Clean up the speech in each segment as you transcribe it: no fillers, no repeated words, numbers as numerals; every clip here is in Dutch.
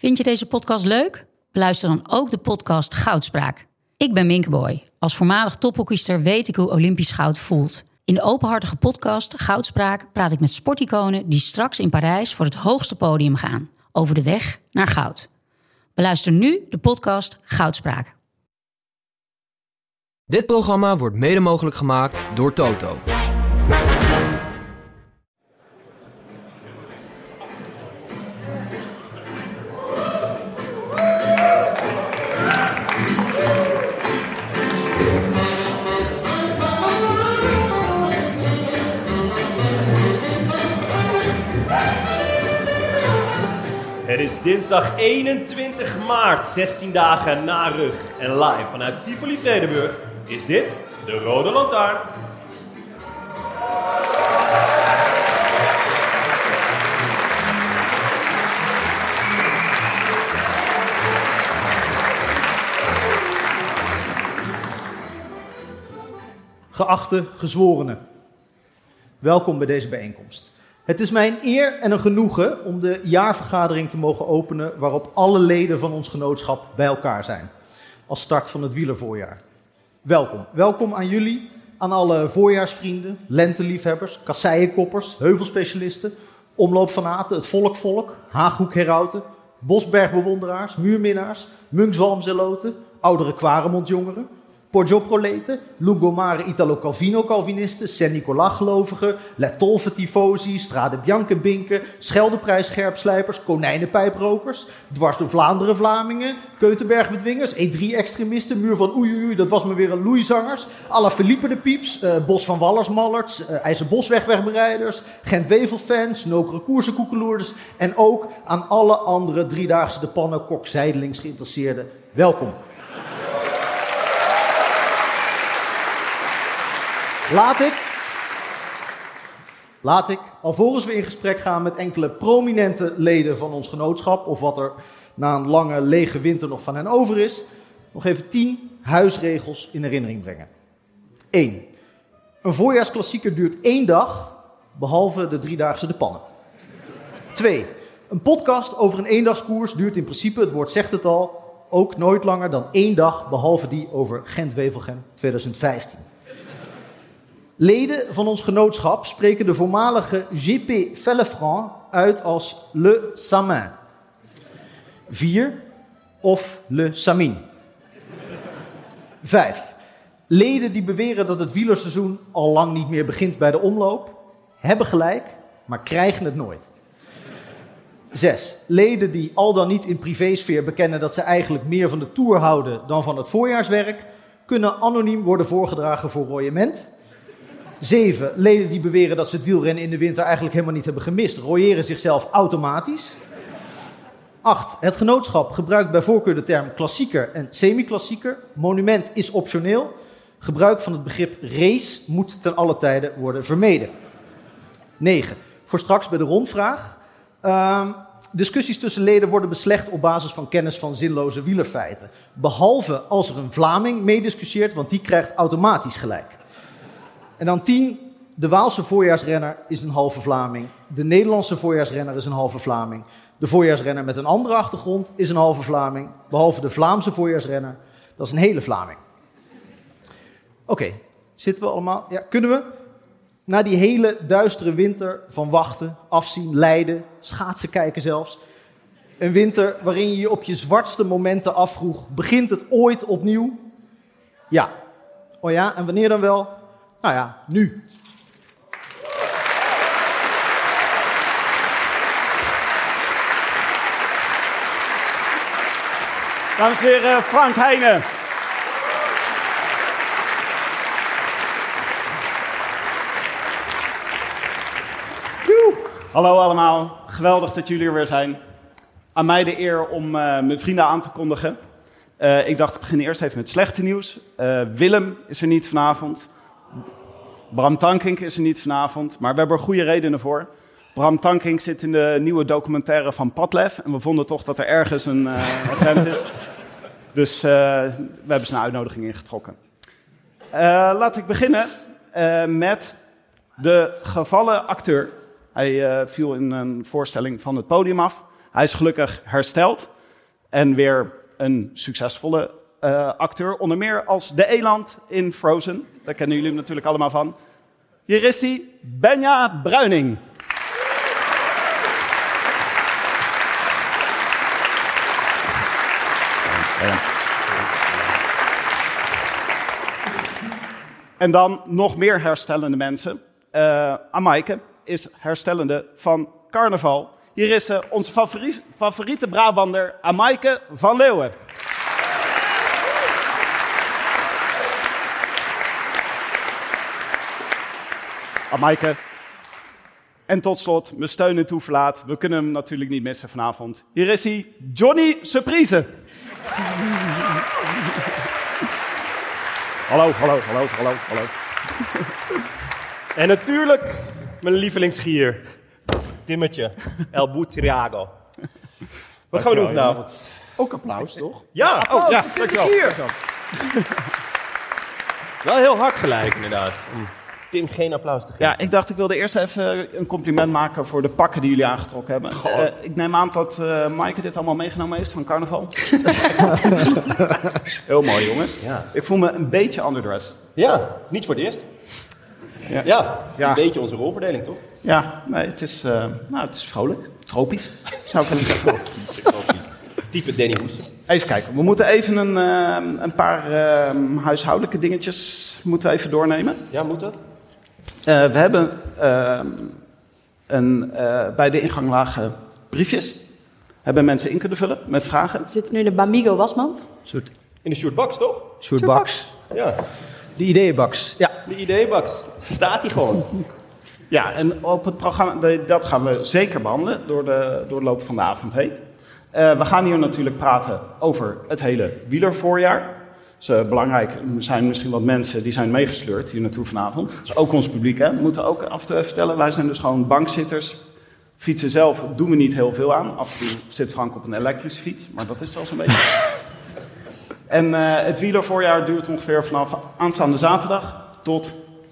Vind je deze podcast leuk? Beluister dan ook de podcast Goudspraak. Ik ben Minke Boy. Als voormalig tophockeyster weet ik hoe Olympisch goud voelt. In de openhartige podcast Goudspraak praat ik met sporticonen die straks in Parijs voor het hoogste podium gaan. Over de weg naar goud. Beluister nu de podcast Goudspraak. Dit programma wordt mede mogelijk gemaakt door Toto. Het is dinsdag 21 maart, 16 dagen na rug. En live vanuit Tivoli Vredenburg is dit de Rode Lantaarn. Geachte gezworenen, welkom bij deze bijeenkomst. Het is mij een eer en een genoegen om de jaarvergadering te mogen openen waarop alle leden van ons genootschap bij elkaar zijn. Als start van het wielervoorjaar. Welkom. Welkom aan jullie, aan alle voorjaarsvrienden, lenteliefhebbers, kasseienkoppers, heuvelspecialisten, omloopfanaten, het volk, Haaghoek-herauten, bosbergbewonderaars, muurminnaars, Munkswalmzeloten, oudere Quaremont-jongeren, Poggio-proleten, Lungomare Italo-Calvino-Calvinisten, Saint-Nicolas-gelovigen, La Tolfe-tifosi, Strade Bianche-binken, Scheldeprijs-scherpslijpers, Konijnenpijprokers, dwars door Vlaanderen-Vlamingen, Keutenberg-bedwingers, E3-extremisten, Muur van oei, dat was me weer een Louis-zangers, Alla Philippe de Pieps, Bos van Wallers-mallerts, IJzerbosweg-wegbereiders, Gent-Wevel-fans, Nokere-koersen-koekeloerders en ook aan alle andere driedaagse de pannenkoek zijdelings geïnteresseerden. Welkom. Laat ik, alvorens we in gesprek gaan met enkele prominente leden van ons genootschap, of wat er na een lange lege winter nog van hen over is, nog even 10 huisregels in herinnering brengen. 1. Een voorjaarsklassieker duurt 1 dag, behalve de driedaagse de pannen. 2. Een podcast over een eendagskoers duurt in principe, het woord zegt het al, ook nooit langer dan 1 dag, behalve die over Gent-Wevelgem 2015. Leden van ons genootschap spreken de voormalige GP Fellefranc uit als Le Samin. 4. Of Le Samin. 5. Leden die beweren dat het wielerseizoen al lang niet meer begint bij de omloop, hebben gelijk, maar krijgen het nooit. 6. Leden die al dan niet in privésfeer bekennen dat ze eigenlijk meer van de Tour houden dan van het voorjaarswerk, kunnen anoniem worden voorgedragen voor royement. 7. Leden die beweren dat ze het wielrennen in de winter eigenlijk helemaal niet hebben gemist, royeren zichzelf automatisch. 8. Het genootschap gebruikt bij voorkeur de term klassieker en semi-klassieker. Monument is optioneel. Gebruik van het begrip race moet ten alle tijde worden vermeden. 9. Voor straks bij de rondvraag. Discussies tussen leden worden beslecht op basis van kennis van zinloze wielerfeiten. Behalve als er een Vlaming meediscussieert, want die krijgt automatisch gelijk. En dan 10, de Waalse voorjaarsrenner is een halve Vlaming. De Nederlandse voorjaarsrenner is een halve Vlaming. De voorjaarsrenner met een andere achtergrond is een halve Vlaming. Behalve de Vlaamse voorjaarsrenner, dat is een hele Vlaming. Oké, zitten we allemaal? Ja, kunnen we? Na die hele duistere winter van wachten, afzien, lijden, schaatsen kijken zelfs. Een winter waarin je je op je zwartste momenten afvroeg, begint het ooit opnieuw? Ja. Oh ja, en wanneer dan wel? Nou ja, nu. Dames en heren, Frank Heijnen. Hallo allemaal, geweldig dat jullie er weer zijn. Aan mij de eer om mijn vrienden aan te kondigen. Ik dacht, ik begin eerst even met slechte nieuws. Willem is er niet vanavond. Bram Tankink is er niet vanavond, maar we hebben er goede redenen voor. Bram Tankink zit in de nieuwe documentaire van Padlef en we vonden toch dat er ergens een grens is. Dus we hebben zijn uitnodiging ingetrokken. Laat ik beginnen met de gevallen acteur. Hij viel in een voorstelling van het podium af. Hij is gelukkig hersteld. En weer een succesvolle acteur, onder meer als de eland in Frozen. Daar kennen jullie hem natuurlijk allemaal van. Hier is hij, Benja Bruining. En dan nog meer herstellende mensen. Amaike is herstellende van carnaval. Hier is onze favoriete Brabander, Amaike van Leeuwen. Amaike. En tot slot, mijn steun en toeverlaat. We kunnen hem natuurlijk niet missen vanavond. Hier is hij, Johnny Surprise. Hallo. En natuurlijk mijn lievelingsgier, Timmetje, El Buitrago. Wat gaan we doen vanavond? Ook applaus, toch? Ja, Dankjewel. Wel heel hard gelijk inderdaad. Om Tim geen applaus te geven. Ja, ik dacht ik wilde eerst even een compliment maken voor de pakken die jullie aangetrokken hebben. Ik neem aan dat Maaike dit allemaal meegenomen heeft van carnaval. Heel mooi, jongens. Ja. Ik voel me een beetje underdressed. Ja, niet voor het eerst. Ja, een beetje onze rolverdeling, toch? Ja, nee, het is vrolijk. Tropisch, zou ik kunnen zeggen. Type Danny Hoes. Even kijken, we moeten even een paar huishoudelijke dingetjes moeten we even doornemen. Ja, moet dat? We hebben bij de ingang lagen briefjes. Hebben mensen in kunnen vullen met vragen. We zitten nu in de Bamigo wasmand. In de Sjoerd-Baks, toch? Sjoerd-Baks. Ja, De ideeënbaks. Ja. de ideeënbaks. Staat die gewoon. Ja, en op het programma, dat gaan we zeker behandelen door de loop van de avond heen. We gaan hier natuurlijk praten over het hele wielervoorjaar. Dus, belangrijk, er zijn misschien wat mensen die zijn meegesleurd hier naartoe vanavond. Dus ook ons publiek, hè. We moeten ook af en toe even vertellen, wij zijn dus gewoon bankzitters. Fietsen zelf doen we niet heel veel aan. Af en toe zit Frank op een elektrische fiets, maar dat is wel zo'n beetje. En het wielervoorjaar duurt ongeveer vanaf aanstaande zaterdag tot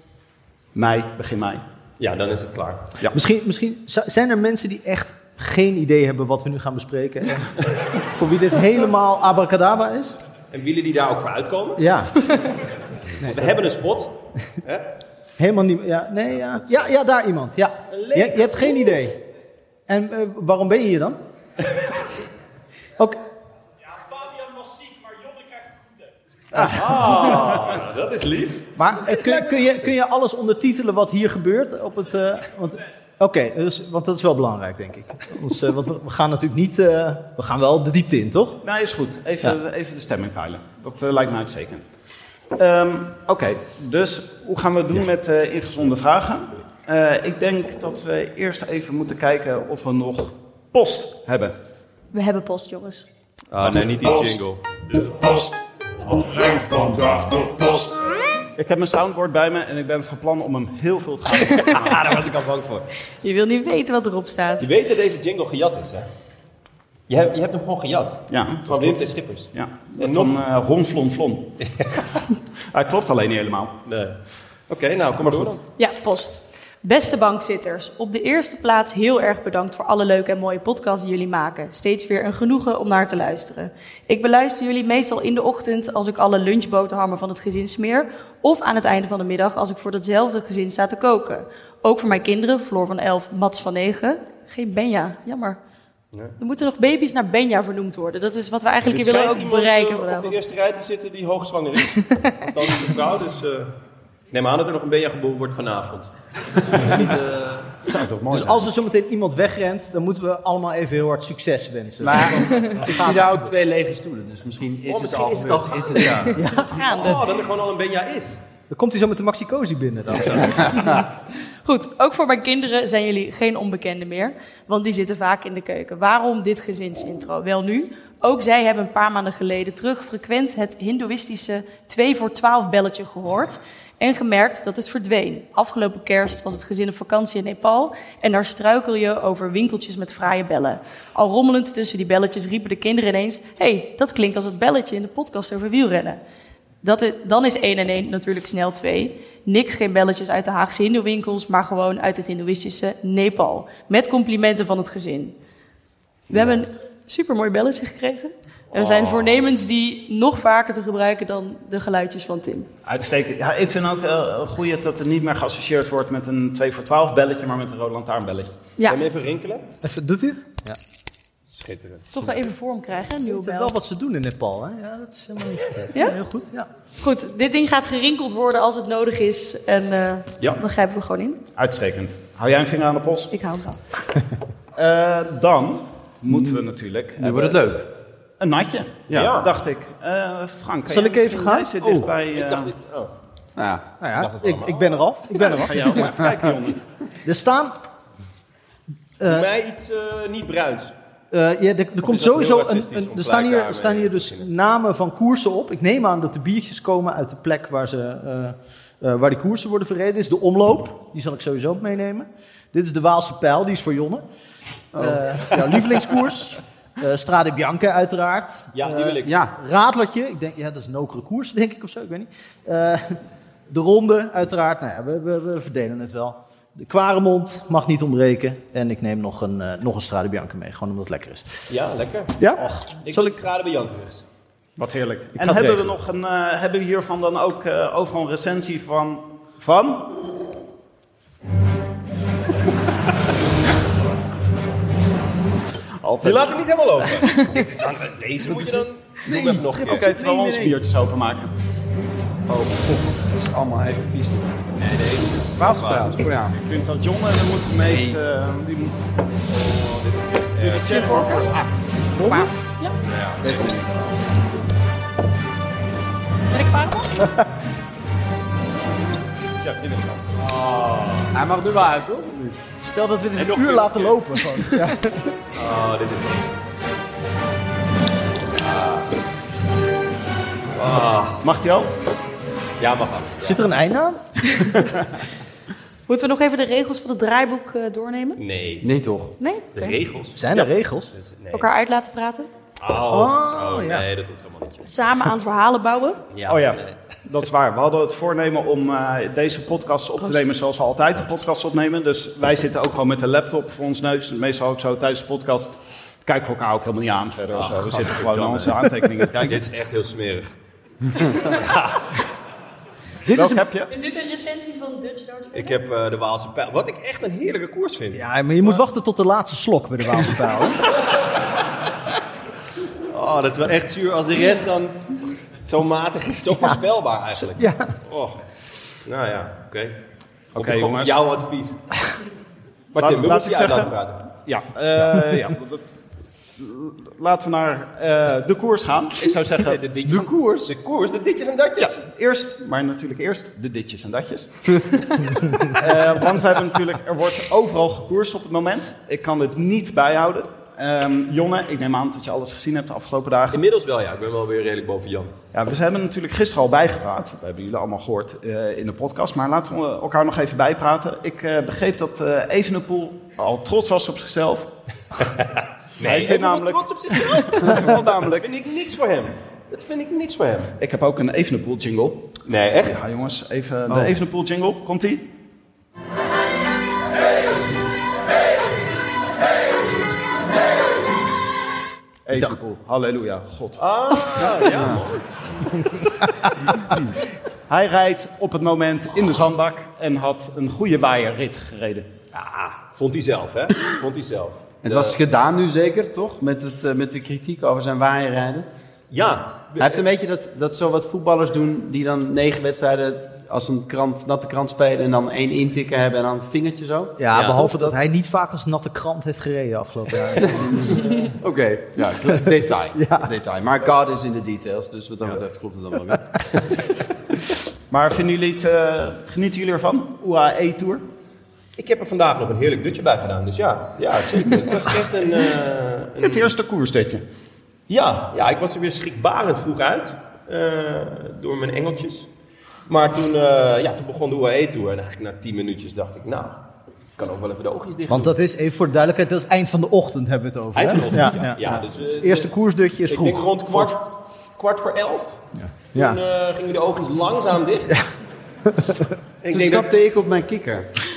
begin mei. Ja, dan is het klaar. Ja. Misschien zijn er mensen die echt geen idee hebben wat we nu gaan bespreken. En voor wie dit helemaal abracadabra is. En wielen die daar ook voor uitkomen? Ja. We hebben een spot. Hè? Helemaal niet. Ja, daar iemand. Ja. Je hebt geen idee. En waarom ben je hier dan? Ook. Fabian was ziek, maar Jonne krijgt een groete. Dat is lief. Maar kun je alles ondertitelen wat hier gebeurt? Op het, want dat is wel belangrijk, denk ik. Want we gaan natuurlijk niet. We gaan wel de diepte in, toch? Nou, is goed. Even de stemming peilen. Dat lijkt me uitstekend. Oké, dus hoe gaan we het doen met ingezonde vragen? Ik denk dat we eerst even moeten kijken of we nog post hebben. We hebben post, jongens. Nee, niet die jingle. De post. Wat brengt vandaag de post? Ik heb mijn soundboard bij me en ik ben van plan om hem heel veel te gaan. Daar was ik al bang voor. Je wil niet weten wat erop staat. Je weet dat deze jingle gejat is, hè? Je hebt hem gewoon gejat. Ja, Van Wim T. Schippers. Ja, En van Ron Flon Flon. Hij klopt alleen niet helemaal. Nee. Oké, nou, kom maar door dan. Ja, post. Beste bankzitters, op de eerste plaats heel erg bedankt voor alle leuke en mooie podcasts die jullie maken. Steeds weer een genoegen om naar te luisteren. Ik beluister jullie meestal in de ochtend als ik alle lunchboterhammen van het gezin smeer, of aan het einde van de middag als ik voor datzelfde gezin sta te koken. Ook voor mijn kinderen, Floor van 11, Mats van 9. Geen Benja, jammer. Nee. Er moeten nog baby's naar Benja vernoemd worden. Dat is wat we eigenlijk hier willen ook bereiken vanavond. Op de eerste rij te zitten die hoogzwanger is. Althans is een vrouw, dus neem aan dat er nog een Benja geboren wordt vanavond. Dat zou toch mooi Dus als er zometeen iemand wegrent, dan moeten we allemaal even heel hard succes wensen. Maar ik zie daar ook 2 lege stoelen, dus misschien is het al gebeurd. Gaande. Oh, dat er gewoon al een Benja is. Dan komt hij zo met de Maxi Cosi binnen dan. Goed, ook voor mijn kinderen zijn jullie geen onbekenden meer, want die zitten vaak in de keuken. Waarom dit gezinsintro? Wel nu, ook zij hebben een paar maanden geleden terug frequent het hindoeïstische 2 voor 12 belletje gehoord en gemerkt dat het verdween. Afgelopen kerst was het gezin op vakantie in Nepal en daar struikel je over winkeltjes met fraaie bellen. Al rommelend tussen die belletjes riepen de kinderen ineens: hey, dat klinkt als het belletje in de podcast over wielrennen. Dan is 1 en 1 natuurlijk snel 2. Niks, geen belletjes uit de Haagse hindoewinkels, maar gewoon uit het hindoeïstische Nepal. Met complimenten van het gezin. We hebben een supermooi belletje gekregen. En we zijn voornemens die nog vaker te gebruiken dan de geluidjes van Tim. Uitstekend. Ja, ik vind ook een goeie dat het niet meer geassocieerd wordt met een 2 voor 12 belletje, maar met een Rode Lantaarn belletje. Ja, Kan je hem even rinkelen? Even, doet hij het? Schitterend. toch wel even vorm krijgen, een nieuwe Dat is bel. wel wat ze doen in Nepal, hè? Ja, dat is helemaal niet verkeerd. Ja? Heel goed, ja. Goed, dit ding gaat gerinkeld worden als het nodig is. En Ja. dan grijpen we gewoon in. Uitstekend. Hou jij een vinger aan de pols? Ik hou hem wel. Dan moeten we natuurlijk... Nu wordt het leuk. Een natje, Ja. dacht ik. Frank, Zal ik even gaan? Jij zit dichtbij... Ik dacht dit. Oh. Nou ja. Nou ja, ik ben er al. Ik ben er al. Ga jou maar even kijken, jongen. Er staan... Voor mij iets niet bruins. er komt is dat sowieso heel racistisch om er gelijk staan hier dus namen van koersen op. Ik neem aan dat de biertjes komen uit de plek waar die koersen worden verreden. Dit is de omloop, die zal ik sowieso meenemen. Dit is de Waalse Pijl, die is voor Jonne. Jouw lievelingskoers. Strade Bianca uiteraard. Ja, die wil ik. Ja. Radlertje, ik denk, ja, dat is een okere koers, denk ik of zo, ik weet niet. De ronde, uiteraard. Nou ja, we verdelen het wel. De Kwaremond mag niet ontbreken. En ik neem nog een Strade Bianca mee, gewoon omdat het lekker is. Ja, lekker. Ja? Ik Zal wil ik- Strade Bianca dus. Wat heerlijk. ga En het hebben we regelen. nog hebben we hiervan dan ook overal een recensie van? Je Altijd. laat hem niet helemaal open. Deze moet je dan... Doe hem even nog een keer. Oké, terwijl we onze biertjes openmaken. Oh god, dat is allemaal even vies. Nee, deze. Waalspijl. Oh ja. Ik vind dat John en moet de meest... die moet de check voor. Deze niet. Ben ik klaar? Ja, die wil ik ook. Hij mag er wel uit, toch? Stel dat we dit nog een uur een laten keer. lopen. Gewoon. Ja. Oh, dit is echt... Mag die al? Ja, mag wel. Zit er een einde aan? Moeten we nog even de regels van het draaiboek doornemen? Nee. Nee, toch? Nee? De Oké. regels? Zijn er regels? Dus, nee. Elkaar uit laten praten? ja. Nee, dat hoeft helemaal niet. Joh. Samen aan verhalen bouwen? Ja, Oh ja, nee. dat is waar. We hadden het voornemen om deze podcast op te nemen zoals we altijd de podcast opnemen. Dus wij zitten ook gewoon met de laptop voor ons neus. Meestal ook zo tijdens de podcast. Kijken we elkaar ook helemaal niet aan verder of zo. We zitten gewoon aan onze aantekeningen te kijken. Dit is echt heel smerig. Welke heb je? Is dit een recensie van Dutch Darts? Ik heb de Waalse Pijl. Wat ik echt een heerlijke koers vind. Ja, maar je moet wachten tot de laatste slok bij de Waalse Pijl. hè? Oh, dat is wel echt zuur als de rest dan zo matig is. Zo voorspelbaar eigenlijk. Ja. Oh. Nou ja, oké. Oké, Op jongens. jouw advies. Maar Tim, we laat moeten ik je uit zeggen- laten praten. Ja, laten we naar de koers gaan. Ik zou zeggen, De koers? De koers, de ditjes en datjes. ja, eerst de ditjes en datjes. Want we hebben natuurlijk, er wordt overal gekoerst op het moment. Ik kan het niet bijhouden. Jonne, ik neem aan dat je alles gezien hebt de afgelopen dagen. Inmiddels wel, ja. Ik ben wel weer redelijk boven Jan. Ja, we hebben natuurlijk gisteren al bijgepraat. Dat hebben jullie allemaal gehoord in de podcast. Maar laten we elkaar nog even bijpraten. Ik begreep dat Evenepoel al trots was op zichzelf. Hij vindt namelijk... trots op zichzelf. Want namelijk, Dat vind ik niks voor hem. Dat vind ik niks voor hem. ik heb ook een Evenepoel jingle. Nee, echt? Ja jongens, even de Evenepoel jingle. Komt-ie? Evenepoel, halleluja, God. Ja, Hij rijdt op het moment in de zandbak en had een goede waaierrit gereden. vond hij zelf, hè? Vond hij zelf. Het was gedaan nu zeker, toch? Met de kritiek over zijn waaierrijden. Ja. Hij heeft een beetje dat zo wat voetballers doen die dan 9 wedstrijden als een natte krant spelen en dan 1 intikker hebben en dan een vingertje zo. Ja, Ja, behalve toch? dat hij niet vaak als natte krant heeft gereden afgelopen jaar. Oké, ja, detail. Detail. Maar God is in de details, dus wat dat betreft klopt het dan wel weer. Maar vinden jullie genieten jullie ervan? UAE Tour? Ik heb er vandaag nog een heerlijk dutje bij gedaan, dus ja zeker. Het was echt een Het eerste koersdutje. Ja, ik was er weer schrikbarend vroeg uit. Door mijn engeltjes. Maar toen begon de UAE-tour. En eigenlijk na 10 minuutjes dacht ik, nou, ik kan ook wel even de oogjes dicht Want doen. dat is, even voor de duidelijkheid, dat is eind van de ochtend hebben we het over. Eind hè? van de ochtend, Ja. ja. Dus, Het eerste koersdutje is ik vroeg. denk rond kwart voor 11. Ja. Toen gingen de oogjes langzaam dicht. Ik Toen denk dat... stapte ik op mijn kikker.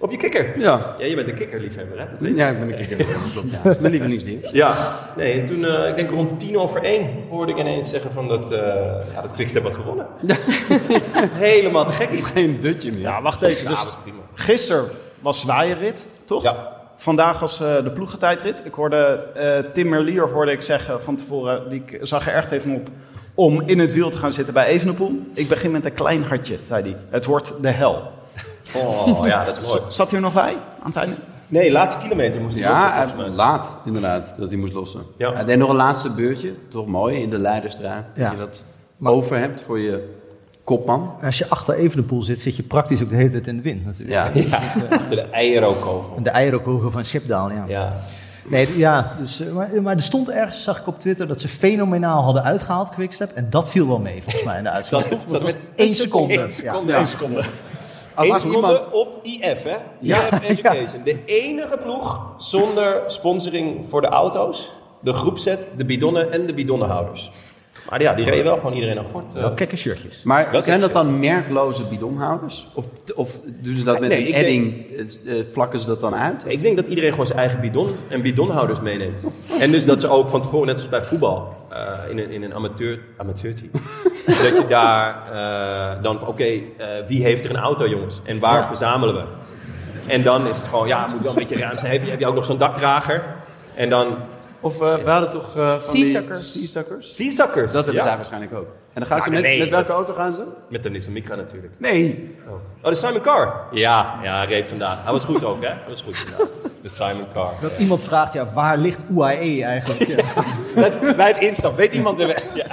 Op je kikker? Ja. Ja, je bent een kikkerliefhebber, hè? Dat weet je. Ja, ik ben een kikker. Ja, dat is mijn lievelingsding. Ja. Nee, en toen, ik denk rond 1:10 hoorde ik ineens zeggen van dat Quickstep had gewonnen. Ja. Helemaal te gek. Het is geen dutje meer. Ja, wacht even. Ja, Dus dat is prima. gisteren was zwaaienrit, toch? Ja. Vandaag was de ploegentijdrit. Ik hoorde Tim Merlier zeggen van tevoren, die zag er echt even op om in het wiel te gaan zitten bij Evenepoel. Ik begin met een klein hartje, zei hij. Het wordt de hel. Oh, ja, dat is mooi. Zat hij er nog bij aan het einde? Nee, laatste kilometer moest hij lossen, volgens mij. Laat inderdaad, dat hij moest lossen. Ja. Hij deed nog een laatste beurtje, toch mooi, in de Leidenstraat. Ja. Dat je dat over hebt voor je kopman. Als je achter Evenepoel zit je praktisch ook de hele tijd in de wind natuurlijk. Ja. Ja, de eierokogel. De eierokogel van Schipdaal, ja. Ja. Nee, ja, dus, maar er stond ergens, zag ik op Twitter, dat ze fenomenaal hadden uitgehaald, Quickstep. En dat viel wel mee, volgens mij, in de uitzending. Zat Dat was met 1 seconde. 1 seconde. Ja. 1 seconde. Als 1 er seconde iemand... op IF, hè? IF Education. De enige ploeg zonder sponsoring voor de auto's, de groepset, de bidonnen en de bidonnenhouders. Maar ja, die reden wel gewoon iedereen een gort. Wel kekke shirtjes. Maar Dat zijn is dat dan merkloze bidonhouders? Of doen ze dat met Nee, een ik edding, vlakken ze dat dan uit? Ik denk dat iedereen gewoon zijn eigen bidon en bidonhouders meeneemt. En dus dat ze ook van tevoren, net zoals bij voetbal, in een amateurteam, dat je daar dan van, wie heeft er een auto, jongens? En waar verzamelen we? En dan is het gewoon, het moet wel een beetje ruim zijn. Heb je ook nog zo'n dakdrager? En dan... Of we hadden toch van Seasuckers. die Seasuckers? Seasuckers. Dat hebben ja. zij waarschijnlijk ook. En dan gaan ze Maar nee, met welke auto gaan ze? Met de Nissan Micra natuurlijk. Nee. Oh, de Simon Carr. Ja, hij reed vandaag. Hij was goed ook, hè? Hij was goed vandaag. De Simon Carr. Dat iemand vraagt, waar ligt UAE eigenlijk? Ja. Bij het instappen. Weet iemand de weg? Ja.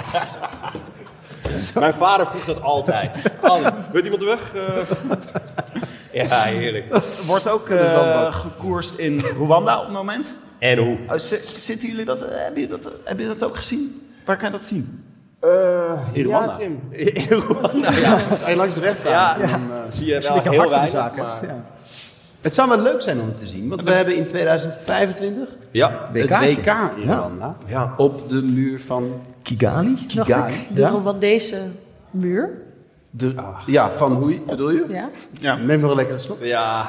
Mijn vader vroeg dat altijd. Weet iemand de weg? Ja, heerlijk. Wordt ook gekoerst in Rwanda op het moment. En hoe? Zitten jullie dat, heb je dat ook gezien? Waar kan je dat zien? In Rwanda. Ja, Tim. In Rwanda, ja. Als je langs de weg staat, dan Zie je Als je wel een beetje heel hard voor de weinig, zaak maar... hebt. Ja. Het zou wel leuk zijn om het te zien, want we hebben in 2025 Ja. het WK in Rwanda Ja. op de muur van Kigali, dacht Kigali. ik. De Rwandese muur. van hoe bedoel je? Ja. Neem nog een lekkere slok. Ja.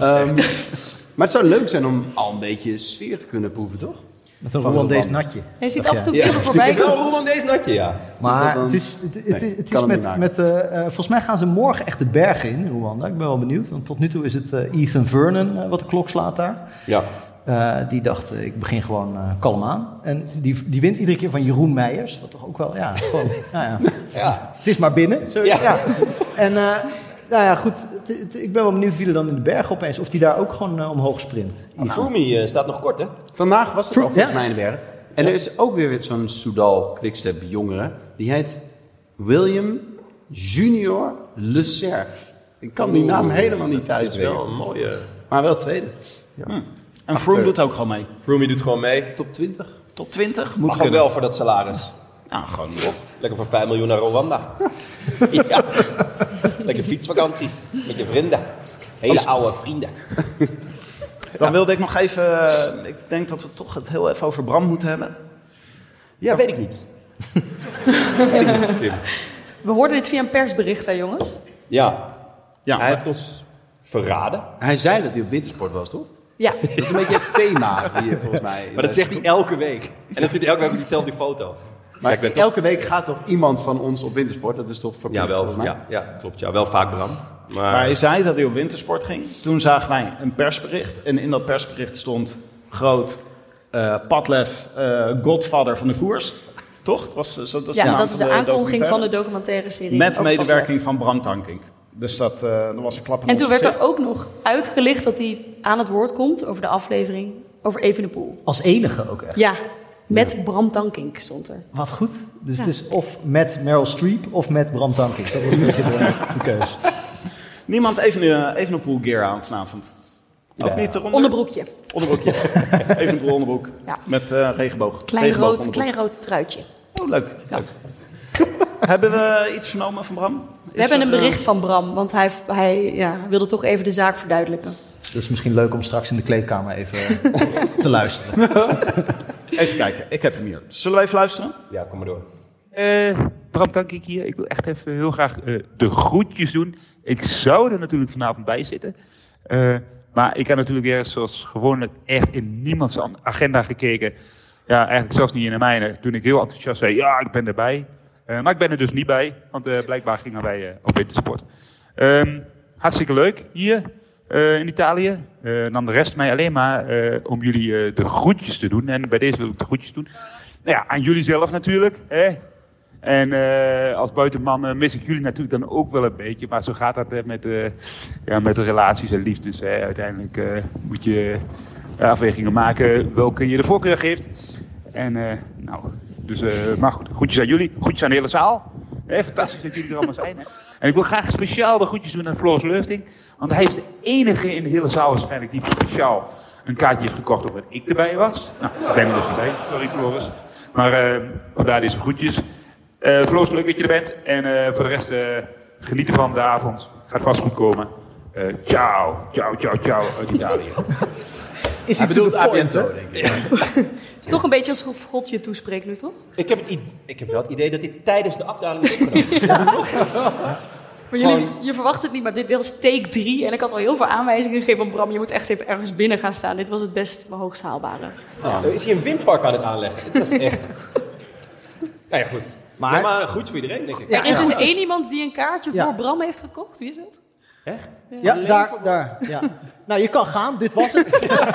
Maar het zou leuk zijn om al een beetje sfeer te kunnen proeven, toch? Met een Rwandees natje. Hij ziet Dacht af en toe Ja. beelden Het voorbij is wel komen. een Rwandees natje, ja. Maar dan- het is kan hem niet met volgens mij gaan ze morgen echt de bergen in Rwanda. Ik ben wel benieuwd, want tot nu toe is het Ethan Vernon wat de klok slaat daar. Ja. Die dacht, ik begin gewoon kalm aan. En die wint iedere keer van Jeroen Meijers. Wat toch ook wel, gewoon, Ja. het is maar binnen. Zo, Ja. En goed, ik ben wel benieuwd wie er dan in de bergen opeens, of die daar ook gewoon omhoog sprint. Froome staat nog kort, hè? Vandaag was het al volgens Ja. mij in de bergen. En er is ook weer zo'n Soudal Quickstep jongere. Die heet William Junior Le Cerf. Ik kan die naam helemaal niet Dat is wel thuisbrengen. een mooie... Maar wel tweede. En Froome doet ook gewoon mee. Froome doet gewoon mee. Top 20. Top 20. Mag je wel voor dat salaris. Nou, gewoon Lekker voor 5 miljoen naar Rwanda. Ja. Lekker fietsvakantie. Met je vrienden. Hele oude vrienden. Dan wilde ik nog even... ik denk dat we toch het heel even over Bram moeten hebben. Ja, weet ik niet. Weet ik niet, Tim. We hoorden dit via een persbericht, hè, jongens? Ja. Ja, Hij heeft ons verraden. Hij zei dat hij op wintersport was, toch? Ja. Dat is een beetje het thema hier volgens mij. Maar dat zegt hij elke week. En dan zit hij elke week op diezelfde foto. Maar ik ben toch- elke week gaat toch iemand van ons op wintersport? Dat is toch verplicht Ja, wel, volgens mij? ja, klopt. Ja, wel vaak Bram. Maar hij zei dat hij op wintersport ging. Toen zagen wij een persbericht. En in dat persbericht stond groot... Padlef, godfather van de koers. Toch? Dat is de Ja, naam dat is van de aankondiging van de documentaire. documentaire serie. Met over medewerking van Bram Tankink. Dus dat was een klap in En ons toen werd er gezicht. ook nog uitgelicht dat hij aan het woord komt over de aflevering over Evenepoel. Als enige ook echt. Ja, met Bram Tankink stond er. Wat goed. Dus het is of met Meryl Streep of met Bram Tankink. Dat was een beetje de keus. Niemand Evenepoel gear aan vanavond. Ook niet eronder? Onderbroekje. Onderbroekje. Evenepoel onderbroek. Ja. Met regenboog. Klein Regenboogonderbroek. rood truitje. Oh, leuk. Leuk. Hebben we iets vernomen van Bram? We hebben een bericht van Bram, want hij wilde toch even de zaak verduidelijken. Dus dat is misschien leuk om straks in de kleedkamer even te luisteren. Even kijken, ik heb hem hier. Zullen we even luisteren? Ja, kom maar door. Bram Tankink hier. Ik wil echt even heel graag de groetjes doen. Ik zou er natuurlijk vanavond bij zitten. Maar ik heb natuurlijk weer zoals gewoonlijk echt in niemands agenda gekeken. Ja, eigenlijk zelfs niet in de mijne. Toen ik heel enthousiast zei, ja, ik ben erbij. Maar ik ben er dus niet bij, want blijkbaar gingen wij op wintersport. Hartstikke leuk hier in Italië. Dan de rest mij alleen maar om jullie de groetjes te doen. En bij deze wil ik de groetjes doen. Nou ja, aan jullie zelf natuurlijk. En als buitenman mis ik jullie natuurlijk dan ook wel een beetje. Maar zo gaat dat met de relaties en liefdes. Uiteindelijk moet je afwegingen maken welke je de voorkeur geeft. En maar goed, groetjes aan jullie. Groetjes aan de hele zaal. Fantastisch dat jullie er allemaal zijn. En ik wil graag speciaal de groetjes doen aan Floris Leusting. Want hij is de enige in de hele zaal waarschijnlijk die speciaal een kaartje heeft gekocht omdat ik erbij was. Nou, ik ben er dus niet bij. Sorry Floris. Maar vandaar deze groetjes. Floris, leuk dat je er bent. En voor de rest geniet ervan de avond. Gaat vast goed komen. Ciao, ciao, ciao, ciao uit Italië. Is Hij bedoelt Abiento, denk ik. Het is toch een beetje alsof God je toespreekt nu, toch? Ik heb wel het idee dat dit tijdens de afdaling is opgenomen. Maar je verwacht het niet, maar dit was take 3. En ik had al heel veel aanwijzingen gegeven van Bram. Je moet echt even ergens binnen gaan staan. Dit was het best hoogst haalbare. Is hier een windpark aan het aanleggen? Het was echt... Nou ja, goed. Maar goed voor iedereen, denk ik. Er is dus één iemand die een kaartje voor Bram heeft gekocht. Wie is het? Echt? Ja, daar. Ja. Nou, je kan gaan. Dit was het.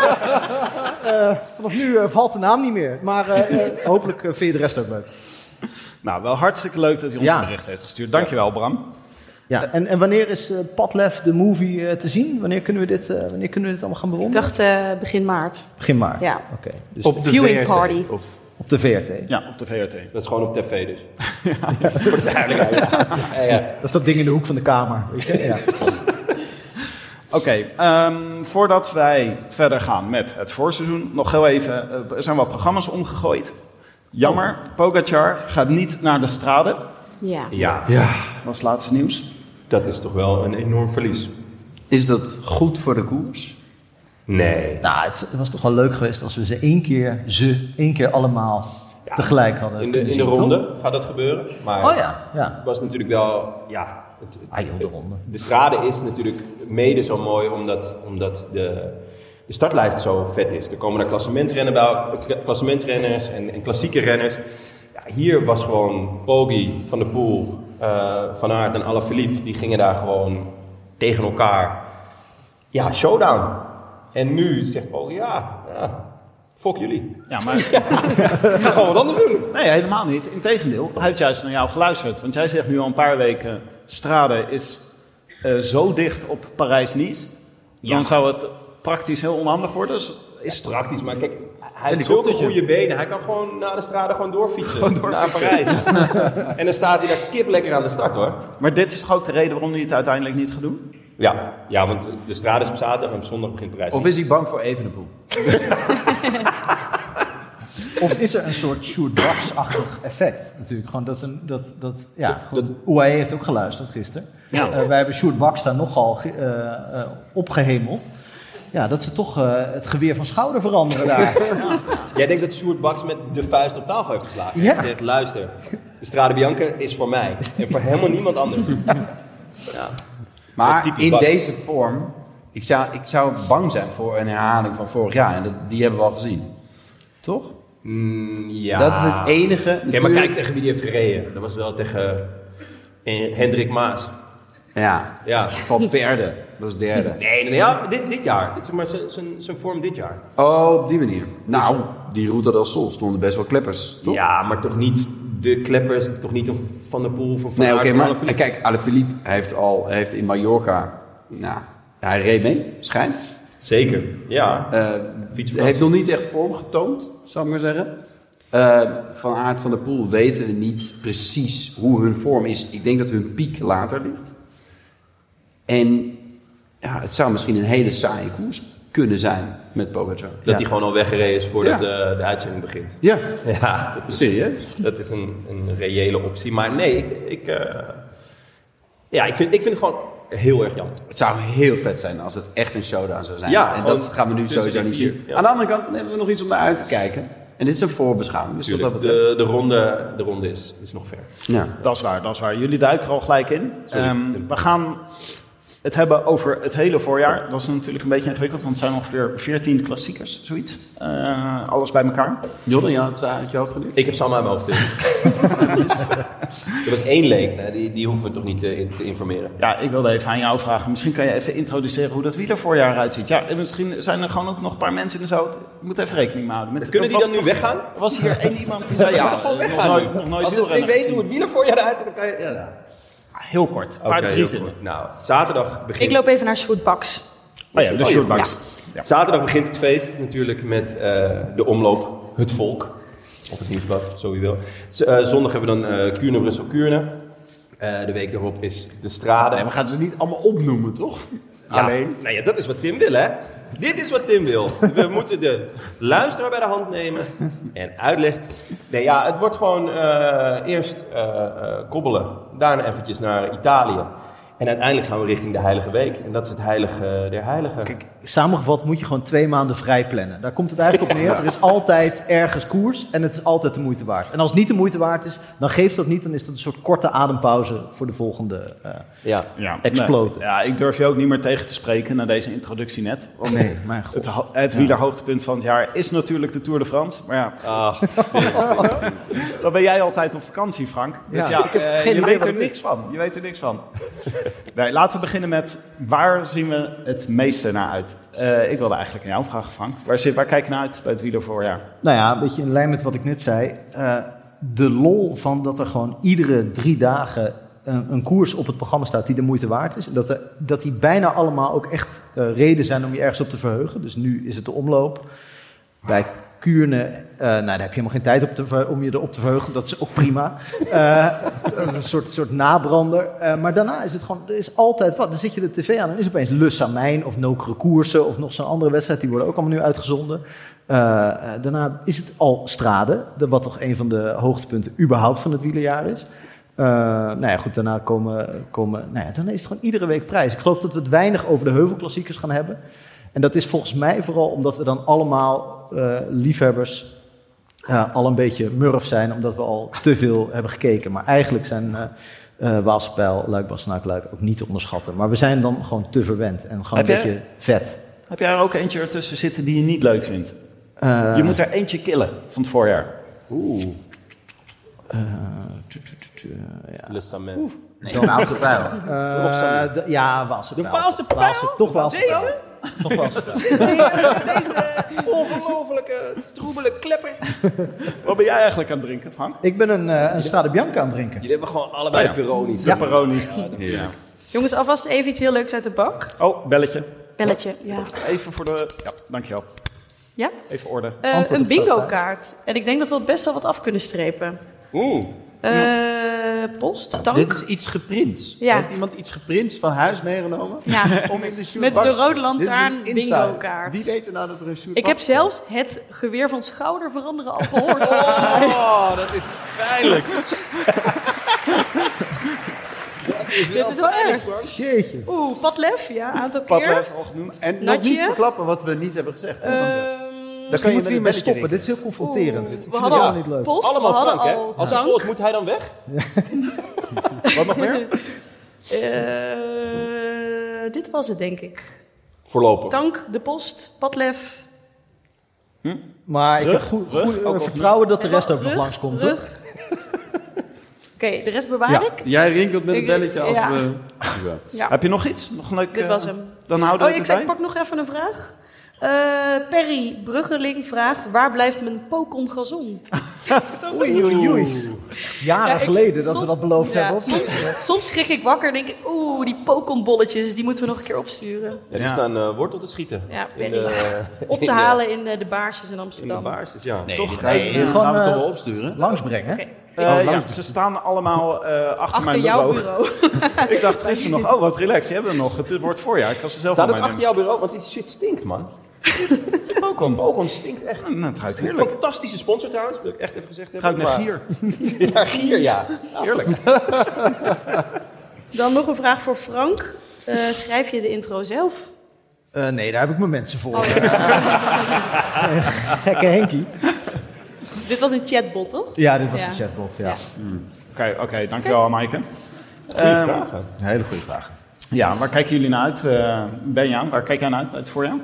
Vanaf nu valt de naam niet meer. Maar hopelijk vind je de rest ook leuk. Nou, wel hartstikke leuk dat hij ons een bericht heeft gestuurd. Dankjewel, Bram. Ja, en wanneer is Padlef de movie te zien? Wanneer kunnen we dit allemaal gaan bewonderen? Ik dacht begin maart. Begin maart? Ja. Oké. Dus op de viewing VRT, party. Of... Op de VRT? Ja, op de VRT. Dat is gewoon op tv dus. Voor de duidelijkheid. Ja. Dat is dat ding in de hoek van de kamer. Weet je? Ja. Oké, voordat wij verder gaan met het voorseizoen, nog heel even, er zijn wat programma's omgegooid. Jammer, Pogacar gaat niet naar de Strade. Ja. Dat was het laatste nieuws. Dat is toch wel een enorm verlies. Is dat goed voor de koers? Nee. Nou, het was toch wel leuk geweest als we één keer allemaal tegelijk hadden In de ronde gaat dat gebeuren. Maar het was natuurlijk wel... Ja, de ronde. De Strade is natuurlijk mede zo mooi omdat de startlijst zo vet is. Er komen daar klassementsrenners en klassieke renners. Ja, hier was gewoon Poggi, Van der Poel, Van Aert en Alaphilippe. Die gingen daar gewoon tegen elkaar. Ja, showdown. En nu zegt Poggi, fuck jullie. Ja, maar... Ik ga gewoon wat anders doen. Nee, helemaal niet. Integendeel, hij heeft juist naar jou geluisterd. Want jij zegt nu al een paar weken, Strade is zo dicht op Parijs-Nice. Dan zou het praktisch heel onhandig worden. Dus is praktisch, maar kijk, hij heeft zulke goede benen. Hij kan gewoon naar de Strade gewoon doorfietsen. Naar Parijs. En dan staat hij daar kip lekker aan de start, hoor. Maar dit is toch ook de reden waarom hij het uiteindelijk niet gaat doen? Ja, want de Strade is op zaterdag en op zondag begint Parijs. Of is hij bang voor Evenepoel? Of is er een soort Sjoerd Baks-achtig effect? Natuurlijk, gewoon UAE heeft ook geluisterd gisteren. Ja. Wij hebben Sjoerd Baks daar nogal opgehemeld. Ja, dat ze toch het geweer van schouder veranderen daar. Jij denkt dat Sjoerd Baks met de vuist op tafel heeft geslagen? Ja. Hij zegt, luister, de Strade Bianca is voor mij. En voor helemaal niemand anders. Ja. Maar in deze vorm, ik zou bang zijn voor een herhaling van vorig jaar. En die hebben we al gezien. Toch? Ja. Dat is het enige. Ja, maar kijk tegen wie die heeft gereden. Dat was wel tegen Hendrik Maas. Ja. Van Verde. Dat is derde. Nee, dit jaar. Dit is maar zijn vorm dit jaar. Oh, op die manier. Nou, die Ruta del Sol stonden best wel kleppers, toch? Ja, maar toch niet de kleppers, toch niet Van der Poel van Nee, oké, maar kijk, Alaphilippe heeft in Mallorca, hij reed mee, schijnt. Zeker, ja. Heeft nog niet echt vorm getoond, zou ik maar zeggen. Van Aert, Van der Poel weten niet precies hoe hun vorm is. Ik denk dat hun piek later ligt. En het zou misschien een hele saaie koers kunnen zijn met Pogacar. Dat hij gewoon al weggereden is voordat de uitzending begint. Ja, Serieus? Dat is een reële optie. Maar nee, ik vind het gewoon heel erg jammer. Het zou heel vet zijn als het echt een showdown zou zijn. Ja, en dat gaan we nu sowieso niet zien. Ja. Aan de andere kant hebben we nog iets om naar uit te kijken. En dit is een voorbeschouwing. Dus dat de ronde is nog ver. Ja. Dat is waar. Jullie duiken er al gelijk in. We gaan het hebben over het hele voorjaar. Dat is natuurlijk een beetje ingewikkeld, want het zijn ongeveer 14 klassiekers, zoiets. Alles bij elkaar. Jonne, je had het uit je hoofd geleerd? Ik heb ze allemaal uit mijn hoofd. Er was 1 leek, die hoeven we toch niet te informeren. Ja, ik wilde even aan jou vragen. Misschien kan je even introduceren hoe dat wielervoorjaar eruit ziet. Ja, en misschien zijn er gewoon ook nog een paar mensen in de zaal. Je moet even rekening mee houden. Kunnen die dan nu weggaan? Er was hier één iemand die zei, ja, gewoon weggaan. nog nooit als we niet weten hoe het wielervoorjaar eruit ziet, dan kan je... Ja. Heel kort, een paar 3 zinnen. Nou, zaterdag begint... Ik loop even naar Sjoerd Baks. Oh ja, de Shortbacks. Ja. Zaterdag begint het feest natuurlijk met de omloop Het Volk. Of het Nieuwsblad, zo wie wil. Zondag hebben we dan Kuurne, Brussel, Kuurne. De week daarop is de Strade. Nee, we gaan ze niet allemaal opnoemen, toch? Ja, alleen. Nou ja, dat is wat Tim wil, hè? Dit is wat Tim wil. We moeten de luisteraar bij de hand nemen en uitleggen. Nee, ja, het wordt gewoon eerst kobbelen. Daarna eventjes naar Italië. En uiteindelijk gaan we richting de Heilige Week. En dat is het Heilige der Heiligen. Kijk, samengevat moet je gewoon 2 maanden vrij plannen. Daar komt het eigenlijk op neer. Er is altijd ergens koers en het is altijd de moeite waard. En als het niet de moeite waard is, dan geeft dat niet. Dan is dat een soort korte adempauze voor de volgende exploten. Nee. Ja, ik durf je ook niet meer tegen te spreken na deze introductie net. Want nee, mijn god. Het wielerhoogtepunt van het jaar is natuurlijk de Tour de France. Maar ja, dan ben jij altijd op vakantie, Frank. Dus je weet er niks van. Je weet er niks van. Nee, laten we beginnen met waar zien we het meeste naar uit? Ik wilde eigenlijk aan jou vragen, Frank. Waar kijk je naar uit bij het wielervoorjaar? Nou ja, een beetje in lijn met wat ik net zei. De lol van dat er gewoon iedere 3 dagen een koers op het programma staat die de moeite waard is. Dat die bijna allemaal ook echt reden zijn om je ergens op te verheugen. Dus nu is het de omloop. Bij Kuurne, daar heb je helemaal geen tijd om je erop te verheugen. Dat is ook prima. Dat is een soort nabrander. Maar daarna is het gewoon, er is altijd wat. Dan zit je de tv aan en is opeens Le Samijn of Nokere Koersen of nog zo'n andere wedstrijd. Die worden ook allemaal nu uitgezonden. Daarna is het al Strade, wat toch een van de hoogtepunten überhaupt van het wielerjaar is. Goed, daarna dan is het gewoon iedere week prijs. Ik geloof dat we het weinig over de heuvelklassiekers gaan hebben. En dat is volgens mij vooral omdat we dan allemaal liefhebbers al een beetje murf zijn, omdat we al te veel hebben gekeken. Maar eigenlijk zijn Waalse Pijl, Luik, Bastenaken, ook niet te onderschatten. Maar we zijn dan gewoon te verwend en gewoon een beetje vet. Heb jij er ook eentje ertussen zitten die je niet leuk vindt? Je moet er eentje killen van het voorjaar. Le Samijn. Nee, Waalse Pijl. Waalse Pijl. De Waalse Pijl? Toch Waalse Pijl. Deze? Toch Waalse Pijl. Deze ongelofelijke, troebele klepper. Wat ben jij eigenlijk aan het drinken, Frank? Ik ben een Strade Bianca aan het drinken. Jullie hebben gewoon allebei Peroni's. De Peroni. Ja. Jongens, alvast even iets heel leuks uit de bak. Oh, belletje. Belletje, ja. Even voor de... Ja, dankjewel. Ja? Even orde. Een bingo-kaart. En ik denk dat we het best wel wat af kunnen strepen. Post, tank. Dit is iets geprints. Ja. Heeft iemand iets geprints van huis meegenomen? Ja, Om in de met de rode lantaarn bingo-kaart. Wie weet er nou dat er een Ik heb zelfs het geweer van schouder veranderen al gehoord, volgens mij. Oh, dat is pijnlijk. Dit is wel erg. Jeetje. Padlef, ja, een aantal keer. Padlef al genoemd. En nog Natje? niet verklappen wat we niet hebben gezegd. Daar kan je niet mee stoppen. Dit is heel confronterend. Ik We vind hadden het al niet leuk. post, Allemaal we hadden Frank, hè? al Als het tank. vol is, moet hij dan weg? Wat nog meer? Dit was het, denk ik. Voorlopig. Tank, de post, Padlef. Maar ik heb goed vertrouwen dat de rest ook nog Rug, langskomt. Hoor. rug. Oké, de rest bewaar Ja. ik. Jij rinkelt met een belletje als Ja. we... Ja. Heb je nog iets? Nog een leuk, Dit was hem. Dan houden we Ik het erbij. pak nog even een vraag. Perry Bruggeling vraagt, waar blijft mijn Pokon Gazon? Oei. Jaren geleden dat we dat beloofd hebben. Soms schrik ik wakker en denk ik, die Pokon bolletjes, die moeten we nog een keer opsturen. Ja, die staan wortel te schieten. Ja, In Perry. Op te halen in de baarsjes in Amsterdam. In de baarsjes, ja. Nee, Toch? die gaan we toch wel opsturen? Langsbrengen. Oké. Ze staan allemaal achter mijn jouw bureau. Ik dacht gisteren nog, wat relax, die hebben we nog. Het wordt voorjaar, ik kan ze zelf Staat wel het achter meenemen. jouw bureau? Want die shit stinkt, man. Pokon stinkt echt. Het ruikt heerlijk. Fantastische sponsor trouwens, wil ik echt even gezegd Ga ik hebben. naar Gier. Naar Gier, ja. Heerlijk. Dan nog een vraag voor Frank. Schrijf je de intro zelf? Nee, daar heb ik mijn mensen voor. Gekke Henkie. Dit was een chatbot, toch? Ja, dit was Ja. een chatbot, ja. Oké, dankjewel Maaike. Goeie vragen. Een hele goede vraag. Ja, waar kijken jullie naar uit? Benja, waar kijk jij naar uit bij het voorjaar?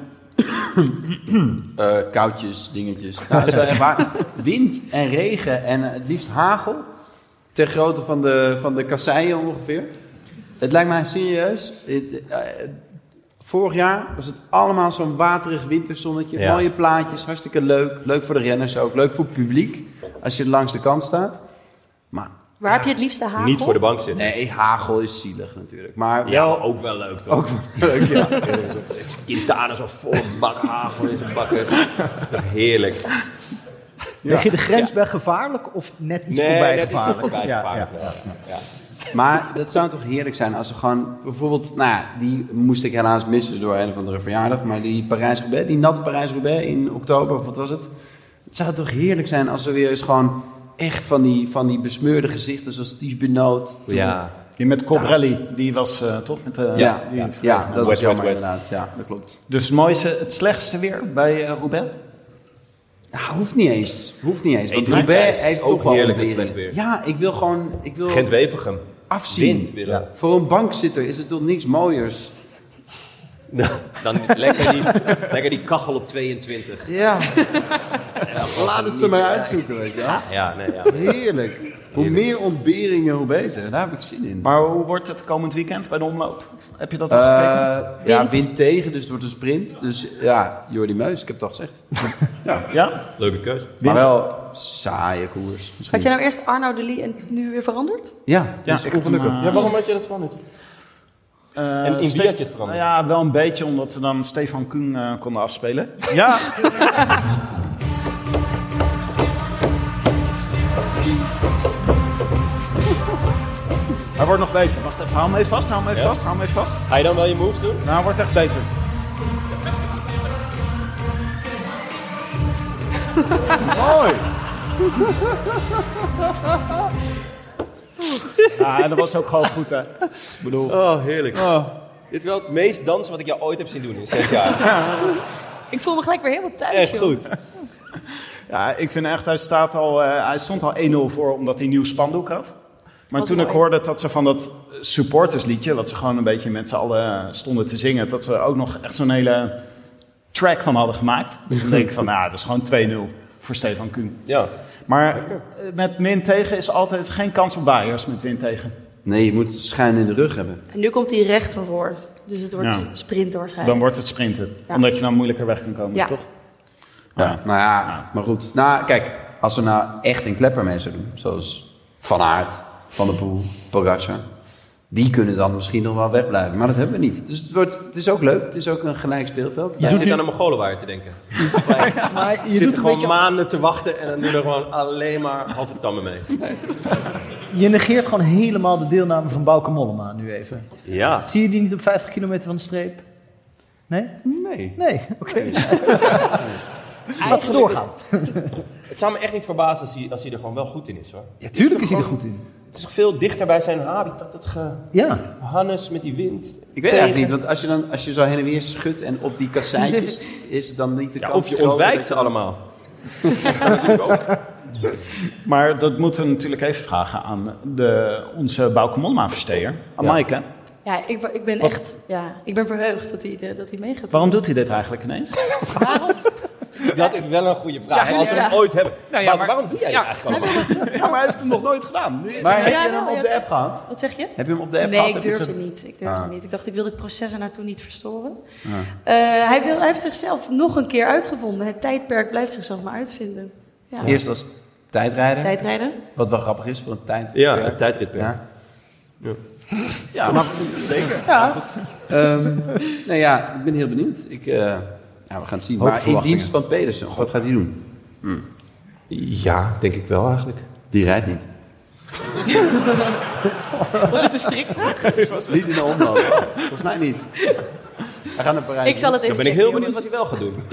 Koudjes, dingetjes. Nou, dat is wel echt waar. Wind en regen en het liefst hagel. Ter grootte van de kasseien ongeveer. Het lijkt mij serieus. Vorig jaar was het allemaal zo'n waterig winterzonnetje. Ja. Mooie plaatjes, hartstikke leuk. Leuk voor de renners ook. Leuk voor het publiek. Als je langs de kant staat. Maar waar heb je het liefste hagel? Niet voor de bank zitten. Nee, hagel is zielig natuurlijk. Maar wel, ook wel leuk toch? Ook wel leuk, ja. Quintana zo vol bak hagel in zijn bakken. Heerlijk. Leg je de grens bij gevaarlijk of net iets voorbij gevaarlijk? Voorbij gevaarlijk. Ja. Maar dat zou toch heerlijk zijn als ze gewoon bijvoorbeeld... Nou ja, die moest ik helaas missen door een of andere verjaardag. Maar die Parijs-Roubaix, die natte Parijs-Roubaix in oktober, of wat was het? Het zou toch heerlijk zijn als er weer eens gewoon echt van die besmeurde gezichten zoals Ties Benoot. Ja. Die met Cobrelli, die was toch? Met, dat was jammer inderdaad. Ja, dat klopt. Dus het mooiste, het slechtste weer bij Roubaix? Ja, hoeft niet eens. Want Roubaix heeft toch wel heerlijk het slecht weer. Ja, ik wil Gent-Wevelgem. Afzien. Ja. Voor een bankzitter is het toch niks mooiers. Dan lekker die kachel op 22. Ja. Laat het ze maar uitzoeken, weet je wel. Ja. Heerlijk. Hoe meer ontberingen, hoe beter. Daar heb ik zin in. Maar hoe wordt het komend weekend bij de omloop? Heb je dat al gekeken? Ja, wind tegen, dus het wordt een sprint. Dus ja, Jordi Meus, ik heb het al gezegd. Ja? Leuke keuze. Maar wel saaie koers. Misschien. Had jij nou eerst Arnaud Delis en nu weer veranderd? Ja, dus ongelukkig. Waarom had je dat veranderd? En in wie had je het veranderd? Ja, wel een beetje, omdat we dan Stefan Koen konden afspelen. Ja. Hij wordt nog beter. Wacht even, hou hem even vast. Ga je dan wel je moves doen? Nou, hij wordt echt beter. Mooi. Ja, dat was ook gewoon goed, hè. Ik bedoel... Oh, heerlijk. Dit is wel het meest dansen wat ik jou ooit heb zien doen in 6 jaar. Ik voel me gelijk weer helemaal thuis, Echt joh. goed. Ja, ik vind echt, hij stond al 1-0 voor omdat hij nieuw spandoek had. Maar Wat toen mooi. ik hoorde dat ze van dat supportersliedje, wat ze gewoon een beetje met z'n allen stonden te zingen, dat ze ook nog echt zo'n hele track van hadden gemaakt. Dus dan denk ik van, nou, dat is gewoon 2-0 voor Stefan Koen. Ja. Maar met wind tegen is altijd geen kans op waaiers met wind tegen. Nee, je moet schijn in de rug hebben. En nu komt hij recht van voor. Dus het wordt sprinten waarschijnlijk. Dan wordt het sprinten. Ja. Omdat je dan moeilijker weg kan komen, toch? Ja, nou ja, maar goed. Nou, kijk, als we nou echt een klepper mee zouden doen, zoals Van Aert, Van der Poel, Pogacar, die kunnen dan misschien nog wel wegblijven. Maar dat hebben we niet. Dus het is ook leuk. Het is ook een gelijk speelveld. Jij zit aan een Mongolenwaaier te denken. Maar je zit doet een gewoon beetje... maanden te wachten en dan doen er gewoon alleen maar halve tammen mee. Je negeert gewoon helemaal de deelname van Bauke Mollema nu even. Ja. Zie je die niet op 50 kilometer van de streep? Nee? Nee, oké. Laten we doorgaan. Het zou me echt niet verbazen als hij er gewoon wel goed in is, hoor. Ja, tuurlijk is hij er goed in. Het is toch veel dichter bij zijn habitat, dat gehannes met die wind. Ik weet eigenlijk niet, want als je zo heen en weer schudt en op die kasseitjes is dan niet de kans... Of je ontwijkt ze allemaal. Maar dat moeten we natuurlijk even vragen aan onze Bauke Mollema-versteer, aan Maaike. Ja, ik ben echt... Ja, ik ben verheugd dat hij meegaat. Waarom doet hij dit eigenlijk ineens? Waarom? Dat is wel een goede vraag. Als we hem ooit hebben. Waarom doe jij dit eigenlijk allemaal? Ja, maar hij heeft het nog nooit gedaan. Maar heb je hem op de app gehad? Wat zeg je? Heb je hem op de app nee, gehad? ik durfde niet. Ik dacht, ik wil dit proces er naartoe niet verstoren. Hij heeft zichzelf nog een keer uitgevonden. Het tijdperk blijft zichzelf maar uitvinden. Ja. Eerst als tijdrijden. Wat wel grappig is voor een tijdritperk. Ja, een tijdritperk. Ja, maar zeker. Ja. Nou ja, ik ben heel benieuwd. We gaan het zien. Maar in dienst van Pedersen, wat gaat hij doen? Ja, denk ik wel eigenlijk. Die rijdt niet. Was het een strikvraag? Niet in de omloop. Volgens mij niet. Hij gaat naar Parijs. Ik zal het even Dan ben ik heel benieuwd wat hij wel gaat doen.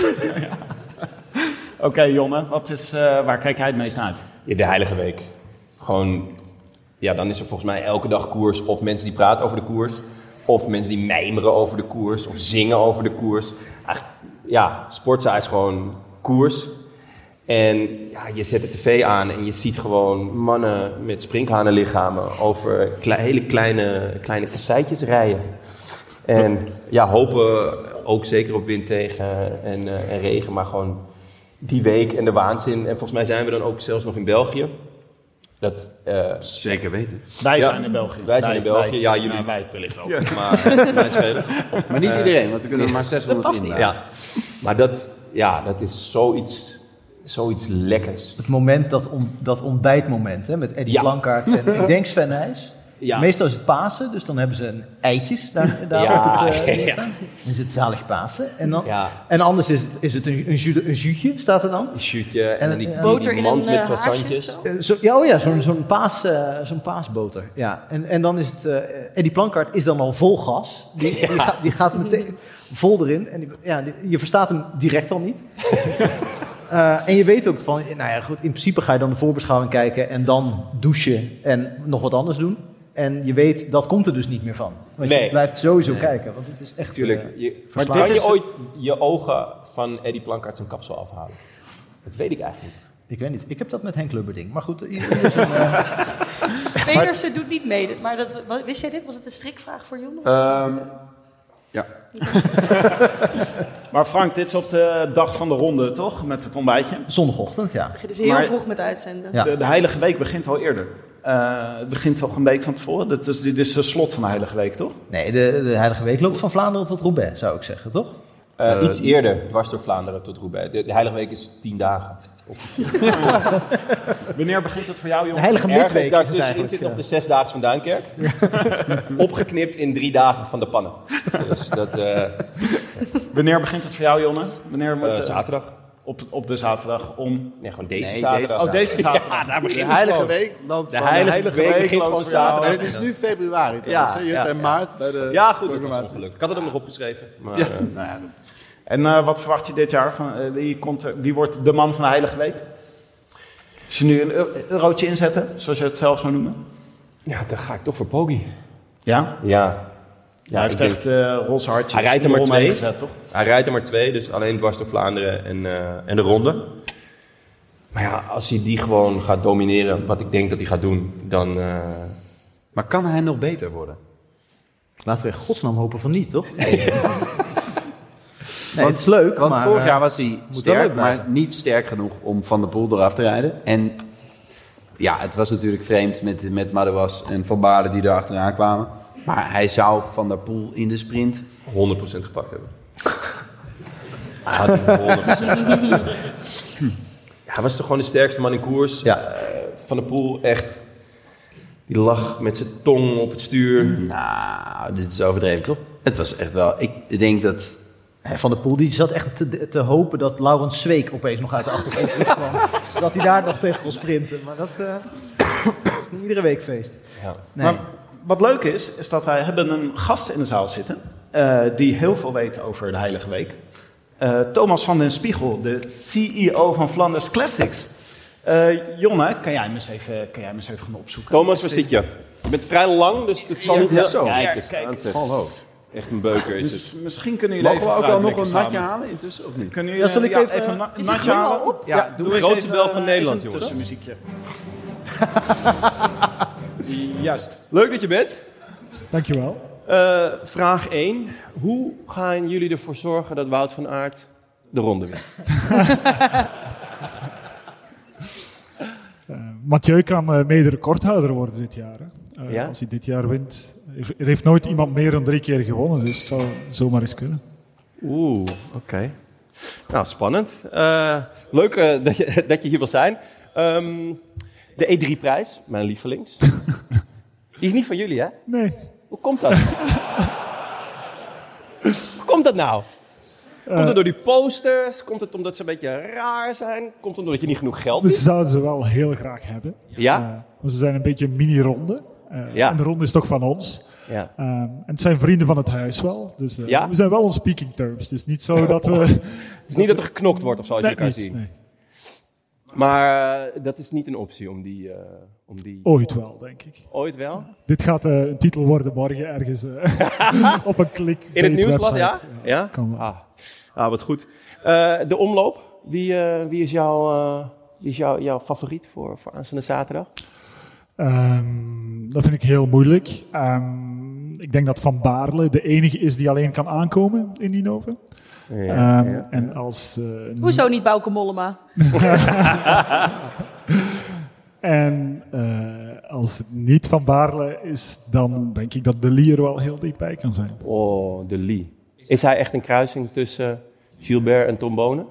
Oké, Jonne, waar kijk jij het meest naar uit? Ja, de Heilige Week. Gewoon, ja, dan is er volgens mij elke dag koers. Of mensen die praten over de koers. Of mensen die mijmeren over de koers. Of zingen over de koers. Ja, Sportza is gewoon koers. En ja, je zet de tv aan en je ziet gewoon mannen met sprinkhanenlichamen over hele kleine kasseitjes rijden. En hopen ook zeker op wind tegen en regen, maar gewoon die week en de waanzin. En volgens mij zijn we dan ook zelfs nog in België. Dat, zeker weten. Wij zijn in België. Wij zijn in België. Ja, jullie. Ja, wij wellicht ook. Ja. Maar niet iedereen, want er kunnen er maar 600 in. Ja, maar dat is zoiets lekkers. Het moment, dat ontbijtmoment, hè, met Eddie Plankaart en ik denk Sven Nys. Ja. Meestal is het Pasen, dus dan hebben ze eitjes daar op het ding staan. Dan is het zalig Pasen. En anders is het een juutje, staat er dan? Een juutje en die boter in mand een met croissantjes. Zo'n paasboter. Ja. En dan is het, Eddie Plankaart is dan al vol gas. Die gaat meteen vol erin. En je verstaat hem direct al niet. En je weet ook van, goed, in principe ga je dan de voorbeschouwing kijken en dan douchen en nog wat anders doen. En je weet, dat komt er dus niet meer van. Want je blijft sowieso kijken, want het is echt... Tuurlijk. Maar kan je ooit je ogen van Eddie Plankaart zijn kapsel afhalen? Dat weet ik eigenlijk niet. Ik weet niet. Ik heb dat met Henk Lubberding. Maar goed, Pedersen doet niet mee. Maar wist jij dit? Was het een strikvraag voor Jon? Ja. Maar Frank, dit is op de dag van de ronde, toch? Met het ontbijtje. Zondagochtend, ja. Het is heel vroeg met uitzenden. Ja. De Heilige Week begint al eerder. Het begint toch een week van tevoren? Dit is de slot van de Heilige Week, toch? Nee, de Heilige Week loopt van Vlaanderen tot Roubaix, zou ik zeggen, toch? Iets eerder, dwars door Vlaanderen tot Roubaix. De Heilige Week is 10 dagen. Wanneer begint het voor jou, jongen? De Heilige Midweek. Daartussenin zit nog de 6-daagse van Duinkerk. Opgeknipt in 3 dagen van de pannen. Dus dat, Wanneer begint het voor jou, Jonne? Wanneer moet, zaterdag. Op de zaterdag om... Nee, gewoon deze zaterdag. Deze zaterdag. Daar begint de Heilige Week loopt de Heilige Week begint gewoon zaterdag. En het is nu februari trouwens. Hier zijn maart bij de goed, dat was ongeluk. Ik had het ook nog opgeschreven. Maar, En wat verwacht je dit jaar? Wie wordt de man van de Heilige Week? Als je nu een eurotje inzetten, zoals je het zelf zou noemen. Ja, dan ga ik toch voor Poggi. Ja? Ja. Hij heeft echt roze hartjes. Hij rijdt er maar 2. Gezet, toch? Hij rijdt er maar 2, dus alleen dwars door Vlaanderen en de ronde. Maar ja, als hij die gewoon gaat domineren, wat ik denk dat hij gaat doen, dan... Maar kan hij nog beter worden? Laten we in godsnaam hopen van niet, toch? Nee, het is leuk, want maar... vorig jaar was hij sterk, maar niet sterk genoeg om Van der Poel eraf te rijden. En ja, het was natuurlijk vreemd met Madouas en Van Baarle die er achteraan kwamen. Maar hij zou Van der Poel in de sprint 100% gepakt hebben. Hij was toch gewoon de sterkste man in koers. Ja. Van der Poel echt... Die lag met zijn tong op het stuur. Nou, dit is overdreven, toch? Het was echt wel... Ik denk dat... Van der Poel die zat echt te hopen dat Laurens Zweek opeens nog uit de achtergrond terugkwam. Zodat hij daar nog tegen kon sprinten. Maar dat is niet iedere week feest. Ja. Nee. Maar wat leuk is dat wij hebben een gast in de zaal zitten... die heel veel weet over de Heilige Week. Thomas van den Spiegel, de CEO van Flanders Classics. Jonne, kan jij me eens even gaan opzoeken? Thomas, waar zit je? Je bent vrij lang, dus het zal niet... Zo. Kijk, hoofd. Echt een beuker is het. Misschien kunnen jullie Mogen we ook wel nog een natje samen halen intussen, of niet? Kunnen jullie zal ik even een natje halen? Op? Ja, doe de grootste bel van Nederland, jongens. Tussenmuziekje. Juist. Leuk dat je bent. Dankjewel. Vraag 1. Hoe gaan jullie ervoor zorgen dat Wout van Aert de ronde wint? Mathieu kan mede recordhouder worden dit jaar. Hè? Ja? Als hij dit jaar wint. Er heeft nooit iemand meer dan 3 keer gewonnen, dus het zou zomaar eens kunnen. Oké. Nou, spannend. Leuk dat je hier wil zijn. De E3-prijs, mijn lievelings. Die is niet van jullie, hè? Nee. Hoe komt dat? Hoe komt dat nou? Komt het door die posters? Komt het omdat ze een beetje raar zijn? Komt het omdat je niet genoeg geld We hebt? zouden ze wel heel graag hebben. Ja? Want ze zijn een beetje een mini-ronde. En de ronde is toch van ons. Ja. En het zijn vrienden van het huis wel. Dus we zijn wel on speaking terms. Het is niet zo dat we... Het is niet dat er geknokt wordt of zo als je elkaar ziet. Nee. Maar dat is niet een optie om die... Ooit wel, denk ik. Ooit wel? Dit gaat een titel worden morgen ergens op een klik. In het nieuwsblad, ja? Website. Ja? Kan wel. Wat goed. De omloop. Wie is jouw favoriet voor aanstaande zaterdag? Dat vind ik heel moeilijk. Ik denk dat Van Baarle de enige is die alleen kan aankomen in die Nove. En als... Hoezo niet Bauke Mollema? En als het niet Van Baarle is, dan denk ik dat De Lie er wel heel dichtbij kan zijn. Oh, De Lie. Is hij echt een kruising tussen Gilbert en Tom Bonen?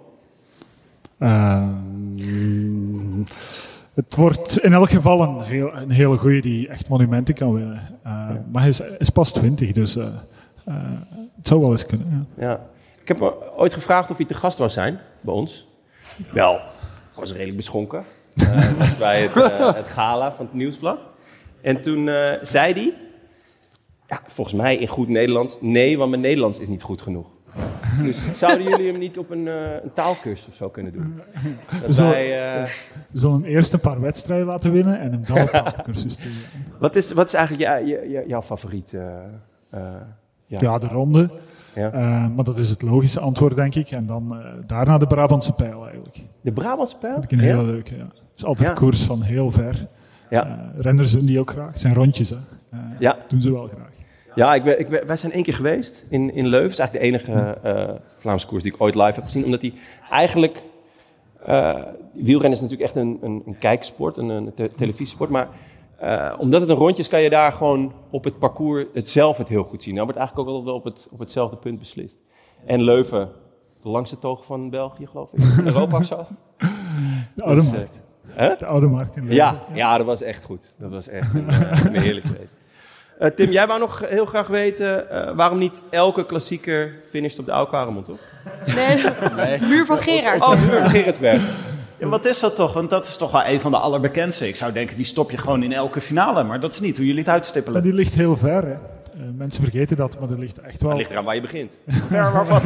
Het wordt in elk geval een hele goeie die echt monumenten kan winnen. Maar hij is pas 20, dus het zou wel eens kunnen. Ja. Ik heb me ooit gevraagd of hij te gast wou zijn bij ons. Wel, ik was redelijk beschonken. Was bij het gala van het Nieuwsblad. En toen zei hij, volgens mij in goed Nederlands, nee, want mijn Nederlands is niet goed genoeg. Dus zouden jullie hem niet op een taalkursus of zo kunnen doen? We zullen hem eerst een paar wedstrijden laten winnen en hem dan een taalkursus doen. Wat is eigenlijk jouw favoriet? Ja, de ronde. Ja. Maar dat is het logische antwoord, denk ik. En dan daarna de Brabantse pijl eigenlijk. De Brabantse pijl? Dat vind ik een hele leuke, ja. Het is altijd koers van heel ver. Ja. Renners doen die ook graag. Het zijn rondjes, hè. Doen ze wel graag. Ja, wij zijn 1 keer geweest in Leuven. Het is eigenlijk de enige Vlaamse koers die ik ooit live heb gezien. Omdat die eigenlijk... wielrennen is natuurlijk echt een kijksport, een televisiesport. Maar omdat het een rondje is, kan je daar gewoon op het parcours het heel goed zien. Nou wordt eigenlijk ook wel op hetzelfde punt beslist. En Leuven, de langste toog van België, geloof ik. Europa of zo. De Oude Markt. De Oude Markt in Leuven. Ja, dat was echt goed. Dat was echt een heerlijk feest. Tim, jij wou nog heel graag weten waarom niet elke klassieker finisht op de Oude Kwaremond, toch? Nee. Muur van Gerard. Oh, Muur van Gerardsberg. Ja, wat is dat toch? Want dat is toch wel een van de allerbekendste. Ik zou denken, die stop je gewoon in elke finale. Maar dat is niet hoe jullie het uitstippelen. Maar die ligt heel ver, hè. Mensen vergeten dat, maar er ligt echt wel... Het ligt eraan waar je begint. Ver waarvan?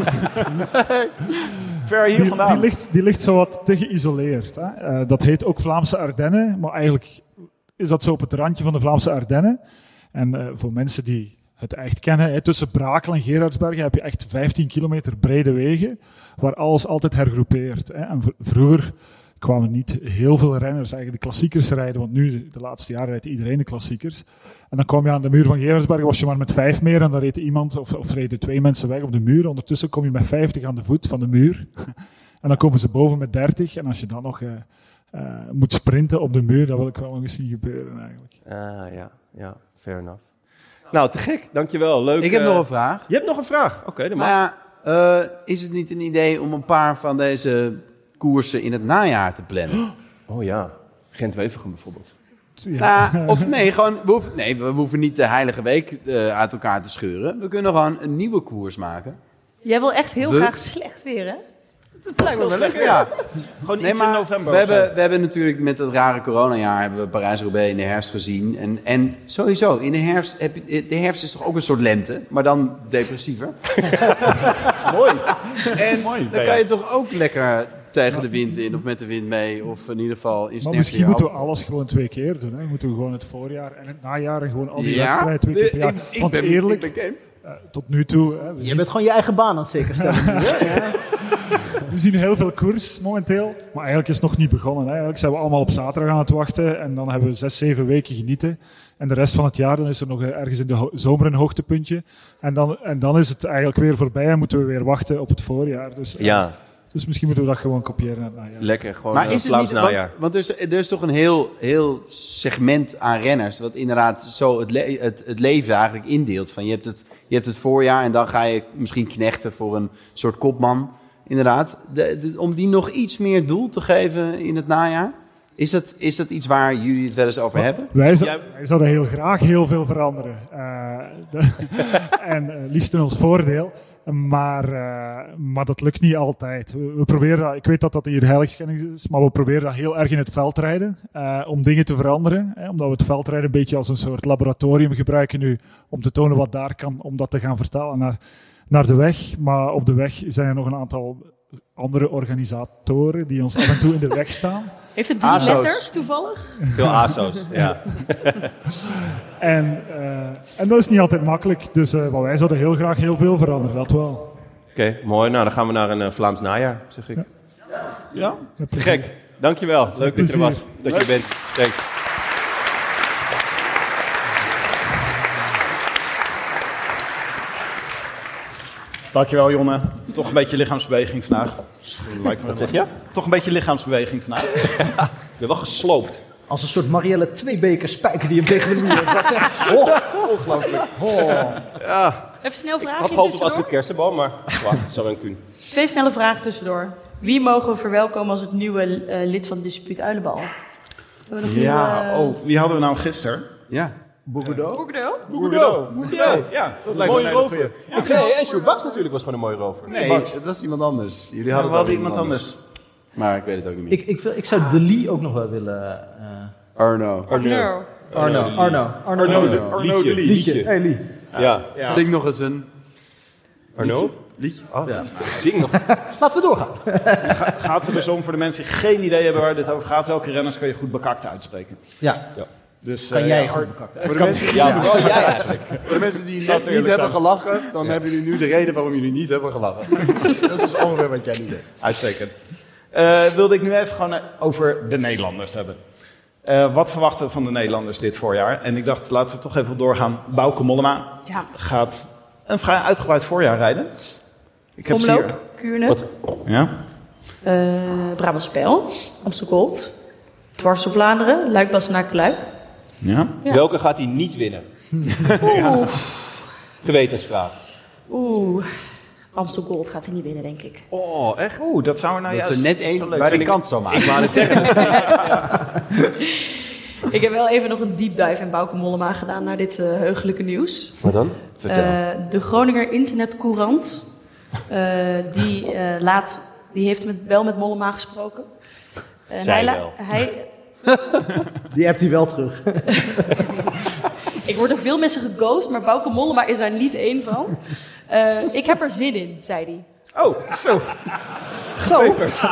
Ver hier vandaan. Die ligt zo wat te geïsoleerd. Hè. Dat heet ook Vlaamse Ardennen, maar eigenlijk is dat zo op het randje van de Vlaamse Ardennen. En voor mensen die het echt kennen, tussen Brakel en Gerardsbergen heb je echt 15 kilometer brede wegen, waar alles altijd hergroepeert. Hè. En vroeger kwamen niet heel veel renners eigenlijk de klassiekers rijden, want nu, de laatste jaren, rijdt iedereen de klassiekers. En dan kwam je aan de muur van Gerardsbergen, was je maar met 5 meer en dan reed iemand, of reden 2 mensen weg op de muur. Ondertussen kom je met 50 aan de voet van de muur. En dan komen ze boven met 30. En als je dan nog moet sprinten op de muur, dat wil ik wel nog eens zien gebeuren eigenlijk. Ja, fair enough. Nou, te gek, dankjewel. Leuk. Ik heb nog een vraag. Je hebt nog een vraag? Oké, dat mag. Maar is het niet een idee om een paar van deze koersen in het najaar te plannen? Oh ja, Gent-Wevelgem bijvoorbeeld. Ja. Nou, of nee, gewoon, we hoeven niet de Heilige Week uit elkaar te scheuren. We kunnen gewoon een nieuwe koers maken. Jij wil echt heel graag slecht weer, hè? Dat lijkt me wel lekker, ja. Gewoon iets in november. We hebben natuurlijk met het rare coronajaar hebben we Parijs-Roubaix in de herfst gezien. En sowieso, in de herfst, de herfst is toch ook een soort lente, maar dan depressiever. Mooi. En dan kan je toch ook lekker tegen de wind in of met de wind mee. Of in ieder geval in maar misschien moeten we alles gewoon 2 keer doen. Hè? Moeten we gewoon het voorjaar en het najaar en gewoon al die wedstrijden 2 keer per jaar. Want eerlijk, tot nu toe... Je bent gewoon je eigen baan aan het zeker stellen. We zien heel veel koers momenteel. Maar eigenlijk is het nog niet begonnen. Hè? Eigenlijk zijn we allemaal op zaterdag aan het wachten. En dan hebben we 6-7 weken genieten. En de rest van het jaar dan is er nog ergens in de zomer een hoogtepuntje. En dan is het eigenlijk weer voorbij en moeten we weer wachten op het voorjaar. Dus, dus misschien moeten we dat gewoon kopiëren. Lekker, gewoon maar is het Vlaams najaar. Want er is toch een heel segment aan renners... wat inderdaad zo het leven eigenlijk indeelt. Van je hebt het voorjaar en dan ga je misschien knechten voor een soort kopman... Inderdaad, om die nog iets meer doel te geven in het najaar. Is dat iets waar jullie het wel eens over hebben? Wij zouden heel graag heel veel veranderen. En liefst in ons voordeel. Maar dat lukt niet altijd. We proberen dat, ik weet dat dat hier heiligschennis is, maar we proberen dat heel erg in het veldrijden. Om dingen te veranderen. Omdat we het veldrijden een beetje als een soort laboratorium gebruiken nu. Om te tonen wat daar kan, om dat te gaan vertalen naar de weg. Maar op de weg zijn er nog een aantal andere organisatoren die ons af en toe in de weg staan. Heeft het 3 letters toevallig? Veel ASO's, ja. En dat is niet altijd makkelijk. Dus wij zouden heel graag heel veel veranderen, dat wel. Oké, mooi. Nou, dan gaan we naar een Vlaams najaar, zeg ik. Ja? Gek. Dankjewel. Leuk dat je er was. Dat je er bent. Thanks. Dankjewel, Jonne. Toch een beetje lichaamsbeweging vandaag. Wat zeg je? Toch een beetje lichaamsbeweging vandaag. Ik ben wel gesloopt. Als een soort Marielle 2 beker spijker die hem tegen de muur. Dat is echt ongelooflijk. Ja. Even snel Ik vragen had gehoopt op tussendoor. een kersenboom, maar zo een kun. 2 snelle vragen tussendoor. Wie mogen we verwelkomen als het nieuwe lid van de dispuut Uilenbal? Wie hadden we nou gisteren? Ja. Bourgoudot? Ja, dat lijkt me Mooie een rover. goeie. En Sjoerd Baks natuurlijk was gewoon een mooie rover. Nee, het was iemand anders. Jullie We hadden hadden iemand anders. Maar ik weet het ook niet meer. Ik zou Delis ook nog wel willen... Arno. Arno. Liedje. Hey, Lee. Ja. Zing nog eens een... Arno? liedje. Oh, ja. Zing nog. Laten we doorgaan. Gaat er dus om voor de mensen die geen idee hebben waar dit over gaat. Welke renners kun je goed bekakt uitspreken? Ja. Dus, kan jij goed bekakt Voor de mensen, jij eigenlijk. Voor de mensen die net niet hebben gelachen, dan hebben jullie nu de reden waarom jullie niet hebben gelachen. Dat is ongeveer wat jij nu zegt. Uitstekend. Wilde ik nu even gewoon over de Nederlanders hebben. Wat verwachten we van de Nederlanders dit voorjaar? En ik dacht, laten we toch even doorgaan. Bauke Mollema gaat een vrij uitgebreid voorjaar rijden. Ik heb Omloop, Kuurne, ja? Brabants Pijl, Amstel Gold, Dwars door Vlaanderen, Luik Bastenaken-Luik. Ja. Ja. Welke gaat hij niet winnen? Oeh. Gewetensvraag. Amstel Gold gaat hij niet winnen, denk ik. Oh, echt? Dat zou er nou dat juist... is er net één waar die kans zou maken. Ik wou het zeggen. Ik heb wel even nog een deep dive in Bauke Mollema gedaan naar dit heugelijke nieuws. Wat dan? Vertel. De Groninger Internetcourant, die heeft wel met Mollema gesproken. En hij Die appt hij wel terug. Ik word door veel mensen geghost, maar Bauke Mollema is daar niet één van. Ik heb er zin in, zei hij. Oh, zo. Gepeperd.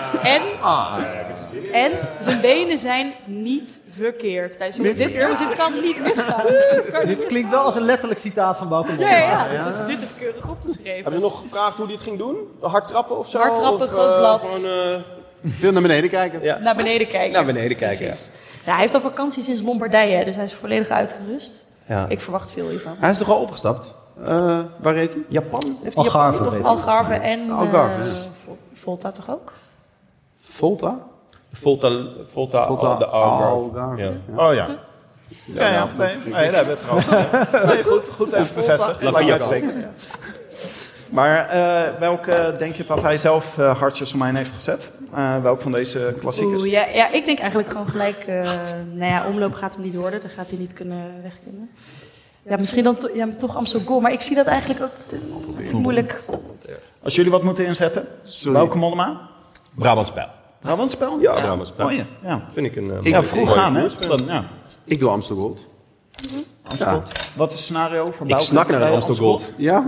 En zijn benen zijn niet verkeerd. Dit kan niet misgaan. Dit klinkt wel als een letterlijk citaat van Bauke Mollema. Ja, dit is keurig opgeschreven. Hebben we nog gevraagd hoe hij het ging doen? Hard trappen of zo? Hard trappen, of, groot blad. Gewoon, veel naar beneden kijken. Ja. Naar beneden kijken. Naar beneden kijken, Precies. Ja, hij heeft al vakantie sinds Lombardije, dus hij is volledig uitgerust. Ja. Ik verwacht veel hiervan. Hij is toch al opgestapt? Waar reed hij? Japan? Heeft Algarve reed hij. Algarve en Algarve, Volta toch ook? Volta? Volta de Algarve. Ja. Oh ja. Ja, nee, daar hebben we het erover. Nee, goed even bevestigd. Zeker. Maar welke denk je dat hij zelf hartjes om mij heeft gezet? Welk van deze klassiekers? Ja, ik denk eigenlijk gewoon gelijk... omloop gaat hem niet worden. Dan gaat hij niet weg kunnen. Ja, misschien dan toch Amstel Gold. Maar ik zie dat eigenlijk ook moeilijk. Als jullie wat moeten inzetten. Bauke Mollema? Brabants Pijl. Brabants Pijl? Ja, Brabants Pijl. Mooie, ja. Vind ik een vroeg gaan, hè? Ja. Ik doe Amstel Gold. Amstel Gold. Wat is het scenario voor Ik Bauke? snak naar een Amstel Gold. Ja?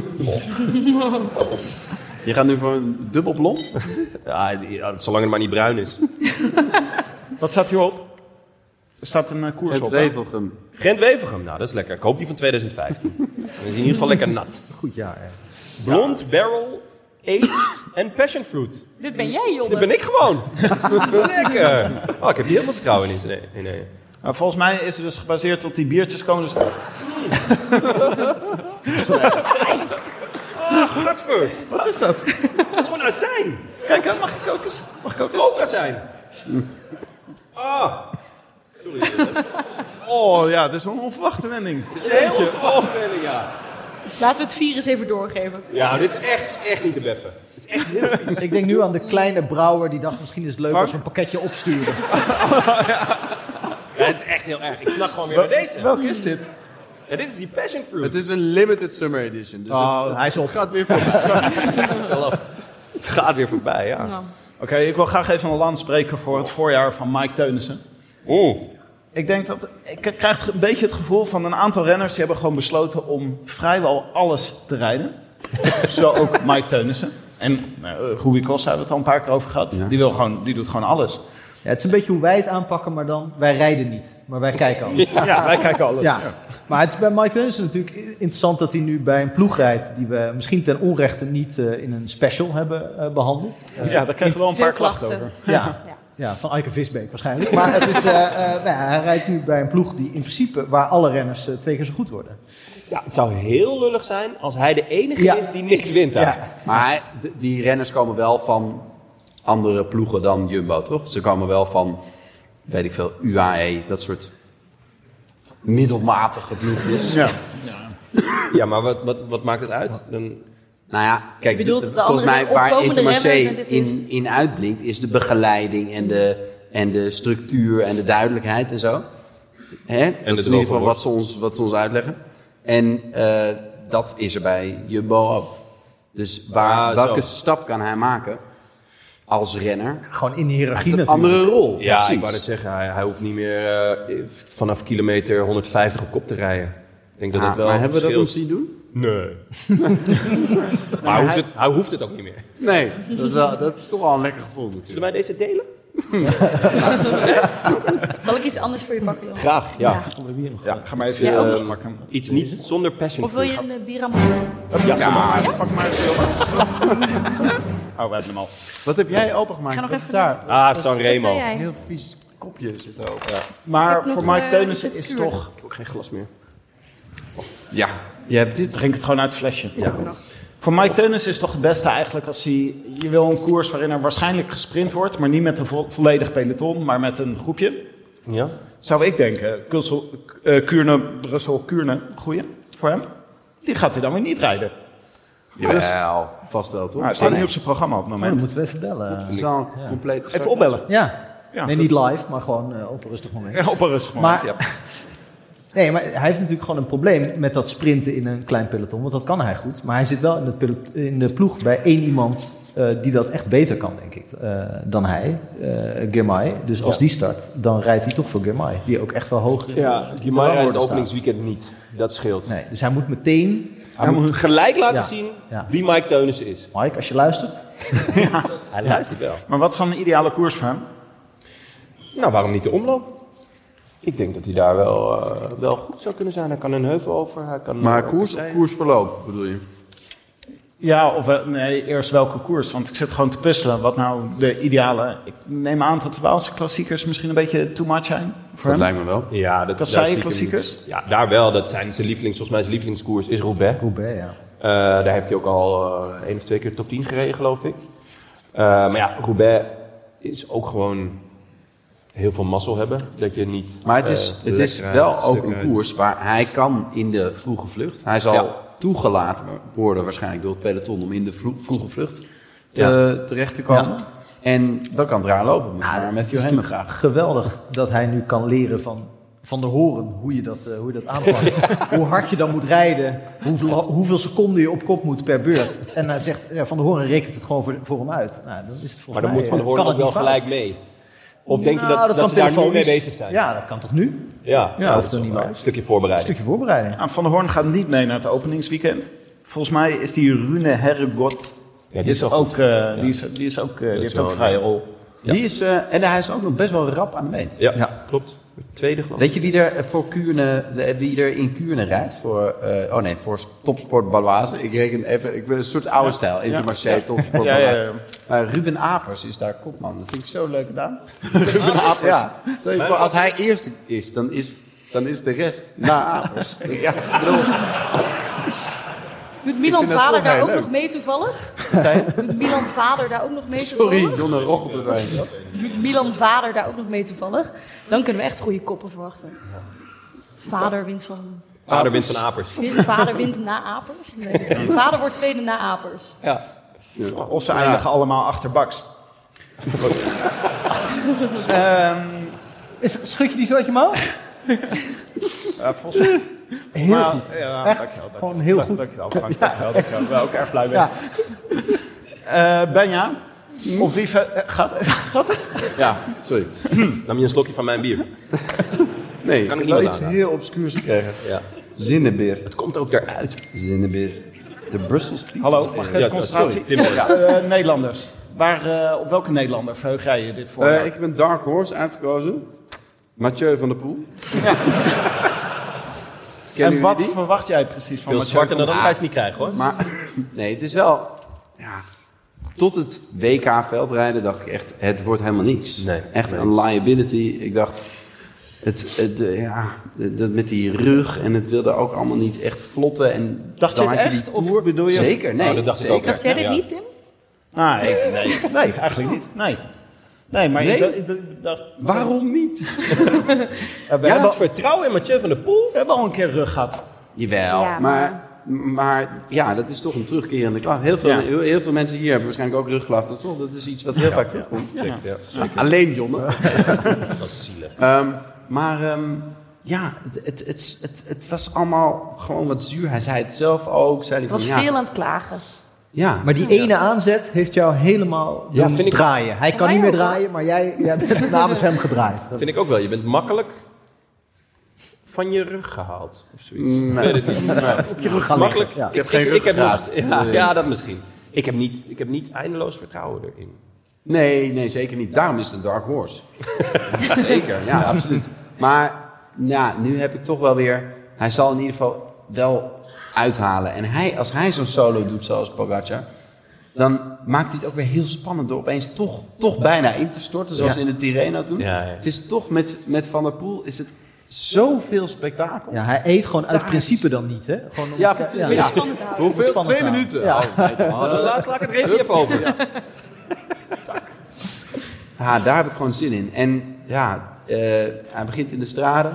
Je gaat nu voor een dubbel blond? Ja, zolang het maar niet bruin is. Wat staat hierop? Er staat een koers op. Wevelgem. Gent-Wevelgem, nou dat is lekker. Ik hoop die van 2015. Dan is in ieder geval lekker nat. Goed jaar, hè. Blond, barrel, aged en passion fruit. Dit ben jij, Jonne. Dit ben ik gewoon. Lekker. Oh, ik heb hier heel veel vertrouwen in. Nee. Nou, volgens mij is het dus gebaseerd op die biertjes komen dus... Gadver. Wat is dat? Dat is gewoon azijn. Kijk, mag ik ook eens? Kookazijn. Sorry. Oh ja, dit is een onverwachte wending. Dat is een heel opwelling, ja. Laten we het virus even doorgeven. Ja, dit is echt niet te beffen. Dit is echt heel vies. Ik denk nu aan de kleine brouwer die dacht misschien is het leuk als we een pakketje opsturen. Ja, het is echt heel erg. Ik snap gewoon weer bij deze. Welke is dit? Ja, dit is die passion fruit. Het is een limited summer edition. Dus Hij is op. gaat weer voor Het gaat weer voorbij, ja. Oké, ik wil graag even een lans spreken voor het voorjaar van Mike Teunissen. Ik denk dat... Ik krijg een beetje het gevoel van een aantal renners... die hebben gewoon besloten om vrijwel alles te rijden. Zo ook Mike Teunissen. En Rui Costa hebben we het al een paar keer over gehad. Ja. Die doet gewoon alles. Ja, het is een beetje hoe wij het aanpakken, maar dan... Wij rijden niet, maar wij kijken alles. Ja, wij kijken alles. Ja. Maar het is bij Mike Teunissen natuurlijk interessant dat hij nu bij een ploeg rijdt... die we misschien ten onrechte niet in een special hebben behandeld. Ja, daar kregen we wel een paar klachten over. Ja. Ja, van Eike Visbeek waarschijnlijk. Maar het is, hij rijdt nu bij een ploeg die in principe waar alle renners 2 keer zo goed worden. Ja, het zou heel lullig zijn als hij de enige is die niks wint daar. Ja. Maar die renners komen wel van andere ploegen dan Jumbo, toch? Ze komen wel van, weet ik veel, UAE, dat soort middelmatige ploegjes. Ja, maar wat maakt het uit? Nou ja, kijk, Je bedoelt, volgens mij waar Intermarché renners en dit in uitblinkt, is de begeleiding en de structuur en de duidelijkheid en zo. Hè? Dat is in ieder geval wat ze ons uitleggen. En dat is er bij Jumbo ook. Dus welke stap kan hij maken als renner? Gewoon in de hiërarchie een natuurlijk. andere rol. Ja, precies. ik wou net zeggen, hij hoeft niet meer vanaf kilometer 150 op kop te rijden. Ik denk dat dat wel maar hebben we dat hem verschilt. zien doen? Nee. Maar hij hoeft het ook niet meer. Nee, dat is toch wel een lekker gevoel natuurlijk. Zullen wij deze delen? Zal ik iets anders voor je pakken, Johan? Graag, ja. Ga maar even iets anders pakken. Iets niet zonder passion. Of wil je een bieramo? Pak maar even. Oh, we hebben hem al. Wat heb jij opengemaakt? Ga nog Wat even is daar? Sanremo. Wat ben jij? Een heel vies kopje zit er ook. Ja. Maar Ik heb voor nog, Mike Teunissen zit is kuur. toch... Ik heb ook geen glas meer. Ja, je hebt dit. Drink het gewoon uit het flesje. Ja. Voor Mike Teunissen is toch het beste eigenlijk als hij... Je wil een koers waarin er waarschijnlijk gesprint wordt, maar niet met een volledig peloton, maar met een groepje. Ja. Zou ik denken. Brussel-Kuurne, goeie voor hem. Die gaat hij dan weer niet rijden. Jawel, vast wel toch? Maar hij staat niet op zijn programma op het Dan moment. moeten we even bellen. Het is wel een complete Even opbellen. Ja. Ja, Nee, niet live, maar gewoon op een rustig moment. Ja, op een rustig moment, Maar- ja. Nee, maar hij heeft natuurlijk gewoon een probleem met dat sprinten in een klein peloton. Want dat kan hij goed. Maar hij zit wel in de ploeg bij 1 iemand die dat echt beter kan, denk ik, dan hij. Girmay. Dus als die start, dan rijdt hij toch voor Girmay. Die ook echt wel hoog in Ja, de die rijdt het rangorde staat. openingsweekend niet. Dat scheelt. Nee, dus hij moet meteen... Hij moet gelijk laten Ja. zien Ja. wie Mike Teunissen is. Mike, als je luistert. Hij luistert wel. Maar wat is dan een ideale koers voor hem? Nou, waarom niet de omloop? Ik denk dat hij daar wel goed zou kunnen zijn. Hij kan een heuvel over. Hij kan Maar koers of koersverloop bedoel je? Ja, of nee, eerst welke koers? Want ik zit gewoon te puzzelen. Wat nou de ideale... Ik neem aan dat de Waalse klassiekers misschien een beetje too much zijn voor Dat hem. lijkt me wel. Ja, dat Kasseien klassiekers? Ja, daar wel. Dat zijn zijn volgens mij zijn lievelingskoers is Roubaix. Roubaix, ja. Daar heeft hij ook al 1 of 2 keer top 10 gereden, geloof ik. Maar ja, Roubaix is ook gewoon heel veel mazzel hebben. Dat je niet... Maar het is wel ook een koers waar hij kan in de vroege vlucht. Hij zal toegelaten worden waarschijnlijk door het peloton om in de vroege vlucht terecht te komen. Ja. En dan kan het raar lopen. Maar met Johan graag. Geweldig dat hij nu kan leren van de horen hoe je dat aanpakt. Hoe hard je dan moet rijden, hoeveel seconden je op kop moet per beurt. En hij zegt, Van der Hoorn rekent het gewoon voor hem uit. Nou, dan is het volgens Maar dan mij, moet Van der Hoorn kan ook het wel niet fout. gelijk mee. Of denk je dat kan ze daar nu telefonisch. mee bezig zijn? Ja, dat kan toch nu? Ja, Ja, dat of is dan wel niet waar. waar. Een stukje Een voorbereiding. stukje voorbereiding. Van der Hoorn gaat niet mee naar het openingsweekend. Volgens mij is die Rune Herregot... Ja, die heeft ook een vrije rol. Die is, en hij is ook nog best wel rap aan de meet. Ja, klopt. Tweede geloof ik. Weet je wie er in Kuurne rijdt? Voor Topsport Baloise. Ik reken even, ik wil een soort oude stijl. Intermarché, Topsport Baloise. Ruben Apers is daar kopman. Dat vind ik zo'n leuke naam. Ruben Apers. Ja. Stel je voor, als hij eerste is, dan is de rest na Apers. Ja. Ik bedoel, Doet Milan vind dat Vader toch daar heel ook leuk. nog mee toevallig? wat zei je? Doet Milan Vader daar ook nog mee Sorry, toevallig? Jonne roggelt er doorheen. Doet Milan Vader daar ook nog mee toevallig? Dan kunnen we echt goede koppen verwachten. Vader wint van... Vader wint van Apers. Vader wint na Apers? Nee. Vader wordt tweede na Apers. Ja. Of ze eindigen allemaal achter Baks. Schud je die zo uit je mouw? Volgens mij... Heel Maar- goed. Ja, Echt, dankjewel. gewoon heel goed. Dankjewel, Frank. Dankjewel. Ik ben ook erg blij mee. Benja, op wie gaat het? Ja, sorry. Nam je een slokje van mijn bier? Nee, Kan ik Ik heb wel niet iets heel obscuurs gekregen. Ja. Zinnenbeer. Het komt er ook eruit. Zinnenbeer. De Brussels Spring. Hallo, mag ik even Ja, concentratie? sorry, Nederlanders. Op welke Nederlander verheug jij je dit voor? Ik heb een Dark Horse uitgekozen. Mathieu van der Poel. En wat verwacht jij precies van Veel Mathieu zwarter van dan der dat ga je ze niet krijgen hoor. Maar nee, het is wel... Ja, Tot het WK veldrijden dacht ik echt, het wordt helemaal niks. Nee, echt nee. een liability. Ik dacht, dat met die rug en het wilde ook allemaal niet echt vlotten. En Dacht je dan het had echt? die Of Tour. bedoel je... Zeker, nee. dat dacht ik zeker. ook. Dacht jij dit Ja. niet, Tim? Nee, eigenlijk niet. Nee, maar Nee? ik dacht... Waarom niet? We Jij hebben had vertrouwen in Mathieu van der Poel? we hebben al een keer rug gehad. Jawel, Ja, maar ja, dat is toch een terugkerende klacht. Heel veel mensen hier hebben waarschijnlijk ook rugklachten, toch? Dat is iets wat heel vaak terugkomt. Zeker, ja. Alleen Jonne. Dat is zielig. Het was allemaal gewoon wat zuur. Hij zei het zelf ook. Zei hij Het was van, veel aan het klagen. Ja, Maar die ene aanzet heeft jou helemaal Ja, doen vind ik- draaien. Hij kan mij niet meer ook, hoor. draaien, maar jij bent namens hem gedraaid. Vind ik ook wel. Je bent makkelijk van je rug gehaald. Of zoiets. Nee. Ik weet het niet. Op je rug gaan Makkelijk. liggen. Ja. Ik heb geen ruggengraat. Ja, dat misschien. Ik heb niet eindeloos vertrouwen erin. Nee, zeker niet. Daarom is het een dark horse. Zeker, ja, absoluut. Maar ja, nu heb ik toch wel weer... Hij zal in ieder geval wel uithalen. En als hij zo'n solo doet zoals Pogacar... dan maakt hij het ook weer heel spannend door opeens toch bijna in te storten. Zoals in de Tirreno toen. Ja, ja. Het is toch met Van der Poel is het zoveel spektakel. Ja, hij eet gewoon uit principe dan niet, hè? Gewoon om- Ja, ja. Spannend te houden. Hoeveel? Spannend 2 aan. minuten? Ja. Laatst laat ik het er even over. Ja, daar heb ik gewoon zin in. En ja, hij begint in de straten.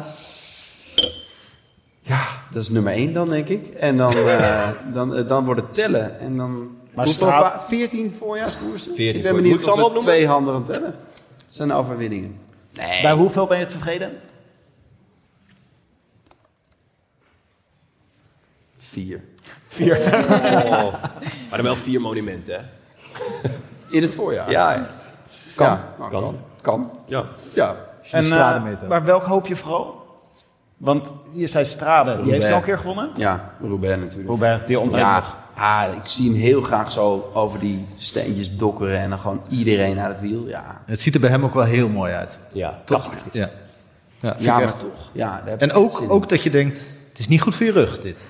Ja, dat is nummer 1 dan, denk ik. En dan wordt het tellen. En dan... Maar Hoeveel straat- 14 voorjaarskoersen? 14 Ik ben voor- benieuwd Moet ik ze of allemaal we 2 handen aan tellen. Dat zijn overwinningen. Nee. Bij hoeveel ben je tevreden? 4. Oh. Maar dan wel 4 monumenten, hè? In het voorjaar? Ja. Kan. Kan. Ja. Ja. Als je de straden meet ook. Maar welk hoop je vooral? Want je zei Strade, die heeft hij al een keer gewonnen. Ja, Roubaix natuurlijk. Roubaix, die ontbreekt nog. Ja, ik zie hem heel graag zo over die steentjes dokkeren en dan gewoon iedereen naar het wiel. Ja, Het ziet er bij hem ook wel heel mooi uit. Ja. Toch? Ja. Ja, vind ja ik maar echt. toch. Ja, daar heb En ik echt zin in. ook dat je denkt, het is niet goed voor je rug, dit.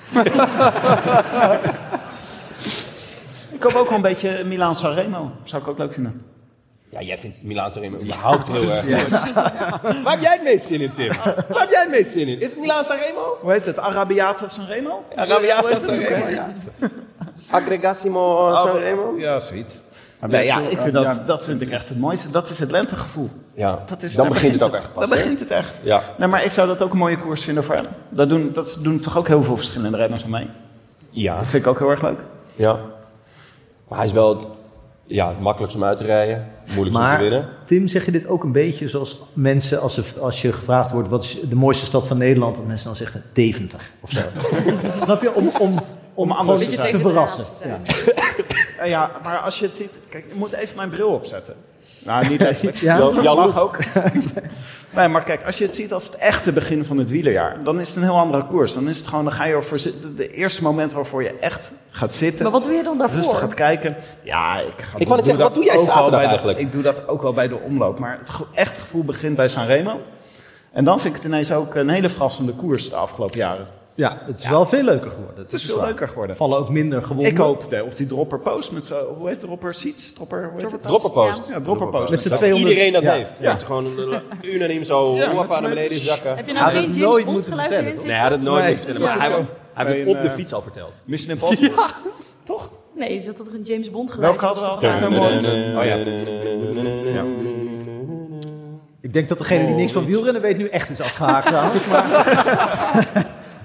Ik hoop ook wel een beetje Milaan Sanremo. Zou ik ook leuk vinden. Ja, jij vindt Milaan Sanremo überhaupt heel erg leuk. Waar heb jij het meest zin in, Tim? Waar heb jij het meest zin in? Is het Milaan Sanremo? Hoe heet het? Arabiata Sanremo? Arabiata Sanremo? Aggregassimo Sanremo? Ja, zoiets. Maar ja, ik vind dat vind ik echt het mooiste. Dat is het lentegevoel. Ja, Dat is, dan daar begint het ook echt pas. Dan hè? begint het echt. Ja. Nee, maar ik zou dat ook een mooie koers vinden voor hem. Dat doen toch ook heel veel verschillende renners aan mee. Ja. Dat vind ik ook heel erg leuk. Ja. Maar hij is wel het makkelijkst om uit te rijden. Moeilijkst om te Maar winnen. Tim, zeg je dit ook een beetje zoals mensen, als je gevraagd wordt, wat is de mooiste stad van Nederland, dat mensen dan zeggen Deventer of zo. Snap je? Om anders gewoon te te zijn. verrassen. Zijn. Ja. Ja, maar als je het ziet... Kijk, ik moet even mijn bril opzetten. Nou, niet letterlijk. Ja. Jan mag ook. Nee, maar kijk, als je het ziet als het echte begin van het wielerjaar, dan is het een heel andere koers. Dan is het gewoon, dan ga je ervoor zitten. De eerste moment waarvoor je echt gaat zitten. Maar wat doe je dan daarvoor? Rustig gaat kijken. Ja, Ik wou net zeggen, wat doe jij zaterdag eigenlijk? Ik doe dat ook wel bij de omloop. Maar het echte gevoel begint bij Sanremo. En dan vind ik het ineens ook een hele verrassende koers de afgelopen jaren. Ja, het is wel veel leuker geworden. Het is veel leuker geworden. Vallen ook minder gewonnen. Ik hoop op die dropper post met zo, hoe heet dropper seats? Hoe heet het? Dropperpost. Ja, dropper post. Met z'n Dat 200. iedereen dat ja. heeft. Dat ze gewoon unaniem zo Ja, hoppa, met z'n naar beneden zakken. Heb je nou geen James Bond geluid erin Nee, zitten? hij had het nooit Nee, moeten vertellen. dat Maar is hij, zo. hij heeft Bij het op de een, fiets al verteld. Mission Impossible. Nee, je zat dat er een James Bond geluid Welke hadden we was. altijd? Oh ja. Ik denk dat degene die niks van wielrennen weet nu echt is afgehaakt trouwens. Maar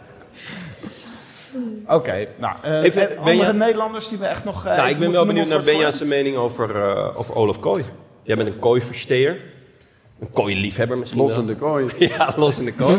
Oké, nou, Even, ben andere je- Nederlanders die we echt nog... Nou, ik ben wel benieuwd naar Benja's mening over Olaf Kooi. Jij bent een kooiversteer. Een kooiliefhebber misschien Los wel. in de kooi. Ja, los in de kooi.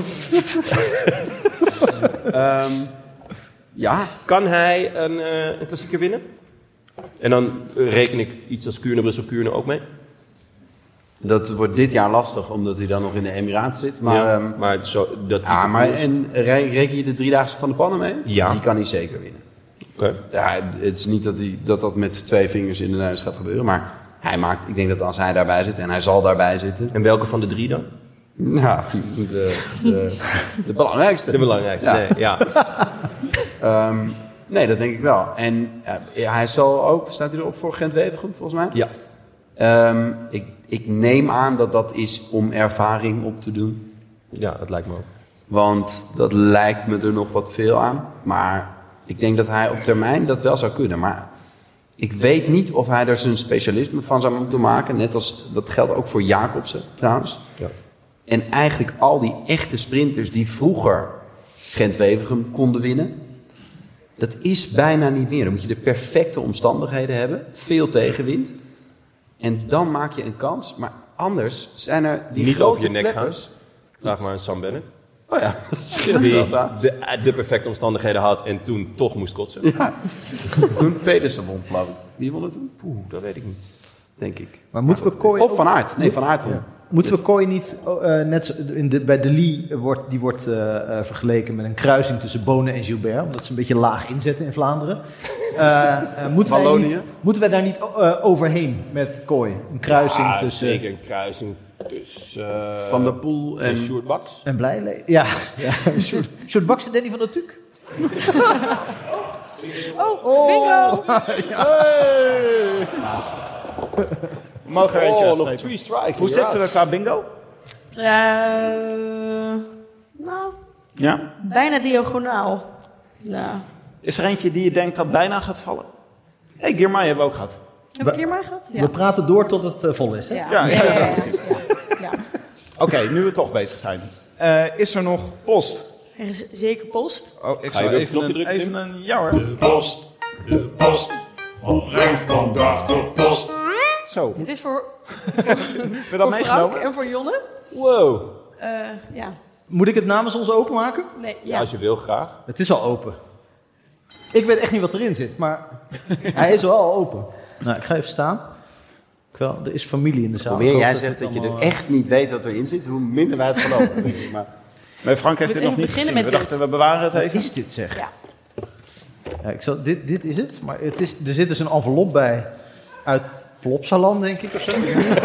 Ja, Kan hij een klassieker winnen? En dan reken ik iets als Kuurne-Brussel-Kuurne ook mee. dat wordt dit jaar lastig, omdat hij dan nog in de Emiraten zit. Maar, Ja, maar zo, dat en reken je de 3-daagse van de Pannen mee? Ja. Die kan hij zeker winnen. Oké. Ja, het is niet dat met 2 vingers in de neus gaat gebeuren, maar hij maakt, ik denk dat als hij daarbij zit, en hij zal daarbij zitten. En welke van de 3 dan? Nou, de belangrijkste. De belangrijkste, Ja. nee, ja. Nee, dat denk ik wel. En hij zal ook, staat hij erop voor Gent-Wevelgem volgens mij? Ja. Ik neem aan dat dat is om ervaring op te doen. Ja, dat lijkt me ook. Want dat lijkt me er nog wat veel aan. Maar ik denk dat hij op termijn dat wel zou kunnen. Maar ik weet niet of hij er zijn specialisme van zou moeten maken. Net als, dat geldt ook voor Jacobsen trouwens. Ja. En eigenlijk al die echte sprinters die vroeger Gent-Wevelgem konden winnen. Dat is bijna niet meer. Dan moet je de perfecte omstandigheden hebben. Veel tegenwind. En dan maak je een kans. Maar anders zijn er die niet grote over je nek kleppers. gaan. Vraag maar aan Sam Bennett. Oh ja, dat scheelt Die wel. Ja. de perfecte omstandigheden had en toen toch moest kotsen. Ja. Toen Pedersen won, geloof ik. Wie won het toen? Dat weet ik niet. Denk ik. Maar moeten we Kooi... Of Van Aert. Nee, Van Aert won. Moeten we Kooi niet, bij de Lee wordt vergeleken met een kruising tussen Bonen en Gilbert, omdat ze een beetje laag inzetten in Vlaanderen. Moeten wij daar niet overheen met Kooi? Een kruising tussen... Zeker een kruising tussen... Van der Poel en... Sjoerd Baks. En Blijle. Ja. Sjoerd Baks en Danny van der Tuuk. Bingo! Hey. Mogen we eentje nog uitsteken? 3 strikes. Hoe zitten we qua bingo? Nou, Ja. bijna diagonaal. Ja. Is er eentje die je denkt dat bijna gaat vallen? Hey, Girmay hebben we ook gehad. Heb ik hier maar gehad? Ja. We praten door tot het vol is. Hè? Ja, precies. Ja. Oké, nu we toch bezig zijn. Is er nog post? Er is zeker post. Oh, ik Ga je zal weer even knopje drukken, even Tim? een... Ja hoor. De post. Wat brengt vandaag de post? Zo, Dit is voor, heb je dat voor Frank meegenomen? en voor Jonne. Wow. Ja. Moet ik het namens ons openmaken? Nee, Ja, ja. als je wil, graag. Het is al open. Ik weet echt niet wat erin zit, maar hij is wel al open. Nou, ik ga even staan. Er is familie in de zaal. Hoe meer Ik hoop jij zegt dit dat je er allemaal, echt niet weet wat erin zit, hoe minder wij het geloven. denk ik. Maar Nee, Frank heeft We dit nog niet beginnen gezien. met We dit. dachten, we bewaren het Wat even. is dit zeg? Ja. Ja, dit is het, maar er zit dus een envelop bij uit Plopsaland, denk ik, of zo.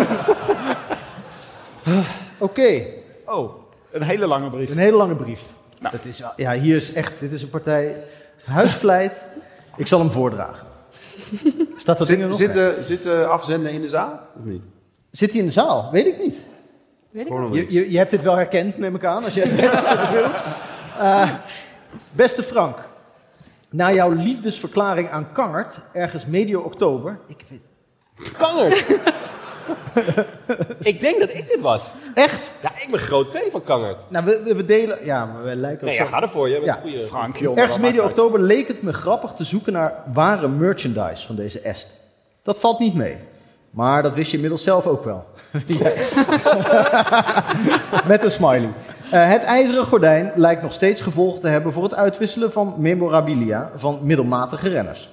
Oké, Oh, een hele lange brief. een hele lange brief. Dat is, ja, hier is echt, dit is een partij huisvleit. Ik zal hem voordragen. Staat dat ding er nog? Zit de afzender in de zaal? Of niet? Zit hij in de zaal? Weet ik niet. Weet ik Gewoon nog niet. iets. Je hebt dit wel herkend, neem ik aan, als jij het wilt. Beste Frank, na jouw liefdesverklaring aan Kangert, ergens medio oktober... Kangert! Ik denk dat ik dit was. Echt? Ja, ik ben groot fan van Kangert. Nou, we delen... Ja, maar wij lijken ook Nee, zo... ja, ga ervoor. Je bent Ja. een goede... Frank, joh. Ergens dat medio maakt oktober leek het me grappig te zoeken naar ware merchandise van deze est. Dat valt niet mee. Maar dat wist je inmiddels zelf ook wel. Met een smiley. Het ijzeren gordijn lijkt nog steeds gevolgen te hebben voor het uitwisselen van memorabilia van middelmatige renners.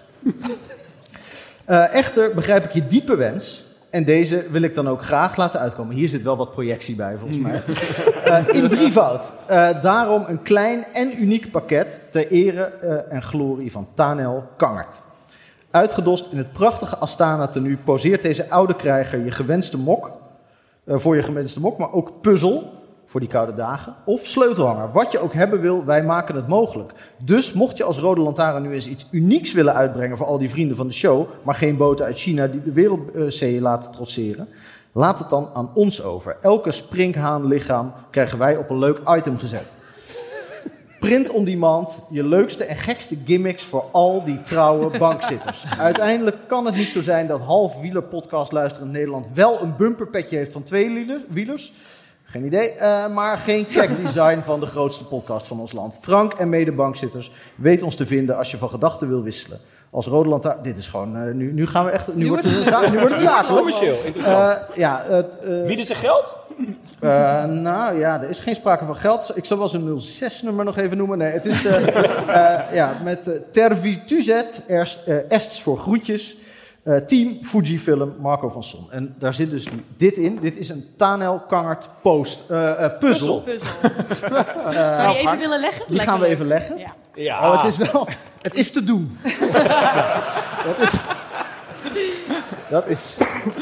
Echter begrijp ik je diepe wens. En deze wil ik dan ook graag laten uitkomen. Hier zit wel wat projectie bij, volgens mij. In drievoud. Daarom een klein en uniek pakket ter ere en glorie van Tanel Kangert. Uitgedost in het prachtige Astana-tenue poseert deze oude krijger je gewenste mok, voor je gewenste mok, maar ook puzzel voor die koude dagen of sleutelhanger. Wat je ook hebben wil, wij maken het mogelijk. Dus mocht je als Rode Lantaarn nu eens iets unieks willen uitbrengen voor al die vrienden van de show, maar geen boten uit China die de wereldzeeën laten trotseren, laat het dan aan ons over. Elke sprinkhaanlichaam krijgen wij op een leuk item gezet. Print on demand, je leukste en gekste gimmicks voor al die trouwe bankzitters. Uiteindelijk kan het niet zo zijn dat half wielerpodcast luisterend Nederland wel een bumperpetje heeft van 2 wielers. Geen idee, maar geen design van de grootste podcast van ons land. Frank en medebankzitters, weet ons te vinden als je van gedachten wil wisselen. Als Rode Lantaarn... Dit is gewoon... nu gaan we echt... Nu wordt het zakelijk. Commercieel, interessant. Wie doet zijn geld? Nou ja, er is geen sprake van geld. Ik zal wel zijn 06-nummer nog even noemen. Nee, het is met Ter Vituzet, Ests voor groetjes, Team Fujifilm, Marco van Son. En daar zit dus dit in. Dit is een Tanel Kangert puzzel. Zou je even willen leggen? Die gaan we even leggen. Ja. Ja. Oh, het is te doen. Dat is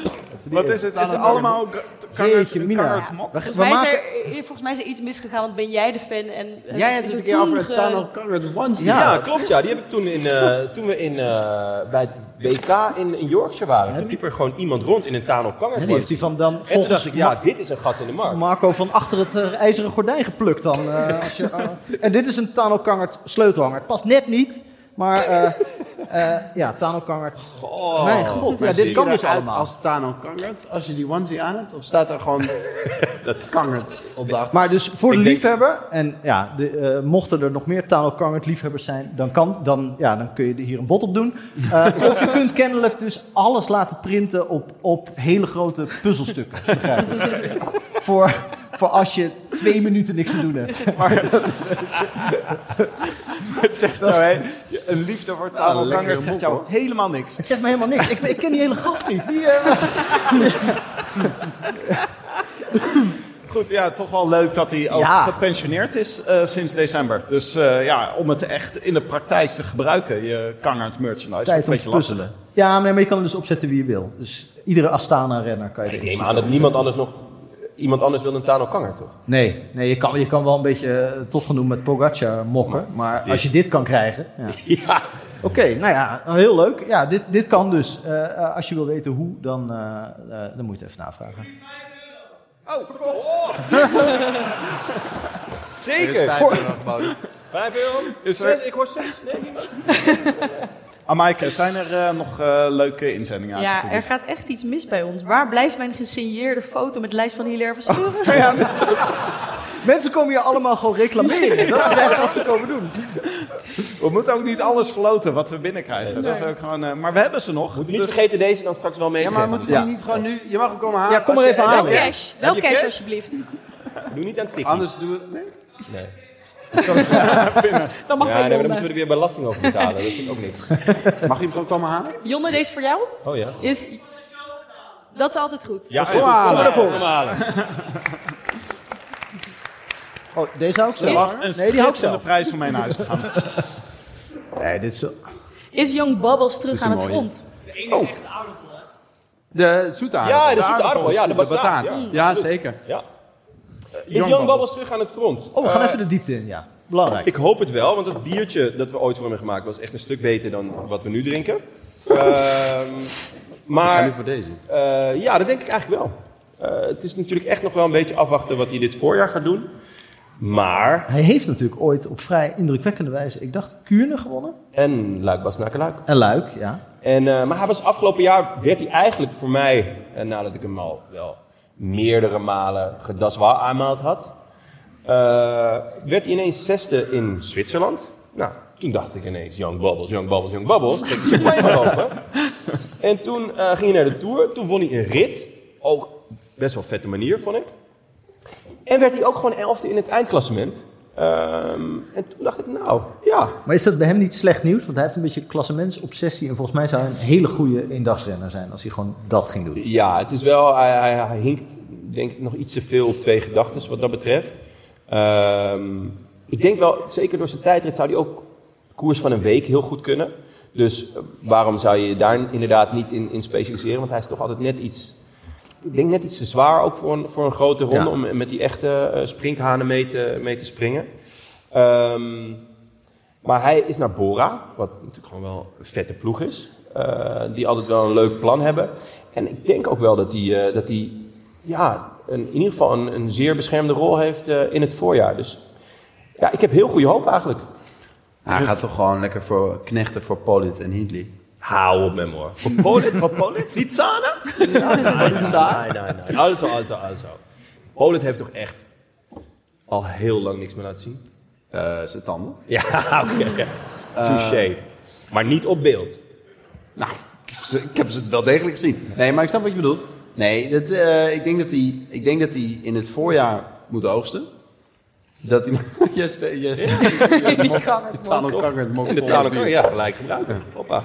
Wat is het? Is het allemaal Jeetje, Mina. kangert mok? Volgens mij is er iets misgegaan, want ben jij de fan? En Jij hebt het een keer over het Tunnel Kangert onesie. Ja, klopt. Ja. Die heb ik toen toen we bij het WK in Yorkshire waren. Toen liep er gewoon iemand rond in een Tunnel Kangert. En die heeft hij van dan en toen dacht ik, dit is een gat in de markt. Marco van achter het ijzeren gordijn geplukt dan. En dit is een Tunnel Kangert sleutelhanger. Het past net niet, maar Tunnel Kangert. Mijn god, dit kan dus allemaal. Als Tunnel Kangert, als je die onesie aan hebt, of staat er gewoon dat Kangert op de achtergrond? Maar dus voor de liefhebber, en mochten er nog meer Tunnel Kangert liefhebbers zijn, dan kun je hier een bod op doen. Of je kunt kennelijk dus alles laten printen op hele grote puzzelstukken. Begrijp ik. Voor als je 2 minuten niks te doen hebt. Maar dat is het zegt jou, hè? Een liefde voor Tunnel Kangert zegt jou helemaal niks. Het zegt me helemaal niks. Ik ken die hele gast niet. Goed, ja, toch wel leuk dat hij ook gepensioneerd is sinds december. Dus om het echt in de praktijk te gebruiken, je Kangert merchandise. Tijd om te puzzelen. Ja, maar je kan er dus opzetten wie je wil. Dus iedere Astana-renner kan je Ik neem aan dat iemand anders wil een Tunnel Kangert, toch? Nee, je kan wel een beetje tof gaan doen met Pogacar mokken. Maar als je dit kan krijgen... Ja. Oké, heel leuk. Ja, dit kan dus. Als je wil weten hoe, dan moet je het even navragen. Zeker. 5 euro. Ik hoor 6. Nee, niemand. Amaike, zijn er nog leuke inzendingen uit? Ja, er gaat echt iets mis bij ons. Waar blijft mijn gesigneerde foto met lijst van Hilaire Verschuren? Mensen komen hier allemaal gewoon reclameren. Dat is eigenlijk wat ze komen doen. We moeten ook niet alles verloten wat we binnenkrijgen. Dat is ook gewoon, maar we hebben ze nog. Moeten niet vergeten deze dan straks wel mee te geven. Maar moeten we niet gewoon nu... Je mag hem komen halen. Ja, kom maar even halen. Wel cash alsjeblieft. Doe niet aan tikkie. Anders doen we het... Nee. Dan mag dan moeten we er weer belasting over betalen. Dat vind ik ook niks. Mag je hem gewoon komen halen? Jonne, deze voor jou? Oh ja. Dat is altijd goed. Ja, kom halen. Oh, deze hou ik zelf. Nee, die hou ik zelf. De prijs om mee naar huis te gaan. Nee, dit is zo... Is Young Bubbles terug aan het front? De zoete aardappel. Ja, de zoete aardappel. Ja, de bataat. Ja, zeker. Ja. Is Young Bubbles terug aan het front? Oh, we gaan even de diepte in, ja. Belangrijk. Ik hoop het wel, want het biertje dat we ooit voor hem hebben gemaakt was echt een stuk beter dan wat we nu drinken. Maar ik ga nu voor deze. Dat denk ik eigenlijk wel. Het is natuurlijk echt nog wel een beetje afwachten wat hij dit voorjaar gaat doen. Maar... Hij heeft natuurlijk ooit op vrij indrukwekkende wijze, ik dacht, Kuurne gewonnen. En Luik-Bastenaken-Luik. En Luik, ja. Maar hij was afgelopen jaar, werd hij eigenlijk voor mij, nadat ik hem al wel meerdere malen gedaswa aanmaald had, werd hij ineens 6e in Zwitserland. Nou, toen dacht ik ineens, Young Bubbles. Dat is maar open. En toen ging hij naar de Tour. Toen won hij een rit. Ook best wel vette manier, vond ik. En werd hij ook gewoon 11e in het eindklassement. En toen dacht ik, ja. Maar is dat bij hem niet slecht nieuws? Want hij heeft een beetje klassementsobsessie. En volgens mij zou hij een hele goede eendagsrenner zijn als hij gewoon dat ging doen. Ja, het is wel, hij hinkt denk ik nog iets te veel op 2 gedachten wat dat betreft. Ik denk wel, zeker door zijn tijdrit zou hij ook koers van een week heel goed kunnen. Dus waarom zou je daar inderdaad niet in specialiseren? Want hij is toch altijd net iets... Ik denk net iets te zwaar ook voor een grote ronde om met die echte sprinkhanen mee te springen. Maar hij is naar Bora, wat natuurlijk gewoon wel een vette ploeg is. Die altijd wel een leuk plan hebben. En ik denk ook wel dat hij in ieder geval een zeer beschermde rol heeft in het voorjaar. Dus ja, ik heb heel goede hoop eigenlijk. Hij gaat toch gewoon lekker voor knechten voor Polit en Hindley. Hou op met me hoor. Voor Polit? Niet Zana? Nee. Also. Polit heeft toch echt al heel lang niks meer laten zien? Zijn tanden. Ja, oké. Touché. Maar niet op beeld. Nou, ik heb ze wel degelijk gezien. Nee, maar ik snap wat je bedoelt. Nee, ik denk dat hij in het voorjaar moet oogsten. Dat hij... Ja, gelijk gebruiken. Hoppa.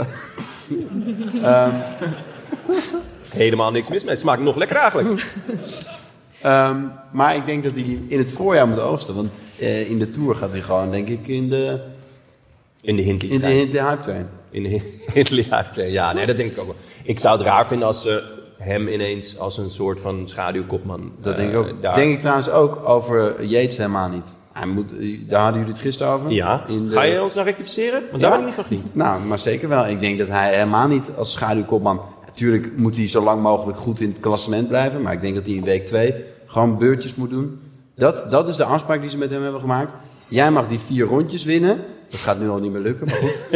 Helemaal niks mis mee. Het smaakt nog lekker eigenlijk. Maar ik denk dat hij in het voorjaar moet oogsten. Want in de Tour gaat hij gewoon, denk ik, in de Hindley hype train. In de Hindley hype train. Ja, nee, dat denk ik ook wel. Ik zou het raar vinden als ze hem ineens als een soort van schaduwkopman. Dat denk ik ook. Denk ik trouwens ook over Yates helemaal niet. Daar hadden jullie het gisteren over. Ja. Ga je ons nou rectificeren? Want daar ben ik niet van geniet. Nou, maar zeker wel. Ik denk dat hij helemaal niet als schaduwkopman... Natuurlijk moet hij zo lang mogelijk goed in het klassement blijven. Maar ik denk dat hij in week 2 gewoon beurtjes moet doen. Dat is de afspraak die ze met hem hebben gemaakt. Jij mag die 4 rondjes winnen. Dat gaat nu al niet meer lukken, maar goed.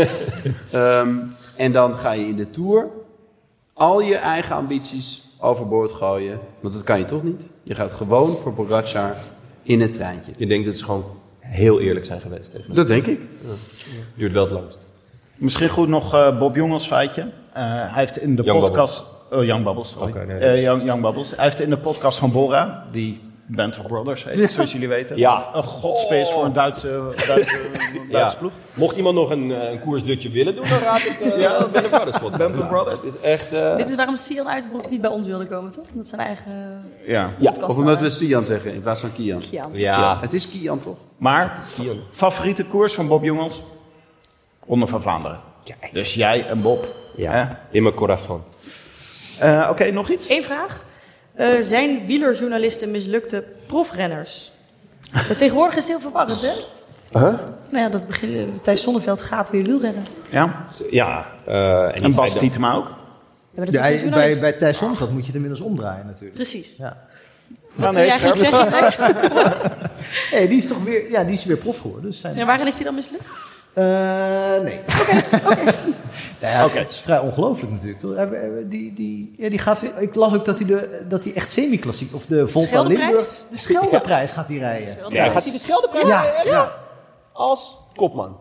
En dan ga je in de Tour al je eigen ambities overboord gooien. Want dat kan je toch niet? Je gaat gewoon voor Pogačar in het treintje. Je denkt dat ze gewoon heel eerlijk zijn geweest tegen Dat denk ik. Ja. Duurt wel het langst. Misschien goed nog Bob Jongels feitje. Hij heeft in de podcast... Oh, Young Bubbles, sorry. Okay, Young Bubbles. Hij heeft in de podcast van Bora, die Band of Brothers heet, zoals jullie weten. Ja. Een godspace voor een Duitse ploeg. Mocht iemand nog een koersdutje willen doen, dan raad ik Band of Brothers. Band of Brothers. Het is echt... Dit is waarom Sian Uiterbroeks niet bij ons wilde komen, toch? Omdat zijn eigen podcast. Of omdat we Sian zeggen in plaats van Kian. Ja. Het is Kian, toch? Maar, favoriete koers van Bob Jongels? Ronde van Vlaanderen. Kijk. Dus jij en Bob. Ja, in mijn corazon. Oké, nog iets? Eén vraag. Zijn wielerjournalisten mislukte profrenners? Tegenwoordig is het heel verwarrend, hè? Nou ja, Thijs Zonneveld gaat weer wielrennen. Ja. En Bas Tietema ook. Ja, maar bij Thijs Zonneveld moet je het inmiddels omdraaien natuurlijk. Precies. Ja. Wat wil jij eigenlijk zeggen? Nee, die is toch weer, die is weer prof geworden. Dus waarin is die dan mislukt? Nee. Oké. Het is vrij ongelooflijk natuurlijk. Toch? Die gaat weer, ik las ook dat hij echt semi-klassiek, of de Volta Limburg, de Scheldeprijs gaat hij rijden. Ja, gaat hij de Scheldeprijs rijden? Ja. Als kopman.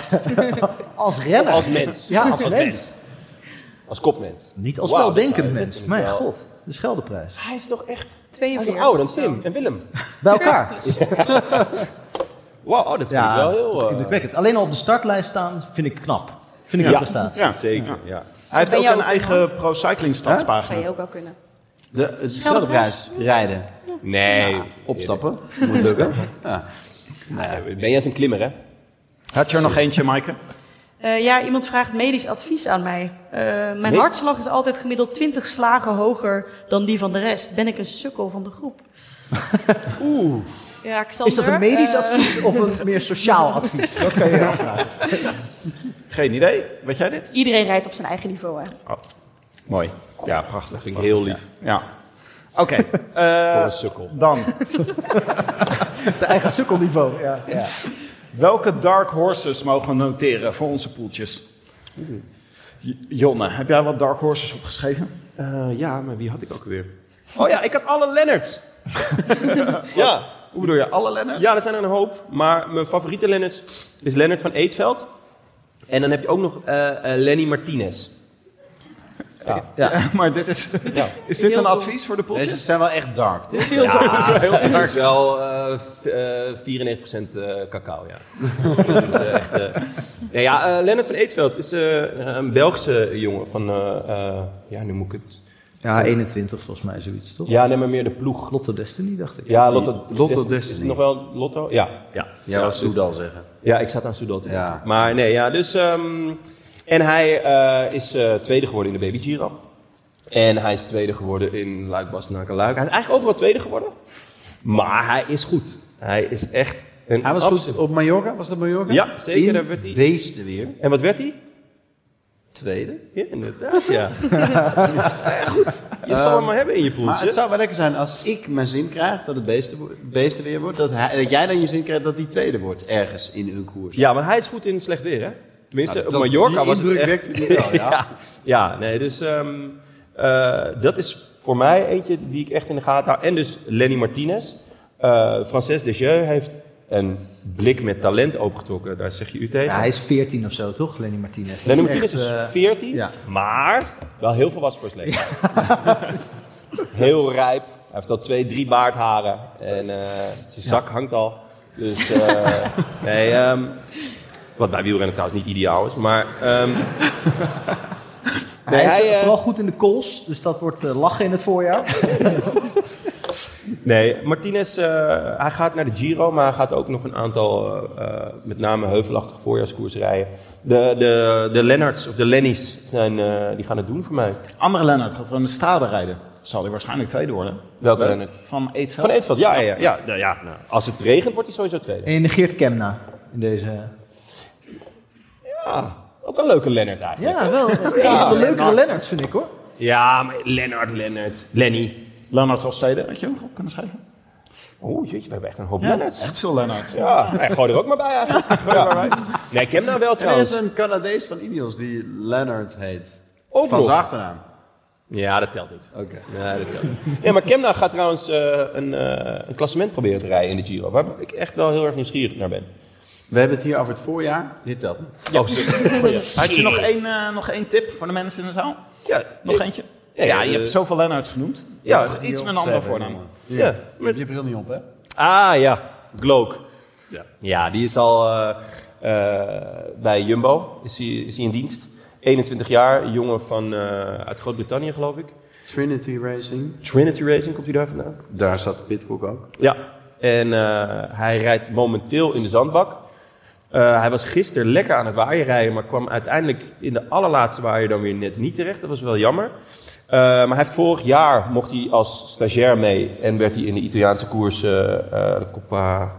Als renner. Als mens. Ja, als mens. Als kopmens. Niet als weldenkend mens. Mijn god, de Scheldeprijs. Hij is toch echt 42 ouder dan Tim en Willem. Bij elkaar. Wow, dat vind ik wel heel... indrukwekkend. Alleen al op de startlijst staan vind ik knap. Vind ik een prestatie. Ja, zeker. Ja. Hij heeft ook een eigen pro-cycling stadspagina. Zou je ook wel kunnen. De Scheldeprijs rijden. Nee. Opstappen. Moet lukken. Ja. Nee, ben jij eens een klimmer, hè? Had je er nog eentje, Maaike? Iemand vraagt medisch advies aan mij. Mijn hartslag is altijd gemiddeld 20 slagen hoger dan die van de rest. Ben ik een sukkel van de groep? Ja, Xander, is dat een medisch advies of een meer sociaal advies? Dat kan je afvragen. Geen idee. Weet jij dit? Iedereen rijdt op zijn eigen niveau, hè? Oh, mooi. Ja, prachtig. Vind ik heel lief. Ja. Oké. Voor een sukkel. Dan. Zijn eigen sukkelniveau, ja. Welke dark horses mogen we noteren voor onze poeltjes? Jonne, heb jij wat dark horses opgeschreven? Ja, maar wie had ik ook weer? Oh ja, ik had alle Lennarts. Ja. Hoe bedoel je, alle Lennarts? Ja, er zijn er een hoop. Maar mijn favoriete Lennarts is Lennart van Eetveld. En dan heb je ook nog Lenny Martinez. Ja, maar dit is dit een advies voor de poeltjes? Deze zijn wel echt dark, toch? Het is heel dark. Het is wel 94% cacao, ja. Dus, echt, Lennart van Eetveld is een Belgische jongen van, nu moet ik het... Ja, 21 volgens mij zoiets, toch? Ja, neem maar meer de ploeg. Lotto Destiny, dacht ik. Ja, Lotto Destiny. Is het nog wel Lotto? Ja. Jij wou Soudal zeggen. Ja, ik zat aan Soudal te denken. Ja. Maar nee, ja, dus... en hij is tweede geworden in de Baby Giro. En hij is tweede geworden in Luik-Bastenaken-Luik. Hij is eigenlijk overal tweede geworden. Maar hij is goed. Hij is echt een... Hij was goed op Mallorca, was dat Mallorca? Ja, zeker. Daar werd hij... Beesten weer. En wat werd hij? Tweede. Ja, inderdaad, ja. Goed. Je zal hem maar hebben in je poeltje. Maar het zou wel lekker zijn als ik mijn zin krijg dat het beesten weer wordt. Dat jij dan je zin krijgt dat die tweede wordt ergens in een koers. Ja, maar hij is goed in slecht weer, hè? Tenminste, op Mallorca was het echt... Die wel, ja. Ja, nee, dus dat is voor mij eentje die ik echt in de gaten hou. En dus Lenny Martinez. Frances Desjeux heeft een blik met talent opengetrokken. Daar zeg je u tegen. Ja, hij is 14 of zo, toch, Lenny Martinez? Lenny Martinez is 14, maar wel heel volwassen voor zijn leeftijd. Heel rijp. Hij heeft al 2-3 baardharen. En zijn zak hangt al. Dus wat bij wielrennen trouwens niet ideaal is, maar... hij is vooral goed in de kools, dus dat wordt lachen in het voorjaar. Nee, Martinez, hij gaat naar de Giro, maar hij gaat ook nog een aantal, met name heuvelachtige voorjaarskoers rijden. De Lennarts of de Lennies, die gaan het doen voor mij. Andere Lennart gaat gewoon de Strade rijden. Zal hij waarschijnlijk tweede worden. Welke Lennart? Van Eetveld. Van Eetveld, ja. Nou, als het regent, wordt hij sowieso tweede. En je negeert Kemna in deze... Ja, ook een leuke Lennart eigenlijk. Ja, wel. Een van de leukere Lennarts vind ik hoor. Ja, maar Lenny. Lennart Hofstede, had je hem op kunnen schrijven? Oh jeetje, we hebben echt een hoop Lennarts. Echt veel Lennarts. Ja, gooi er ook maar bij eigenlijk. Ja. Nee, ik heb nou wel Er trouwens. is een Canadees van Ineos die Leonard heet. Ook Van nog. zijn achternaam. Ja, dat telt niet. Oké. Nee, dat telt niet. Ja, maar Kemna gaat trouwens een klassement proberen te rijden in de Giro. Waar ik echt wel heel erg nieuwsgierig naar ben. We hebben het hier over het voorjaar. Dit telt niet. Ja. Oh, sorry. Had je nog één tip voor de mensen in de zaal? Ja, Nog eentje? Ja, je hebt zoveel Lennarts genoemd. Ja, Dat is iets met een andere voornaam. Ja. Je hebt je bril niet op, hè? Ah ja, Gloak. Ja, die is al bij Jumbo. Is hij in dienst. 21 jaar, een jongen uit Groot-Brittannië geloof ik. Trinity Racing. Trinity Racing, komt hij daar vandaan? Daar zat Pidcock ook. Ja, en hij rijdt momenteel in de zandbak. Hij was gisteren lekker aan het waaien rijden, maar kwam uiteindelijk in de allerlaatste waaier dan weer net niet terecht. Dat was wel jammer. Maar hij heeft vorig jaar, mocht hij als stagiair mee en werd hij in de Italiaanse koers, de Coppa,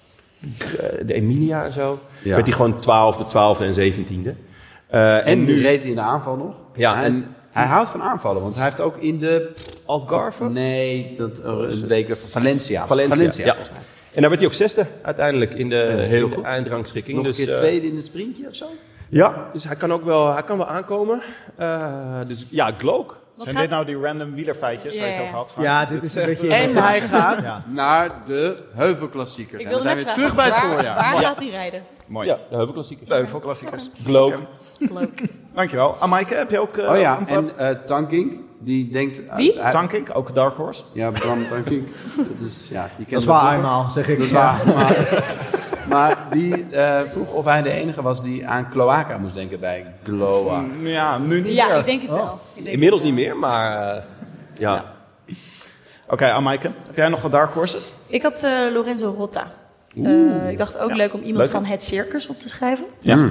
de Emilia en zo, werd hij gewoon 12e en 17e. En nu reed hij in de aanval nog. Ja, Hij houdt van aanvallen, want hij heeft ook in de... Algarve? Nee, een week van Valencia. Valencia, ja. volgens mij. En daar werd hij ook 6e uiteindelijk in de Heel goed. eindrangschikking. Nog een Dus, keer tweede in het sprintje of zo? Ja, dus hij kan wel aankomen. Dus ja, Gloak. Zijn dit nou die random wielerfeitjes waar je het over had? Ja, dit is een beetje... En hij gaat naar de heuvelklassiekers. Ik En we wilde zijn net weer vragen, terug bij het voorjaar. waar gaat hij rijden? Mooi. Ja, de heuvelklassiekers. De heuvelklassiekers. Gloak. Leuk. Dankjewel. Amaike, heb je ook... Oh ja, een en Tankink, die denkt... Wie? Tankink, ook Dark Horse. Ja, Bram Tankink. Dat is, ja, je kent Dat is hem waar vroeger. eenmaal, zeg ik. Dat is waar. Maar die vroeg of hij de enige was die aan Cloaca moest denken bij Gloa. Ja, nu niet Ja, meer. ik denk het wel. Inmiddels niet meer, maar ja. Oké, Amaike, heb jij nog wat Dark Horses? Ik had Lorenzo Rotta. Ik dacht ook leuk om iemand leuk. van het circus op te schrijven. Ja.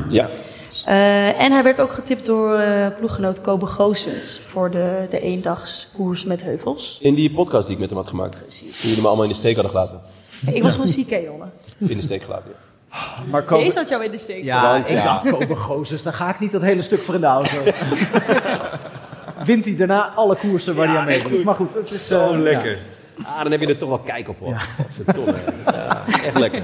En hij werd ook getipt door ploeggenoot Kobe Goossens voor de eendagskoers met heuvels. In die podcast die ik met hem had gemaakt. Toen jullie me allemaal in de steek hadden gelaten. Ik was gewoon ziek, hè, jongen. In de steek gelaten, ja. Maar Kobe... Deze had jou in de steek. Ja, ik dacht Kobe Goossens, dan ga ik niet dat hele stuk verdauen. Wint hij daarna alle koersen waar hij aan meedoet. Maar goed, het is... Zo lekker. Ah, dan heb je er toch wel kijk op, hoor. Verdomme. Ja, echt lekker.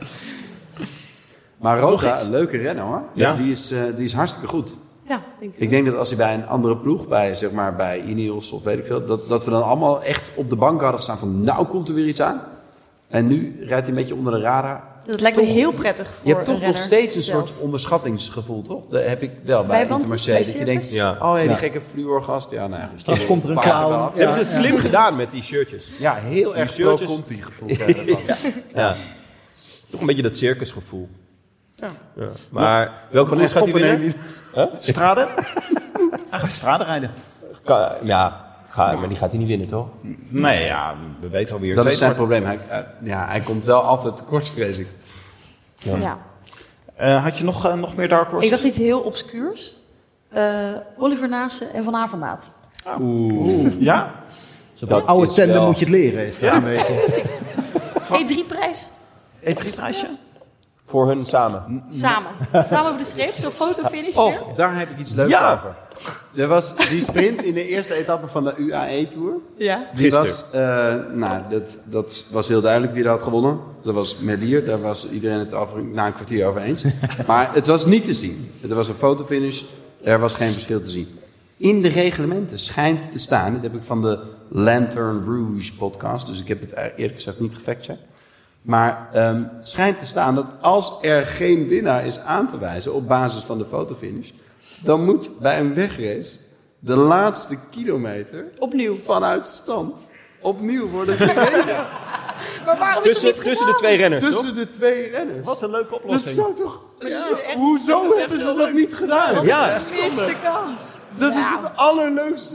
Maar Rota, een leuke renner hoor. Ja. Die is hartstikke goed. Ja, denk ik. Ik denk dat als hij bij een andere ploeg, zeg maar bij Ineos of weet ik veel, dat we dan allemaal echt op de bank hadden gestaan van nou komt er weer iets aan. En nu rijdt hij een beetje onder de radar. Dat lijkt me heel prettig voor Je hebt toch een nog renner steeds een zelf. soort onderschattingsgevoel, toch? Dat heb ik wel bij Bij Intermarché. bij Dat je denkt, circus? Ja. oh ja, die gekke fluorgast. Ja, nou ja. Straks komt er een Paard clown. wel af. Ze hebben het slim gedaan met die shirtjes. Ja, heel erg shirtjes- pro-Conti gevoel. krijg je ervan. Ja. Toch een beetje dat circusgevoel. Ja. Maar welke Op koers gaat hij winnen? opnemen. Strade? Hij gaat Strade rijden. Maar die gaat hij niet winnen, toch? Nee, ja, we weten alweer. Dat is zijn tweede probleem. Hij komt wel altijd tekort, vrees ik. Ja. wordt. Had je nog meer Dark Horses? Ik dacht iets heel obscuurs. Oliver Naassen en Van Avermaat. Ja? Dat Oude is tenden wel- moet je het leren, is dat een beetje. E3-prijs. E3-prijsje? Voor hun samen. Samen. Samen over de streep. Zo'n fotofinish weer. Oh, daar heb ik iets leuks Ja. over. Er was die sprint in de eerste etappe van de UAE-tour. Ja. Die Gisteren. was, dat was heel duidelijk wie er had gewonnen. Dat was Merlier, daar was iedereen het na een kwartier over eens. Maar het was niet te zien. Er was een fotofinish, er was geen verschil te zien. In de reglementen schijnt te staan, dit heb ik van de Lantern Rouge podcast, dus ik heb het eerlijk gezegd niet gefactcheckt. Maar schijnt te staan dat als er geen winnaar is aan te wijzen op basis van de fotofinish, dan moet bij een wegrace de laatste kilometer Opnieuw. vanuit stand opnieuw worden gereden. Maar waarom is het niet Tussen de twee renners, toch? Tussen de twee renners. Wat een leuke Dat oplossing. zou toch... echt- Hoezo dat is hebben echt ze heel dat leuk. niet gedaan? Dat Ja. is de eerste kans. Dat is het allerleukste.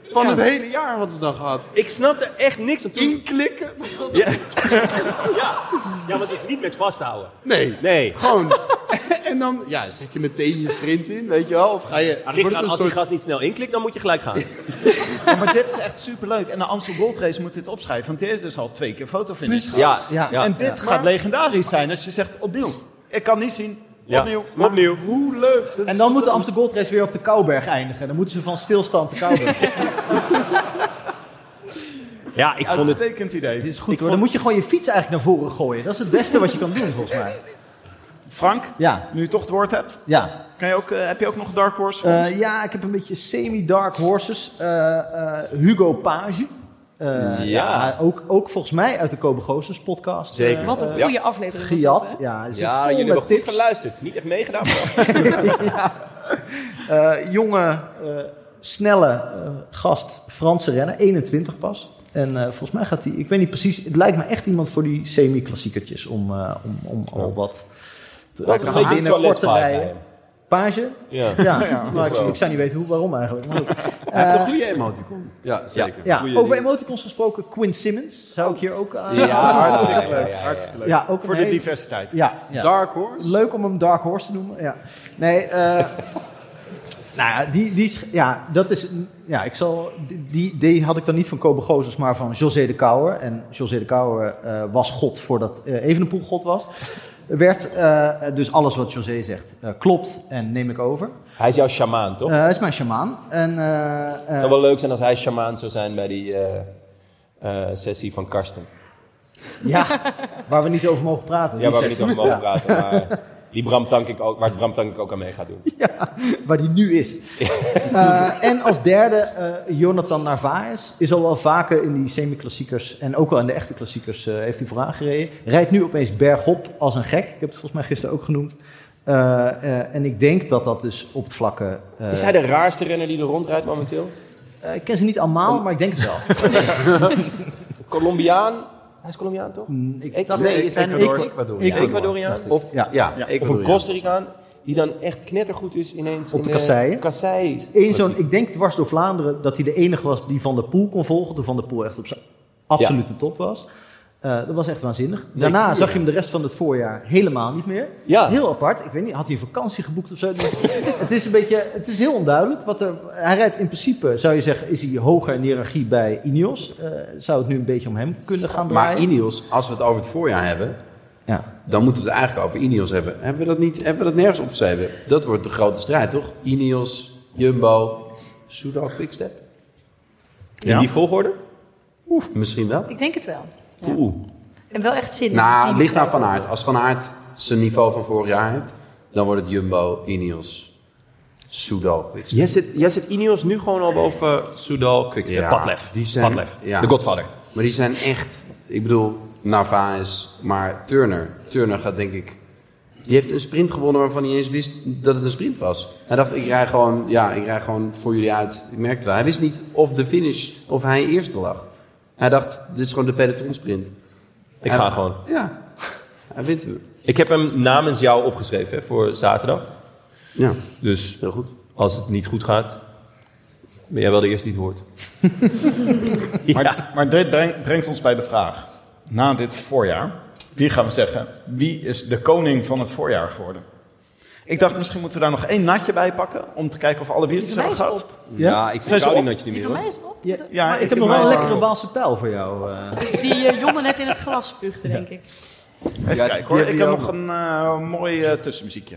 Van het hele jaar hadden ze dan gehad. Ik snap er echt niks van. Inklikken. Ja. Ja, want het is niet met vasthouden. Nee. Gewoon. En dan zet je meteen je sprint in, weet je wel? Of ga je... Als die gast niet snel inklikt, dan moet je gelijk gaan. Ja, maar dit is echt superleuk. En de Amstel Gold Race moet dit opschrijven. Want die heeft dus al 2 keer fotofinish gehad. Ja. En dit gaat legendarisch zijn als je zegt opnieuw. Ik kan niet zien. Opnieuw. Hoe leuk. En dan moet de Amsterdam Gold Race weer op de Kouberg eindigen. Dan moeten ze van stilstand de Kouberg. Ja, ik vond het... Uitstekend idee. Dit is goed hoor. Dan moet je gewoon je fiets eigenlijk naar voren gooien. Dat is het beste wat je kan doen volgens mij. Frank, Ja. nu je toch het woord hebt, Ja. heb je ook nog een dark horse voor ons? Ja, ik heb een beetje semi-dark horses. Hugo Page. Ook volgens mij uit de Kobe Goossens podcast. Zeker. Wat een goede aflevering was Gejat. dat, hè? Ja, jullie hebben goed geluisterd. Niet echt meegedaan. Jonge, snelle gast, Franse renner. 21 pas. En volgens mij gaat hij, ik weet niet precies, het lijkt me echt iemand voor die semi-klassiekertjes om al wat te gaan winnen, kort te rijden. Page? Ja. Maar ik zou niet weten waarom eigenlijk. Maar goed. Hij heeft een goede emoticon. Ja, zeker. Ja, over emoticons gesproken, Quinn Simmons zou ik hier ook Hartstikke leuk. Hartstikke leuk. Ja, ook voor de diversiteit. Ja. Dark horse? Leuk om hem Dark Horse te noemen. Ja. Nee, nou ja, dat is... Ja, die had ik dan niet van Kobe Goossens, maar van José de Kouwer. En José de Kouwer was God voordat Evenepoel God was. Dus alles wat José zegt klopt en neem ik over. Hij is jouw sjamaan, toch? Hij is mijn sjamaan. Het zou wel leuk zijn als hij sjamaan zou zijn bij die sessie van Karsten. Ja, waar we niet over mogen praten. Ja, waar we niet over mogen praten, maar... Die Bram Tankink ook, waar Bram Tankink ook aan mee gaat doen. Ja, waar die nu is. En als derde, Jonathan Narvaez is al wel vaker in die semi-klassiekers en ook wel in de echte klassiekers heeft hij vooraan gereden. Rijdt nu opeens bergop als een gek. Ik heb het volgens mij gisteren ook genoemd. En ik denk dat dat dus op het vlakke... is hij de raarste renner die er rondrijdt momenteel? Ik ken ze niet allemaal, maar ik denk het wel. Colombiaan. Hij is Colombiaan, toch? Ik dacht, nee, zijn Ecuadoriaan. Of een Costa Ricaan die dan echt knettergoed is ineens op de kasseien. Ik denk dwars door Vlaanderen dat hij de enige was die Van der Poel kon volgen. Toen Van der Poel echt op zijn absolute top was. Dat was echt waanzinnig. Daarna zag je hem de rest van het voorjaar helemaal niet meer. Ja. Heel apart. Ik weet niet, had hij een vakantie geboekt of zo? Het is heel onduidelijk. Hij rijdt in principe, zou je zeggen, is hij hoger in de hiërarchie bij Ineos. Zou het nu een beetje om hem kunnen gaan draaien? Maar Ineos, als we het over het voorjaar hebben, dan moeten we het eigenlijk over Ineos hebben. Hebben we dat nergens opgeschreven? Dat wordt de grote strijd, toch? Ineos, Jumbo, Soudal, Quickstep. In die volgorde? Misschien wel. Ik denk het wel. Ja. Oeh. En wel echt zin in. Nou, het ligt aan Van Aert. Als Van Aert zijn niveau van vorig jaar heeft, dan wordt het Jumbo, Ineos, Soudal, Quickstep. Jij zit Ineos nu gewoon al boven Soudal, Quickstep, Ja, Padlef. die zijn- De Godfather. Maar die zijn echt, ik bedoel, Narvaez, maar Turner gaat denk ik... Die heeft een sprint gewonnen waarvan hij eens wist dat het een sprint was. Hij dacht, ik rij gewoon voor jullie uit. Ik merkte wel. Hij wist niet of de finish, of hij eerste lag. Hij dacht, dit is gewoon de pelotonsprint. Ik ga gewoon. Ja, hij wint weer. Ik heb hem namens jou opgeschreven hè, voor zaterdag. Ja, Dus heel goed. als het niet goed gaat, ben jij wel de eerste die het hoort. Maar dit brengt ons bij de vraag. Na dit voorjaar, wie gaan we zeggen, wie is de koning van het voorjaar geworden? Ik dacht, misschien moeten we daar nog 1 natje bij pakken, om te kijken of alle biertjes hebben gehad. Ja, ik Zijn ze vertrouw die op? natje niet Die meer. van mij Hoor. is op. Ja, ik heb nog wel een lekkere Waalse pijl voor jou. Die Jonne net in het glas spuugde, denk ik. Even Ja, kijken hoor, die ik heb heb je nog een mooi tussenmuziekje.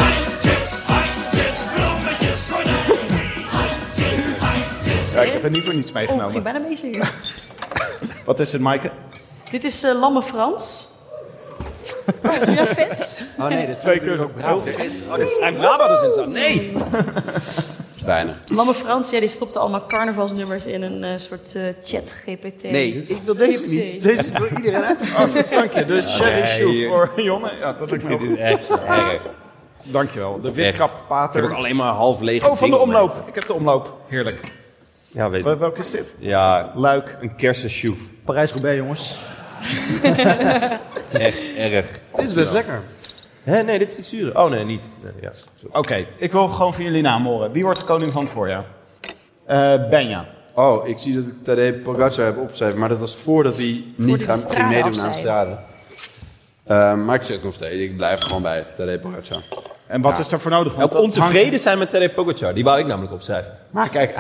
Ja, ik heb er niet voor niets Oh, ik meegenomen. ging bijna meezingen. Wat is het, Maaike? Dit is Lamme Frans. Ja, vet. Oh nee, dat is 2 keer ook Oh, dit zijn Brabanders in staan. Nee! bijna. Lamme Frans, ja, die stopte allemaal carnavalsnummers in een soort chat-GPT. Nee, ik wil deze niet. Deze is door iedereen uitgevoerd. Dank je, de Sherry Shoe voor Jonne. Ja, dat ik Dit is echt erg. Dankjewel, de echt- witkap Ik heb pater. ook alleen maar half lege Oh, van de dingen om me omloop. Ik heb de omloop. Heerlijk. heen. Ja, weet Welke is dit? Ja, Luik. een kersensjoef. Parijs-Roubaix, jongens. Echt erg. Dit is best lekker. Hè, nee, dit is die zure. Oh nee, niet. Nee, ja. Oké, ik wil gewoon van jullie naam horen. Wie wordt de koning van het voorjaar? Benja. Oh, ik zie dat ik Tadej Pogacar heb opgeschreven, maar dat was voordat hij niet ging meedoen aan Strade. Maar ik zeg nog steeds, ik blijf gewoon bij Tadej Pogacar. En wat is daarvoor nodig? Ook ontevreden zijn met Tadej Pogacar, die wou ik namelijk opschrijven. Maar kijk,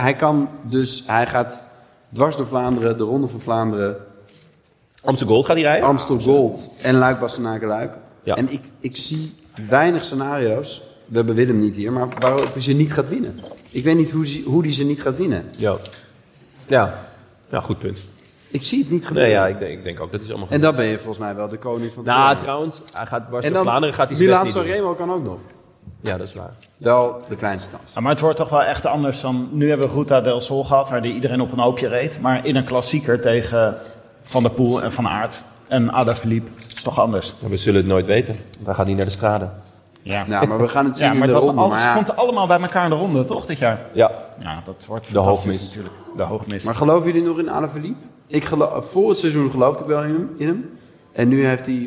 hij gaat dwars door Vlaanderen, de Ronde van Vlaanderen. Amstel Gold gaat hij rijden? Amstel Gold en Luik-Bastenaken-Luik. Ja. En ik zie weinig scenario's, we hebben Willem niet hier, maar waarop hij ze niet gaat winnen. Ik weet niet hoe hij ze niet gaat winnen. Ja, goed punt. Ik zie het niet gebeuren. Nee, ja, ik denk ook dat is allemaal goed. En dan ben je volgens mij wel de koning van het Nou, trouwens, hij gaat dwars door Vlaanderen, gaat hij zijn best niet doen. Milaan-San Remo kan ook nog. Ja, dat is waar. Wel de kleinste kans. Ja, maar het wordt toch wel echt anders dan... Nu hebben we Ruta del Sol gehad, waar iedereen op een hoopje reed. Maar in een klassieker tegen Van der Poel en Van Aert en Alaphilippe is toch anders. Ja, we zullen het nooit weten. Dan gaat hij naar de Strade. Ja, maar we gaan het zien maar in de dat ronde. alles komt allemaal bij elkaar in de ronde, toch, dit jaar? Ja. Ja, dat wordt de hoogmis natuurlijk. De hoogmis. Maar geloven jullie nog in Alaphilippe? Voor het seizoen geloofde ik wel in hem. En nu heeft hij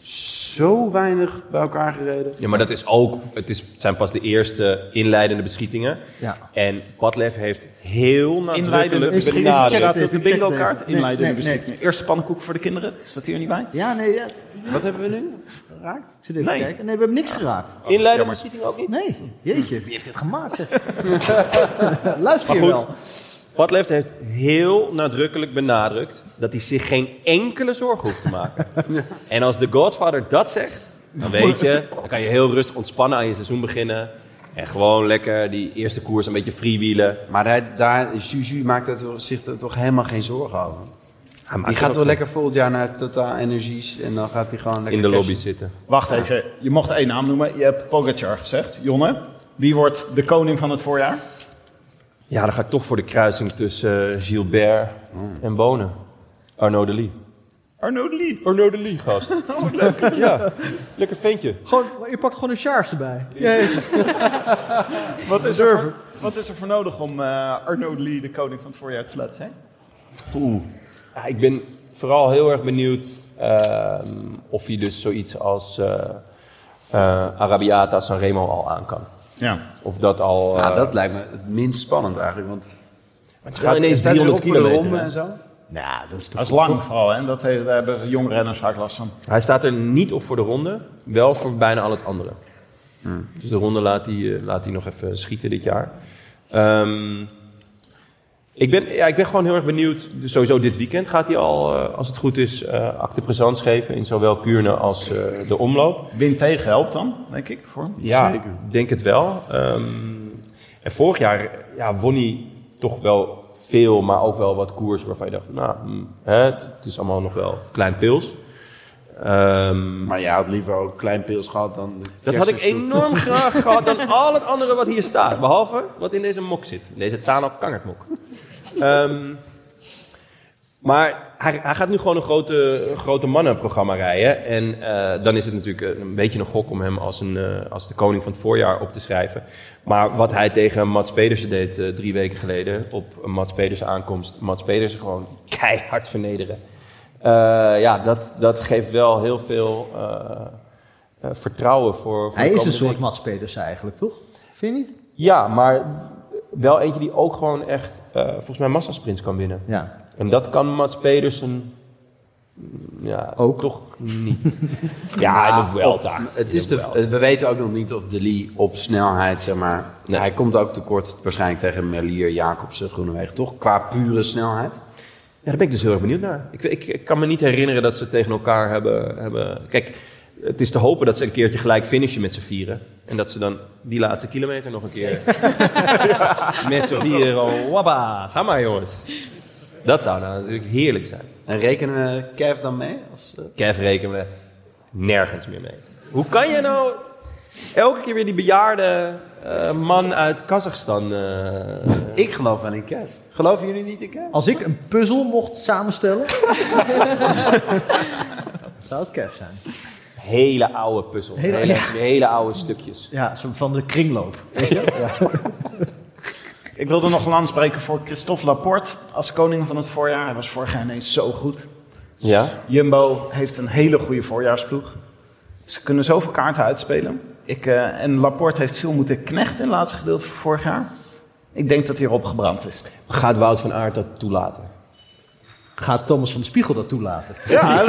zo weinig bij elkaar gereden. Ja, maar dat is ook... Het zijn pas de eerste inleidende beschietingen. Ja. En Padlef heeft heel nadrukkelijk benadrukt. Staat het op de bingo-kaart? Inleidende beschietingen. Eerste pannenkoek voor de kinderen. Staat hier niet bij? Ja, nee. Ja. Wat hebben we nu? Geraakt? Ik zit even te kijken. Nee, we hebben niks geraakt. Inleidende beschietingen ook niet? Nee. Jeetje, wie heeft dit gemaakt? Zeg? Luister je wel. Padlef heeft heel nadrukkelijk benadrukt dat hij zich geen enkele zorgen hoeft te maken. En als de Godfather dat zegt, dan weet je, dan kan je heel rustig ontspannen aan je seizoen beginnen. En gewoon lekker die eerste koers een beetje freewheelen. Maar Juju maakt zich er toch helemaal geen zorgen over. Die gaat wel lekker volgend jaar naar Total Energies en dan gaat hij gewoon lekker in de lobby zitten. Wacht even, je mocht 1 naam noemen. Je hebt Pogacar gezegd. Jonne, wie wordt de koning van het voorjaar? Ja, dan ga ik toch voor de kruising tussen Gilbert en Bonen. Arnaud de Lie. Arnaud de Lie, gast. Oh, wat leuk. Ja, lekker ventje. Gewoon, je pakt gewoon een Charles erbij. Wat is er voor nodig om Arnaud de Lie de koning van het voorjaar te laten zijn? Ja, ik ben vooral heel erg benieuwd of hij dus zoiets als Arabiata Sanremo al aan kan. Ja. Of dat al... dat lijkt me het minst spannend eigenlijk, want het gaat ineens 300 kilometer. Ronde en zo. Nou, dat is lang vooral, hè? Daar hebben jonge renners vaak last van. Hij staat er niet op voor de ronde, wel voor bijna al het andere. Dus de ronde laat hij nog even schieten dit jaar. Ik ben gewoon heel erg benieuwd. Dus sowieso dit weekend gaat hij al, als het goed is, acte présence geven in zowel Kuurne als de omloop. Wind tegen helpt dan, denk ik, voor hem? Ja, ik denk het wel. En vorig jaar won hij toch wel veel, maar ook wel wat koers waarvan je dacht, het is allemaal nog wel klein pils. Maar je had liever ook klein pils gehad dan de dat had ik enorm graag gehad dan al het andere wat hier staat. Behalve wat in deze mok zit. In deze Tano Kangertmok. Maar hij gaat nu gewoon een grote mannenprogramma rijden. En dan is het natuurlijk een beetje een gok om hem als de koning van het voorjaar op te schrijven. Maar wat hij tegen Mats Pedersen deed 3 weken geleden op Mats Pedersen aankomst. Mats Pedersen gewoon keihard vernederen. Dat geeft wel heel veel vertrouwen voor hij is een soort Mats Pedersen eigenlijk, toch? Vind je niet? Ja, maar wel eentje die ook gewoon echt volgens mij massasprints kan winnen. Ja. En dat kan Mats Pedersen ook toch niet. Ja, in de Vuelta. We weten ook nog niet of De Lie op snelheid, zeg maar... Nee. Hij komt ook tekort waarschijnlijk tegen Merlier, Jacobsen, Groenewegen, toch? Qua pure snelheid. Ja, daar ben ik dus heel erg benieuwd naar. Ik kan me niet herinneren dat ze tegen elkaar hebben... Kijk, het is te hopen dat ze een keertje gelijk finishen met z'n vieren. En dat ze dan die laatste kilometer nog een keer... met z'n vieren, wabba, ga maar jongens. Dat zou nou natuurlijk heerlijk zijn. En rekenen we Kev dan mee? Kev rekenen we nergens meer mee. Hoe kan je nou elke keer weer die bejaarde man uit Kazachstan... Ik geloof wel in Kev. Geloven jullie niet in Kev? Als ik een puzzel mocht samenstellen... zou het Kev zijn. Hele oude puzzel. Hele oude stukjes. Ja, zo van de kringloop. Weet je? Ja. Ik wilde nog een aanspreken voor Christophe Laporte als koning van het voorjaar. Hij was vorig jaar ineens zo goed. Ja? Jumbo heeft een hele goede voorjaarsploeg. Ze kunnen zoveel kaarten uitspelen. En Laporte heeft veel moeten knechten in het laatste gedeelte van vorig jaar. Ik denk dat hij erop gebrand is. Gaat Wout van Aert dat toelaten? Gaat Thomas van de Spiegel dat toelaten? Ja,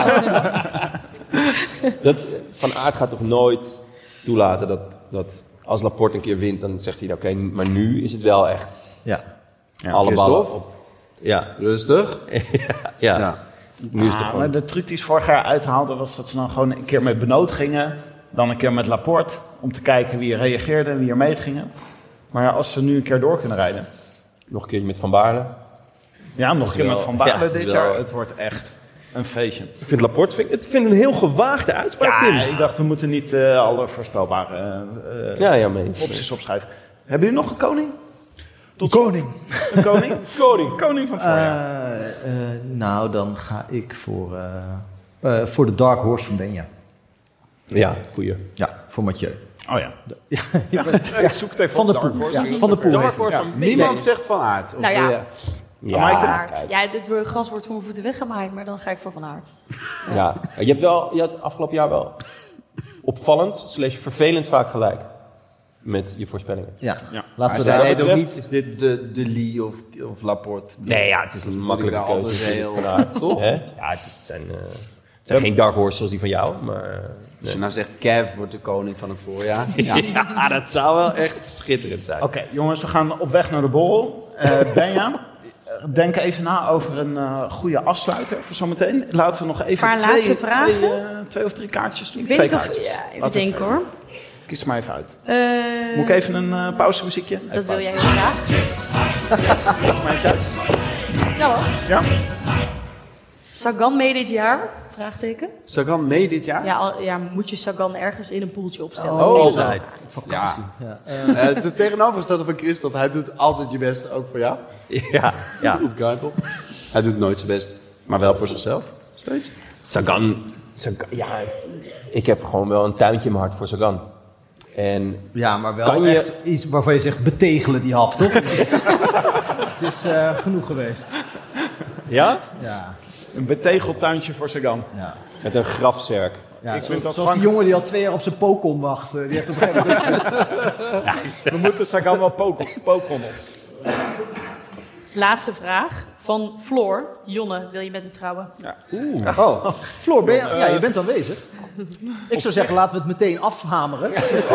Van Aert gaat toch nooit toelaten dat als Laporte een keer wint, dan zegt hij, oké, maar nu is het wel echt alle ballen op. Ja. Rustig. Ja. Nu is het gewoon... maar de truc die ze vorig jaar uithaalden was dat ze dan gewoon een keer met Benoot gingen. Dan een keer met Laporte. Om te kijken wie er reageerde en wie er meegingen. Maar ja, als ze nu een keer door kunnen rijden. Nog een keertje met Van Baarle. Ja, nog een keer met Van Baarle Ja, dit jaar. Het wordt echt een feestje. Ik vind Laporte een heel gewaagde uitspraak. Tim. Ja, ik dacht we moeten niet alle voorspelbare opties opschrijven. Hebben jullie nog een koning? Koning. Een koning? Koning van het voorjaar. Nou, dan ga ik voor de Dark Horse van Benja. Ja, goeie. Ja, voor Mathieu. Oh ja. Ik zoek het even van de Poel. Ja, van de Poel. Dark Horse van Niemand zegt Van Aert. Nou ja. Ja, Van Aert. Ja, dit gras wordt voor mijn voeten weggemaaid, maar dan ga ik voor Van Aert. Ja. Je had afgelopen jaar wel opvallend / vervelend vaak gelijk met je voorspellingen. Ja. Laten we daar ook niet de Lee of Laporte. Nee, ja, het is een makkelijke keuze. Heel, toch? Ja, het zijn geen dark horses zoals die van jou, maar... Als je nou zegt, Kev wordt de koning van het voorjaar. Ja, dat zou wel echt schitterend zijn. Oké, jongens, we gaan op weg naar de borrel. Benja, denk even na over een goede afsluiter voor zometeen. Laten we nog even Paar laatste vragen. 2 of 3 kaartjes doen. Ik weet niet of... Ja, even denken hoor. Kies er maar even uit. Moet ik even een pauzemuziekje? Dat wil jij heel graag. Leg maar even uit. Ja hoor. Ja? Sagan mee dit jaar? Vraagteken. Sagan mee dit jaar? Ja, moet je Sagan ergens in een poeltje opstellen? Altijd. Ja. Het is het tegenovergestelde van Christophe. Hij doet altijd je best, ook voor jou. Ja. Op Kuipel. Hij doet nooit zijn best, maar wel voor zichzelf. Steeds. Sagan, ja, ik heb gewoon wel een tuintje in mijn hart voor Sagan. En ja, maar wel echt iets waarvan je zegt, betegelen die hap, toch? Het is genoeg geweest. Ja? Ja. Een betegeld tuintje voor Sagan. Ja. Met een grafzerk. Ja, ik vind dat zoals die jongen die al 2 jaar op zijn Pokon wacht. Die heeft op een gegeven moment... We moeten Sagan wel Pokon op. Laatste vraag van Floor. Jonne, wil je met me trouwen? Ja. Oh, Floor, je bent aanwezig. Ik zou zeggen, laten we het meteen afhameren.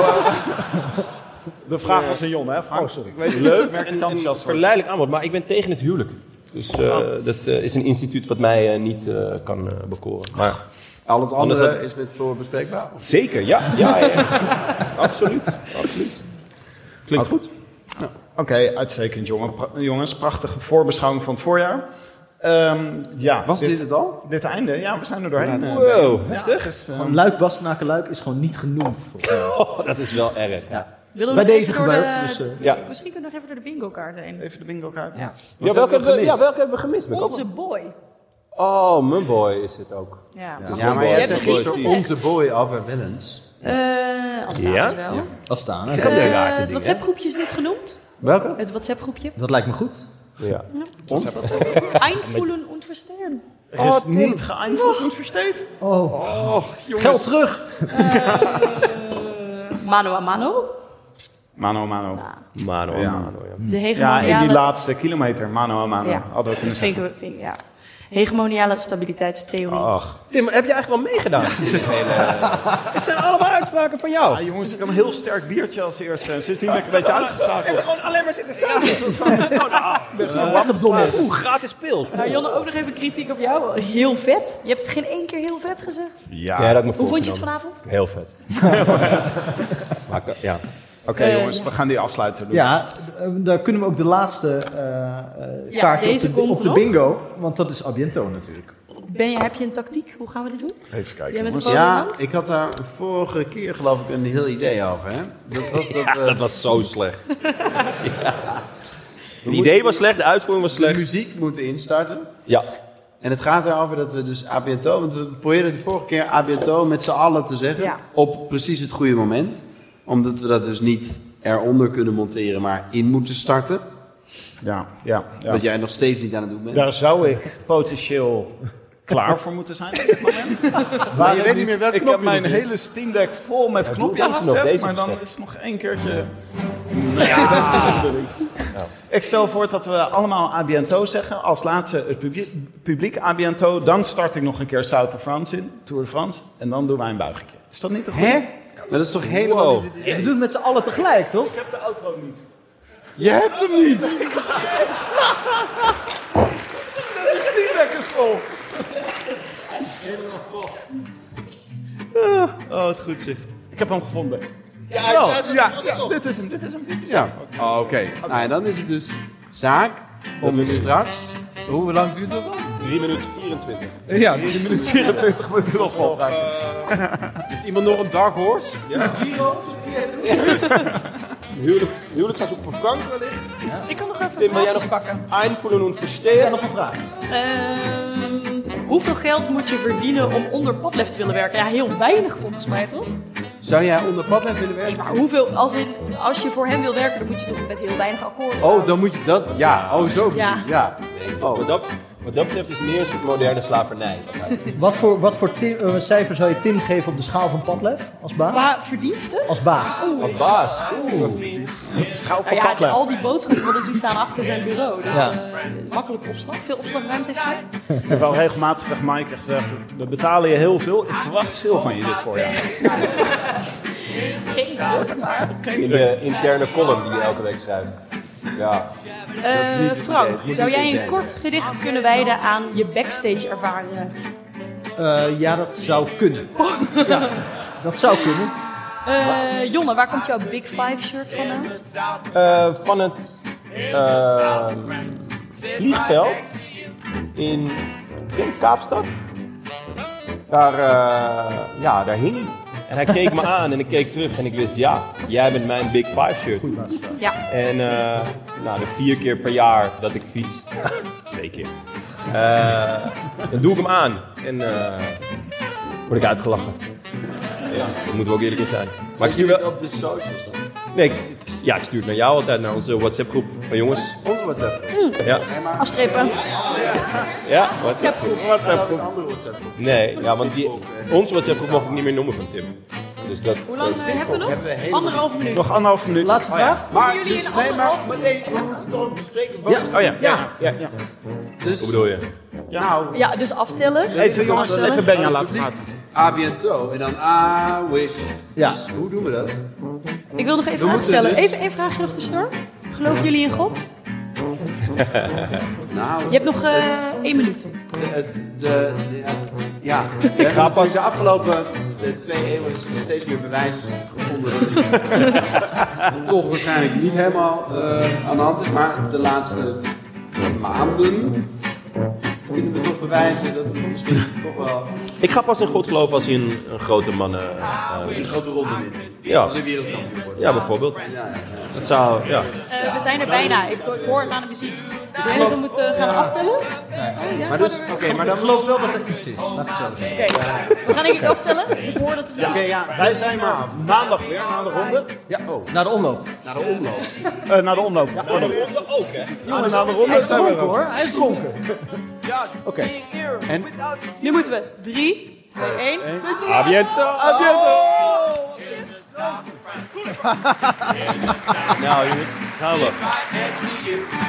De vraag was aan Jonne, hè Frank? Oh, sorry. Ik weet het leuk, merk ik enthousiast. Verleidelijk aanbod, maar ik ben tegen het huwelijk. Dus dat is een instituut wat mij niet kan bekoren. Maar al het andere is met Floor bespreekbaar? Zeker, ja. Absoluut. Klinkt goed. Ja. Oké, uitstekend jongens. Prachtige voorbeschouwing van het voorjaar. Was dit het al? Dit einde? Ja, we zijn er doorheen. Wow, heftig. Luik, Bastenaken, Luik is gewoon niet genoemd. Dat is wel erg. Ja. Bij deze gebeurt. Misschien kunnen we nog even door de bingo-kaart heen. Even de bingo-kaart. Ja. Welke hebben we gemist? Onze boy. Oh, mijn boy is het ook. Ja, maar jij zegt onze boy Alva Wellens. Astana wel. Ja. Astana. Het WhatsApp-groepje is niet genoemd. Welke? Het WhatsApp-groepje. Dat lijkt me goed. Ja. Einvoelen und verstehen. Er is niet geëindvoeld und versteht. Geld terug. Mano a mano. Mano a mano. Mano a mano, De hegemoniale... Ja, in die laatste kilometer. Mano a mano. Ja. Hadden we kunnen zeggen. Ja. Hegemoniale stabiliteitstheorie. Ach. Tim, heb je eigenlijk wel meegedaan? Het zijn allemaal uitspraken van jou. Ja, jongens, ik heb een heel sterk biertje als eerste. Sindsdien ben ik een beetje uitgeschakeld. Ik heb gewoon alleen maar zitten samen. Gratis pils. Nou, Jonne, ook nog even kritiek op jou. Heel vet. Je hebt het geen 1 keer heel vet gezegd. Ja, dat me Hoe vond je het vanavond? Heel vet. Ja. Oké, jongens, we gaan die afsluiten doen. Ja, daar kunnen we ook de laatste kaartje op de bingo. Want dat is Abiento natuurlijk. Heb je een tactiek? Hoe gaan we dit doen? Even kijken. Ik had daar vorige keer geloof ik een heel idee over. Hè? Dat was zo slecht. Het idee was slecht, de uitvoering was slecht. De muziek moeten instarten. Ja. En het gaat erover dat we dus Abiento, want we probeerden de vorige keer Abiento met z'n allen te zeggen. Op precies het goede moment. Omdat we dat dus niet eronder kunnen monteren, maar in moeten starten. Ja. Wat jij nog steeds niet aan het doen bent. Daar zou ik potentieel klaar voor moeten zijn op dit moment. Maar je weet niet meer welke Ik knop heb mijn het is. hele Steam Deck vol met knopjes deze nog, gezet, deze maar dan nog. is het nog 1 keertje... Nee, dat is niet de bedoeling. Ik stel voor dat we allemaal à bientôt zeggen. Als laatste het publiek à bientôt. Dan start ik nog een keer South of France in, Tour de France. En dan doen wij een buigje. Is dat niet te goed? Hè? Maar dat is toch helemaal... We doen het met z'n allen tegelijk, toch? Ik heb de outro niet. Je hebt hem niet! De Steam Deck is vol. Oh, wat goed zeg. Ik heb hem gevonden. Ja, Dit is hem. Ja. Oh, oké. Nou, en dan is het dus zaak om straks... Hoe lang duurt dat dan? 3 minuten 24. Ja, 3 minuten 24 moeten nog vol. Heeft iemand nog een dark horse? Ja. Huwelijksverzoek voor Frank wellicht. Ik kan nog even Tim, wil jij vragen nog pakken. einvoelen und verstehen? Ja, nog een vraag. Hoeveel geld moet je verdienen om onder Padlef te willen werken? Ja, heel weinig volgens mij, toch? Zou jij onder Padlef willen werken? Maar hoeveel, als je voor hem wil werken, dan moet je toch met heel weinig akkoord Oh, dan moet je dat... Ja, oh zo. Ja. Ja. Oh. Wat dat betreft is het meer een soort moderne slavernij. Wat voor cijfer zou je Tim geven op de schaal van Padlef als baas? Qua verdiensten? Als baas. Wat baas. Al die boodschappenborden die staan achter zijn bureau. Dus makkelijk opslag. Veel opslagruimte heeft hij. Ik heb wel regelmatig tegen Maaike gezegd, we betalen je heel veel. Ik verwacht veel van je dit voorjaar. Geen druk, maar... In de interne column die je elke week schrijft. Ja. Frank, zou jij een kort gedicht kunnen wijden aan je backstage ervaringen? Ja, dat zou kunnen. Ja, dat zou kunnen. Jonne, waar komt jouw Big Five shirt vandaan? Van het vliegveld in Kaapstad. Daar hing hij. En hij keek me aan en ik keek terug en ik wist, ja, jij bent mijn Big Five shirt. Ja. En de 4 keer per jaar dat ik fiets, 2 keer, dan doe ik hem aan en word ik uitgelachen. Ja, dat moeten we ook eerlijk in zijn. Maar ik stuur wel op de socials dan? Nee, ik stuur het naar jou altijd, naar onze WhatsApp-groep van jongens. Onze WhatsApp? Ja. Afstrepen. Ja, WhatsApp-groep. Andere WhatsApp-groep. Nee, ja, want onze WhatsApp-groep mag ik niet meer noemen van Tim. Dus dat, Hoe lang hebben we nog? 1,5 minuut. Nog 1,5 minuut. Laatste vraag. Maar, jullie dus, in nee, maar 1,5 we moeten toch bespreken. Ja. Oh ja. Ja. Dus, hoe bedoel je? nou, Ja, dus aftellen. Even jongens, even Benja laten praten. à bientôt en dan wish. Ja. Dus hoe doen we dat? Ik wil nog even vragen moeten stellen. dus- Even één vraagje nog tussendoor. Geloven jullie in God? Nou, Je hebt nog 1 minuut. ja. Ik ga pas de afgelopen 2 eeuwen steeds meer bewijs gevonden dat het toch waarschijnlijk niet helemaal aan de hand is, maar de laatste maanden vinden we toch bewijzen dat het misschien toch wel Ik ga pas in God geloven als hij een grote man een grote ronde wint. Ja. Als hij wereldkampioen wordt. Ja, bijvoorbeeld. Dat zou, ja. We zijn er bijna. Ik hoor het aan de muziek. Zou jij dat we moeten gaan aftellen? Maar dus, oké, maar dan Ik geloof wel dat er iets is. Laat ik het zo zeggen. Oké. We gaan denk ik aftellen. Ik hoor dat we... Oké, ja, Wij zijn maar maandag weer na de ronde. Ja, naar de omloop. naar de omloop. Na de omloop. Na de ronde ook, hè? Jongens, na de ronde hij is zijn we dronken er ook. hoor. Hij is dronken. Oké. En Nu moeten we 3, 2, 1. A bientôt! A bientôt! Nou jongens, gaan we. Right next to you.